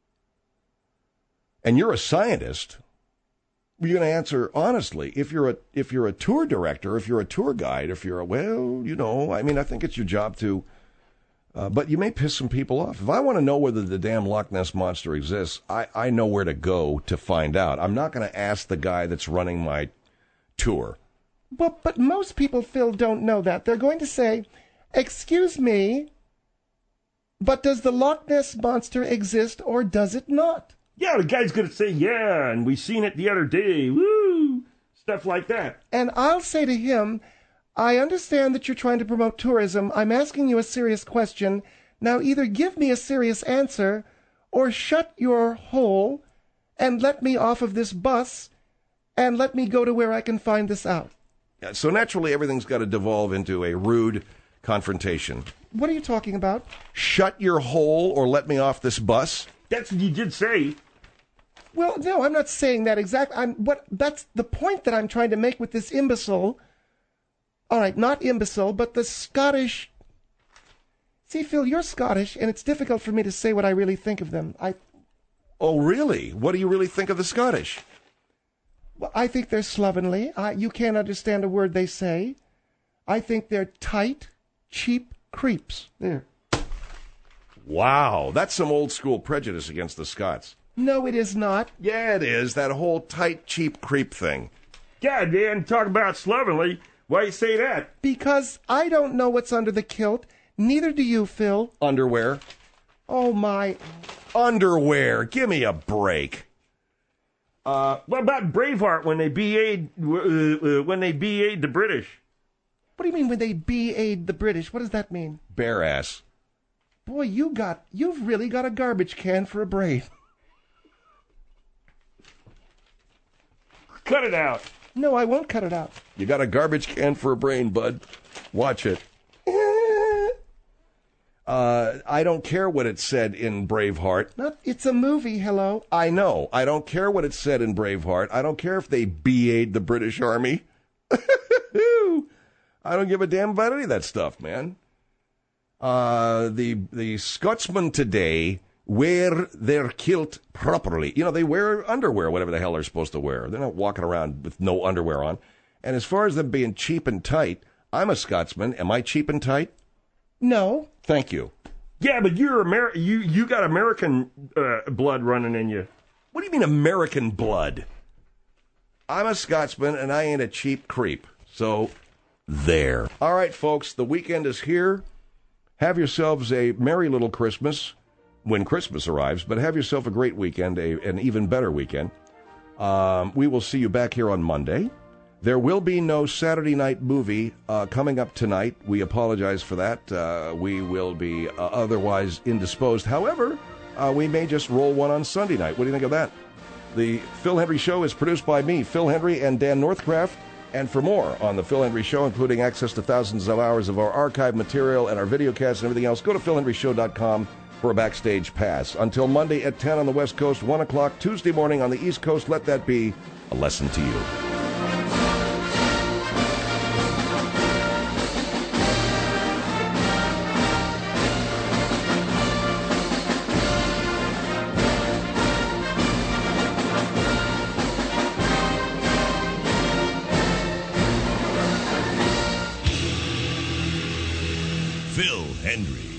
And you're a scientist, you're going to answer honestly. If you're a tour director, if you're a tour guide, I think it's your job to, but you may piss some people off. If I want to know whether the damn Loch Ness Monster exists, I know where to go to find out. I'm not going to ask the guy that's running my tour. Well, but most people, Phil, don't know that. They're going to say, excuse me, but does the Loch Ness Monster exist or does it not? Yeah, the guy's going to say, yeah, and we seen it the other day. Woo! Stuff like that. And I'll say to him, I understand that you're trying to promote tourism. I'm asking you a serious question. Now either give me a serious answer or shut your hole and let me off of this bus and let me go to where I can find this out. Yeah, so naturally, everything's got to devolve into a rude confrontation. What are you talking about? Shut your hole or let me off this bus? That's what you did say. Well, no, I'm not saying that exactly. That's the point that I'm trying to make with this imbecile. All right, not imbecile, but the Scottish. See, Phil, you're Scottish, and it's difficult for me to say what I really think of them. Oh, really? What do you really think of the Scottish? Well, I think they're slovenly. You can't understand a word they say. I think they're tight, cheap creeps. There. Wow, that's some old school prejudice against the Scots. No, it is not. Yeah, it is. That whole tight, cheap creep thing. God, Dan, talk about slovenly. Why you say that? Because I don't know what's under the kilt. Neither do you, Phil. Underwear. Oh, my. Underwear. Give me a break. What about Braveheart when they BA'd the British? What do you mean when they BA'd the British? What does that mean? Bare ass. Boy, you've really got a garbage can for a brain. Cut it out. No, I won't cut it out. You got a garbage can for a brain, bud. Watch it. I don't care what it said in Braveheart. It's a movie, hello. I know. I don't care what it said in Braveheart. I don't care if they BA'd the British Army. I don't give a damn about any of that stuff, man. The Scotsmen today wear their kilt properly. You know, they wear underwear, whatever the hell they're supposed to wear. They're not walking around with no underwear on. And as far as them being cheap and tight, I'm a Scotsman. Am I cheap and tight? No. Thank you. Yeah, but you're you got American blood running in you. What do you mean American blood? I'm a Scotsman, and I ain't a cheap creep. So, there. All right, folks, the weekend is here. Have yourselves a merry little Christmas when Christmas arrives, but have yourself a great weekend, an even better weekend. We will see you back here on Monday. There will be no Saturday night movie coming up tonight. We apologize for that. We will be otherwise indisposed. However, we may just roll one on Sunday night. What do you think of that? The Phil Hendry Show is produced by me, Phil Hendry, and Dan Northcraft. And for more on the Phil Hendry Show, including access to thousands of hours of our archive material and our videocasts and everything else, go to philhendryshow.com for a backstage pass. Until Monday at 10 on the West Coast, 1 o'clock Tuesday morning on the East Coast, let that be a lesson to you. Phil Hendry.